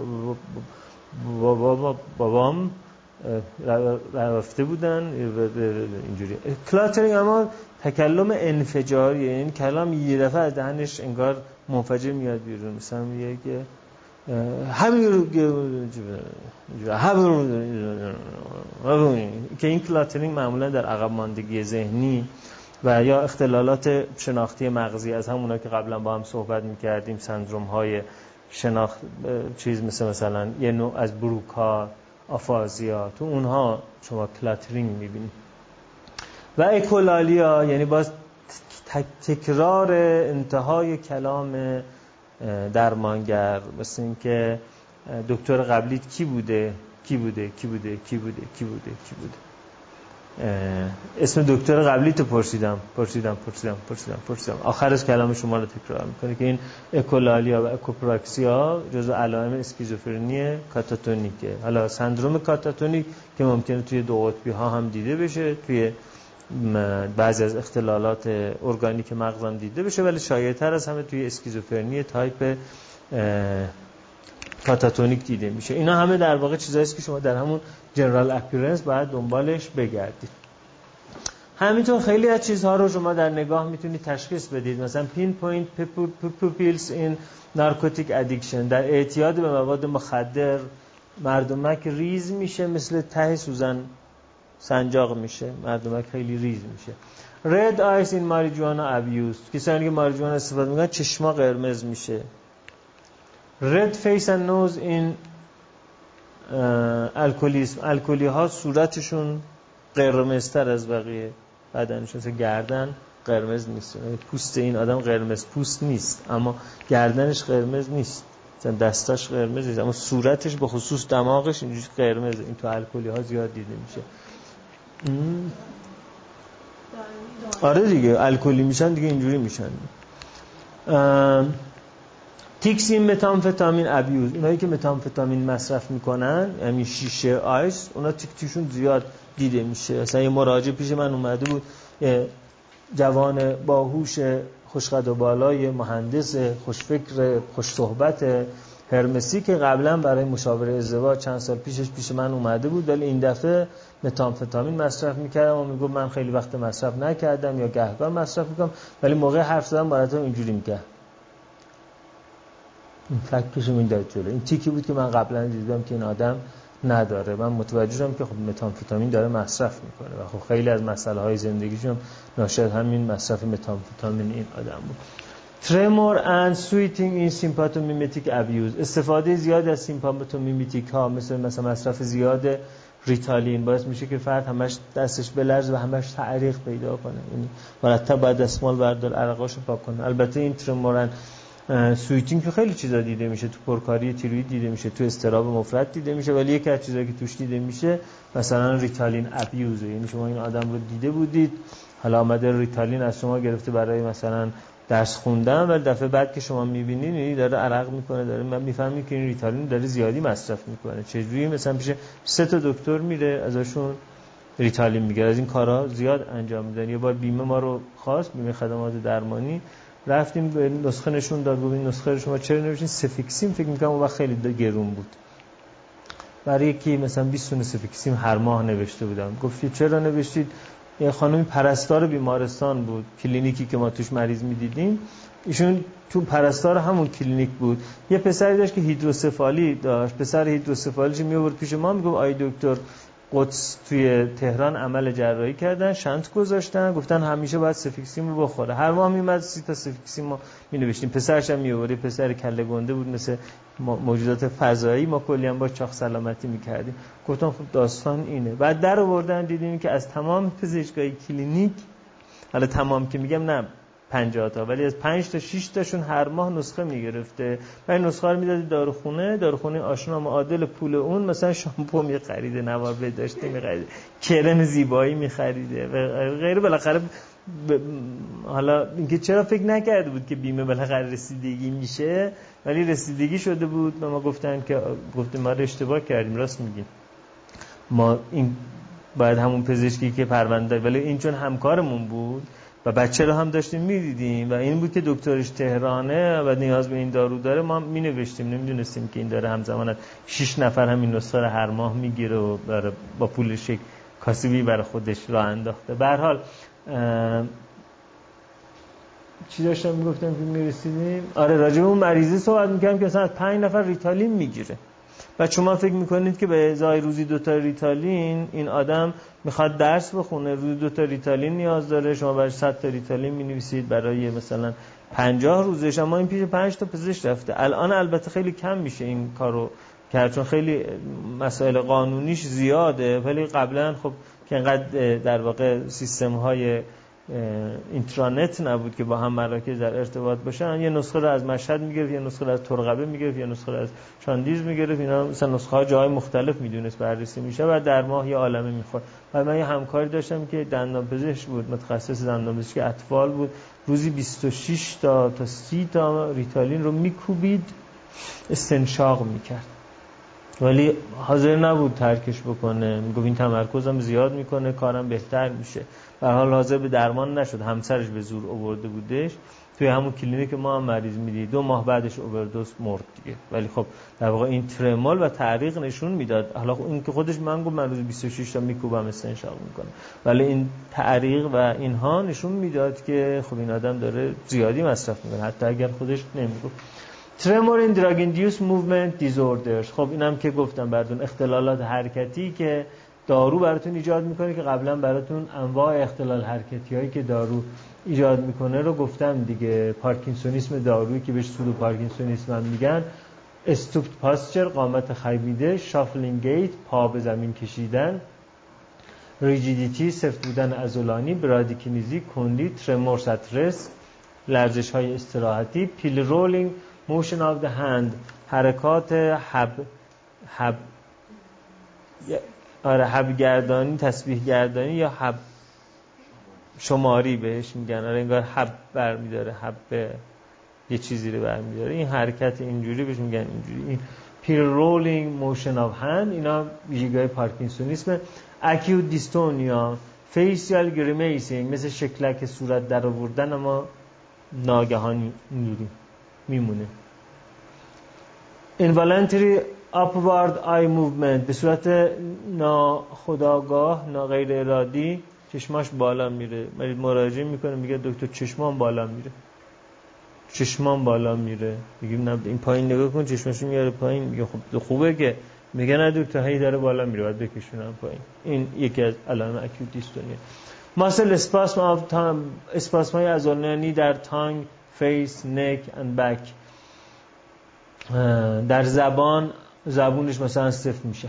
بابام رفته بودن اینجوری. کلاترینگ اما تکلم انفجاری، یعنی کلام یه دفعه از دهنش انگار منفجر میاد بیرون. مثلا میگه که همین که این کلاترینگ معمولا در عقب ماندگی ذهنی و یا اختلالات شناختی مغزی از همونا که قبلا با هم صحبت میکردیم، سندروم های شناخت چیز مثلا یه نوع از بروکا، آفازیا، تو اونها شما کلاترینگ میبینید. و اکولالیا یعنی باز تکرار انتهای کلام درمانگر، مثل این که دکتر قبلیت کی بوده اسم دکتر قبلی تو پرسیدم آخر از کلام شما رو تکرار میکنه که این اکولالیا و اکوپراکسیا جزو علائم اسکیزوفرنی کاتاتونیکه. حالا سندروم کاتاتونیک که ممکنه توی دو قطبی ها هم دیده بشه، توی بعضی از اختلالات ارگانیک مغز هم دیده بشه، ولی شایع‌تر از همه توی اسکیزوفرنی تایپ کاتاتونیک دیده میشه. اینا همه در واقع چیزایی است که شما در همون جنرال اپیرنس باید دنبالش بگردید. همینطور خیلی از چیزها رو شما در نگاه میتونید تشخیص بدید. مثلا پین پوینت پوپیلز این نارکوتیک ادیکشن، در اعتیاد به مواد مخدر مردمک ریز میشه، مثل ته سوزن سنجاق میشه، مردمک خیلی ریز میشه. red eyes in marijuana abuse، کسانی که ماریجوانا استفاده میکنن چشما قرمز میشه. red face and nose in الکلیسم، الکلی ها صورتشون قرمزتر از بقیه بدنشون، مثل گردن قرمز نیست، پوست این آدم قرمز پوست نیست اما گردنش قرمز نیست، مثلا دستاش قرمز نیست اما صورتش به خصوص دماغش اینجوری قرمزه. این تو الکلی ها زیاد دیده میشه. آره دیگه الکلی میشن دیگه اینجوری میشن. تیکس این متامفتامین ابیوز، اونایی که متامفتامین مصرف میکنن همین شیشه آیس، اونا تیکشون زیاد دیده میشه. مثلا یه مراجع پیش من اومده بود، جوان باهوش خوشقد و بالای مهندس خوشفکر خوش صحبت هرمسی که قبلا برای مشاوره ازدواج چند سال پیش من اومده بود، ولی این دفعه متامفتامین مصرف میکردم و میگفت من خیلی وقت مصرف نکردم یا گهگار مصرف میکنم، ولی موقع حرف زدن مرتب اینجوری میکرد، این فکرشو میداد جلو. این تیکی بود که من قبلا دیدم که این آدم نداره. من متوجه شدم که خب متامفتامین داره مصرف میکنه و خب خیلی از مسائل های زندگیشون ناشی از همین مصرف متامفتامین این آدم بود. tremor and sweating in sympathomimetic abuse، استفاده زیاد از سیمپاتومیمتیک ها مثلا مصرف زیاد ریتالین باعث میشه که فرد همش دستش بلرزه و همش تعریق پیدا کنه، یعنی مرتب باید دستمال بردار عرقاشو پاک کنه. البته این ترمور سویتینگ که خیلی چیزا دیده میشه، تو پرکاری تیروید دیده میشه، تو اضطراب مفرط دیده میشه، ولی یکی از چیزایی که توش دیده میشه مثلا ریتالین ابیوز، یعنی شما این آدم رو دیده بودید حالا آمده ریتالین از شما گرفته برای مثلا درس خوندن، ولی دفعه بعد که شما میبینید یعنی داره عرق میکنه، داره من میفهمی که این ریتالین داره زیادی مصرف میکنه. چجوری؟ مثلا پیش 3 تا دکتر میره ازشون ریتالین میگیره، از این کارا زیاد انجام میدن. یه بار بیمه ما رو خواست، بیمه خدمات درمانی، رفتیم به نسخه نشون داد، گفت این نسخه رو شما چرا نوشتین سفیکسیم؟ فکر می‌کنم اون وقت خیلی گرون بود، برای یکی مثلا 20 تونه سفیکسیم هر ماه نوشته بودم. گفت چرا نوشتید؟ یه خانمی پرستار بیمارستان بود، کلینیکی که ما توش مریض می‌دیدیم، ایشون تو پرستار همون کلینیک بود. یه پسری داشت که هیدروسفالی داشت، پسر هیدروسفالیش میآورد پیش ما، میگفت آی دکتر قدس توی تهران عمل جراحی کردن، شنت گذاشتن، گفتن همیشه باید سفیکسیم رو بخوره. هر ماه میومد 30 تا سفیکسیم ما می‌نوشتیم. پسرش هم میآورد، پسر کله گنده بود مثل موجودات فضایی، ما کلی هم با چاق سلامتی می‌کردیم. گفتم خب داستان اینه. بعد در آوردن دیدیم که از تمام پزشکای کلینیک، حالا تمام که میگم نه 50 تا، ولی از 5 تا 6 تاشون هر ماه نسخه میگرفته و این نسخه رو میدادی داروخونه آشنا معادل پول اون مثلا شامپو میخریده، نوار داشته میخریده، کرم زیبایی میخریده و غیره. بالاخره حالا اینکه چرا فکر نکرده بود که بیمه بالاخره رسیدگی میشه، ولی رسیدگی شده بود و ما گفتیم ما اشتباه کردیم، راست میگیم، ما این باید همون پزشکی که پرونده، ولی این چون همکارمون بود و بچه رو هم داشتیم میدیدیم و این بود که دکترش تهرانه و نیاز به این دارو داره، ما مینوشتیم، نمیدونستیم که این داره همزمان 6 نفر همین نسخه رو هر ماه میگیره و با پولش یک کاسبی برای خودش راه انداخته. به هر حال چی داشتم میگفتم که میرسیدیم؟ آره راجع به اون مریضی صحبت میکردم که مثلا از 5 نفر ریتالین میگیره و شما فکر میکنید که به ازای روزی 2 تا ریتالین این آدم میخواد درس بخونه، روزی 2 تا ریتالین نیاز داره، شما برای 100 تا ریتالین مینویسید برای مثلا 50 روزش، اما این پیش 5 تا پزشک رفته. الان البته خیلی کم میشه این کارو کرد چون خیلی مسائل قانونیش زیاده، ولی قبلا خب که انقدر در واقع سیستم های اینترنت نبود که با هم مراکز در ارتباط باشن، یه نسخه رو از مشهد میگرفت، یه نسخه رو از ترقبه میگرفت، یه نسخه رو از شاندیز میگرفت، اینا مثلا نسخه ها جای مختلف میدونست بررسی میشه و در ماه یه عالمه میخورد. و من یه همکاری داشتم که دندانپزشک بود، متخصص دندانپزشکی اطفال بود، روزی 26 تا 30 تا ریتالین رو میکوبید، استنشاق میکرد، ولی حاضر نبود ترکش بکنه، میگفت این تمرکزم زیاد میکنه، کارم بهتر میشه. به هر حال حاضر به درمان نشد، همسرش به زور آورده بودش، توی همون کلینیک ما هم مریض میدید، 2 ماه بعدش اووردوز مرد دیگه. ولی خب در واقع این ترمال و تعریق نشون میداد، حالا این که خودش من گفت من روز 26 تا میکوبم استنشاق میکنه، ولی این تعریق و اینها نشون میداد که خب این آدم داره زیادی مصرف میکنه حتی اگر خودش نمیگفت. Tremor in drug induced movement disorders، خب اینم که گفتم براتون، اختلالات حرکتی که دارو براتون ایجاد میکنه که قبلا براتون انواع اختلال حرکتی هایی که دارو ایجاد میکنه رو گفتم دیگه. پارکینسونیسم دارویی که بهش سودو پارکینسونیسم هم میگن، استوپت پاسچر، قامت خمیده، شافلینگ گیت، پا به زمین کشیدن، ریجیدیتی، سفت بودن عضلانی، برادیکینیزی، کندی، ترمور سترس، لرزش های استراحتی، پیل رولینگ، موشن آف ده هند، حرکات حب گردانی، تسبیح گردانی یا حب شماری بهش میگن. انگار حب برمیداره، حب یه چیزی رو برمیداره، این حرکت اینجوری بهش میگن اینجوری. این پیل رولینگ، موشن آف هند، اینا ویژگی‌های پارکینسونیسم. اکیوت دیستونیا، فیشیال گریمیسینگ، مثل شکلک صورت در آوردن اما ناگهانی اینجوری میمونه. involuntary upward eye movement، به صورت ناخودآگاه، ناغیر ارادی چشماش بالا میره. مریض مراجعه میکنه میگه دکتر چشمام بالا میره، چشمام بالا میره. میگیم نه این پایین نگاه کن، چشماشو میاره پایین. میگه خب خوبه که. میگه نه دکتر هی داره بالا میره، باید بکشونم پایین. این یکی از علائم اکوت دیستونیا. ماسل اسپاسم آف تانگ، اسپاسم‌های عضلانی در تانگ، فیس، نک اند بک. در زبونش مثلا سفت میشه،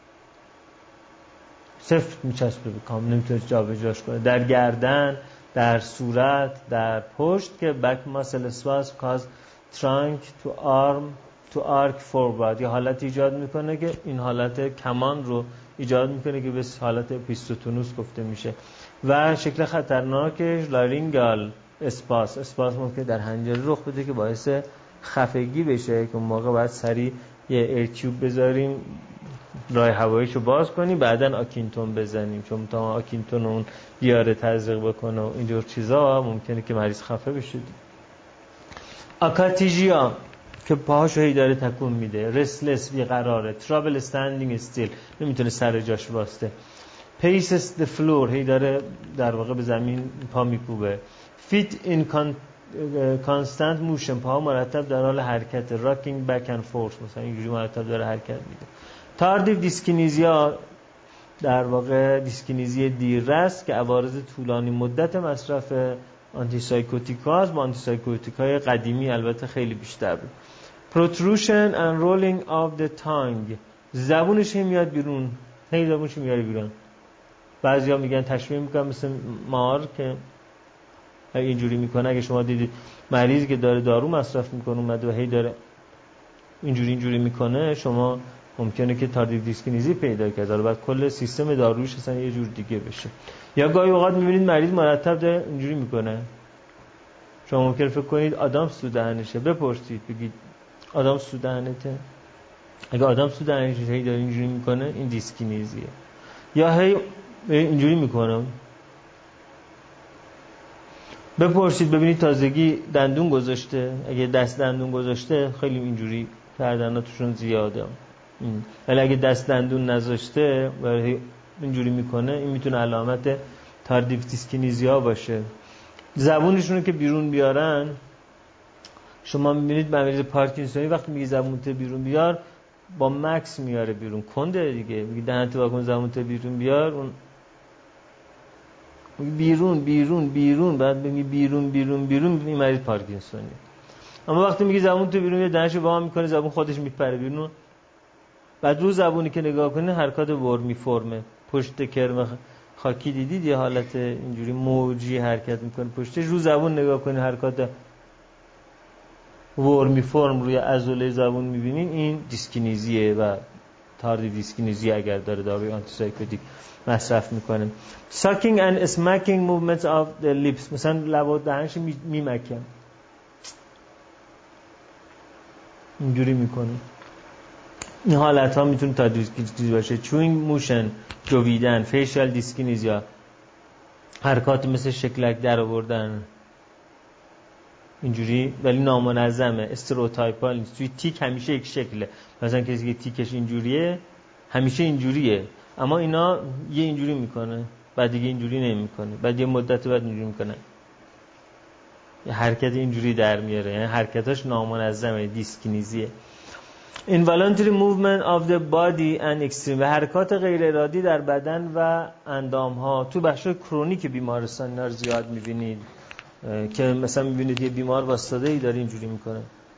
سفت میچسبه به کام، نمیتونه جابجاش کنه. در گردن، در صورت، در پشت که back muscle spasm cause trunk to arc forward، یا حالت ایجاد میکنه که این حالت کمان رو ایجاد میکنه که به حالت اپیستوتونوس گفته میشه. و شکل خطرناکش لارینگال اسپاسم که در حنجره رخ بده که باعث خفگی بشه، که اون موقع باید سریع یه ایرتیوب بذاریم، راه هواییشو باز کنیم، بعدن آکینتون بزنیم، چون تا آکینتون اون بیاره تزریق بکنه و اینجور چیزا ممکنه که مریض خفه بشه. آکاتیژیا که پاهاشو هی داره تکون میده، رسلس بیقراره، ترابل استندینگ استیل، نمیتونه سر جاش واسته، پیسس د فلور، هی داره در واقع به زمین پا میکوبه، فیت این کانستنت موشن، پاها مرتب در حال حرکت، راکینگ بک اند فورس، مثلا اینجوری مرتب داره حرکت میده. تاردیو دیسکینیزیا در واقع دیسکینیزی دیررس که عوارض طولانی مدت مصرف آنتی سایکوتیکاست، با آنتی سایکوتیکای قدیمی البته خیلی بیشتر بود. protrusion and rolling of the tongue، زبونش میاد بیرون، هی زبونش میاره بیرون. بعضیا میگن تشبیه میکنن مثل مار که اینجوری میکنه. اگه شما دیدید مریضی که داره دارو مصرف میکنه اومده و هی داره اینجوری میکنه، شما ممکنه که تاردیو دیسکینیزی پیدا کرده، بعد کل سیستم دارویش اصلا یه جور دیگه بشه. یا گاهی اوقات میبینید مریض مرتب داره اینجوری میکنه، شما ممکنه فکر کنید آدامس تو دهنشه، بپرسید بگید آدامس تو دهنته. اگه آدامس تو دهنشه هی داره اینجوری میکنه، این دیسکینیزیه. یا هی اینجوری میکنه، بپرسید ببینید تازگی دندون گذاشته، اگه دست دندون گذاشته خیلی اینجوری کردناتشون زیاده. ولی اگه دست دندون نذاشته و اینجوری میکنه، این میتونه علامت تاردیو دیسکینیزیا باشه. زبونشون که بیرون بیارن، شما میبینید مریض پارکینسونی وقتی میگه زبونت بیرون بیار، با مکس میاره بیرون، کنده دیگه، میگه دهنت واکن زبونت بیرون بیار، اون بیرون بعد بگی بیرون این مریض پارکینسونی. اما وقتی میگه زبون تو بیرون، یه دهنشو وا میکنه، زبون خودش میپره بیرون. بعد رو زبونی که نگاه کنه حرکات ورمی فرمه، پشت کرم خاکی دیدید یه حالت اینجوری موجی حرکت میکنه پشتش، رو زبون نگاه کنه حرکات ورمی فرم روی عضله زبون میبینین، این دیسکینیزیه و تاردیو دیسکینیزی اگر داره داروی آنتی سایکوتیک مصرف میکنه. sucking and smacking movements of the lips، مثلا لب و دهنش میمکن، اینجوری میکنه. این حالت ها میتونه تاردیو دیسکینیزی باشه. chewing motion، جویدن، facial دیسکینیزیا، حرکات مثل شکلک در آوردن اینجوری ولی نامنظمه، استروتایپال نیست. توی تیک همیشه یک شکله، مثلا کسی که تیکش اینجوریه همیشه اینجوریه، اما اینا یه اینجوری میکنه بعد دیگه اینجوری نمیکنه، بعد یه مدت بعد اینجوری میکنه، یه حرکت اینجوری در میاره، یعنی حرکتاش نامنظمه، دیسکینیزیه. involuntary movement of the body and extreme و حرکات غیر ارادی در بدن و اندام ها. تو بخش کرونیک بیمارستان اینا رو زیاد میبینید که مثلا میبینید یه بیمار واسطاده ای داره اینجوری میکنه.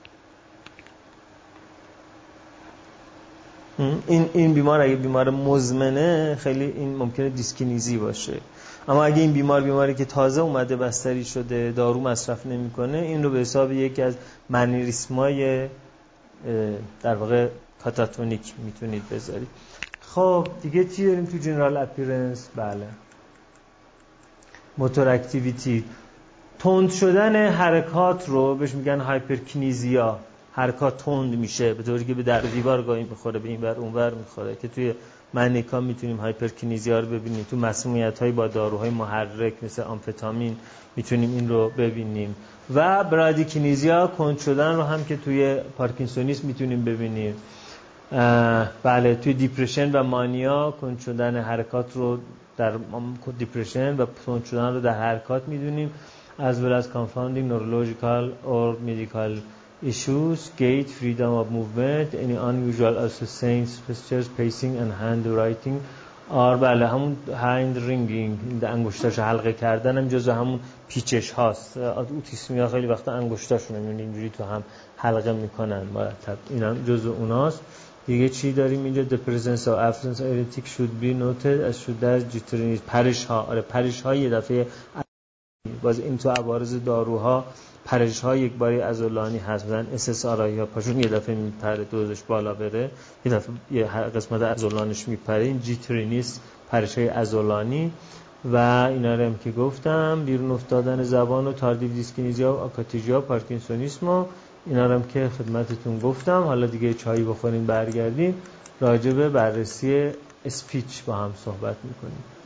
این بیمار اگه بیمار مزمنه خیلی این ممکنه دیسکینیزی باشه، اما اگه این بیماری که تازه اومده بستری شده دارو مصرف نمیکنه، این رو به حساب یکی از منیریسمای در واقع کاتاتونیک میتونید بذارید. خب دیگه چی داریم تو جنرال اپیرنس؟ بله، موتور اکتیویتی، تند شدن حرکات رو بهش میگن هایپرکینیزیا. حرکات تند میشه به طوری که به در دیوار گاهی میخوره، به این ور اون ور میخوره، که توی منیکا میتونیم هایپرکینیزیا رو ببینیم. تو مسمومیت‌های با داروهای محرک مثل آمفتامین میتونیم این رو ببینیم. و برادیکینیزیا، کند شدن رو هم که توی پارکینسونیسم میتونیم ببینیم. بله، توی دیپرشن و مانیا کند شدن حرکات رو در دیپرشن و کند شدن رو در حرکات میدونیم. as well as confounding neurological or medical issues, gait, freedom of movement, any unusual or sustained gestures, pacing and hand writing بله، همون hand wringing، انگشتاش حلقه کردن هم جزو همون پیچش هاست. اوتیسمی ها خیلی وقتا انگشتاشون رو اینجوری تو هم حلقه میکنن مرتب، این هم جزو اوناست. دیگه چی داریم اینجا؟ the presence or absence of eretic should be noted as should as jitteriness. پرش ها، آره پرش ها یه دفعه باز این تو عوارض داروها پرش ها یک باری عضلانی هست، مثلا SSRI یا پاشون یه دفعه میپره دوزش بالا بره، یه دفعه یه قسمت عضلانش میپره، این جیترینیس، پرش های عضلانی. و اینا رو هم که گفتم، بیرون افتادن زبان و تاردیو دیسکینیزیا و آکاتیژیا، پارکینسونیسم و اینا رو هم که خدمتتون گفتم. حالا دیگه چایی بخوریم برگردیم راجع به بررسی اسپیچ با هم صحبت میکنیم.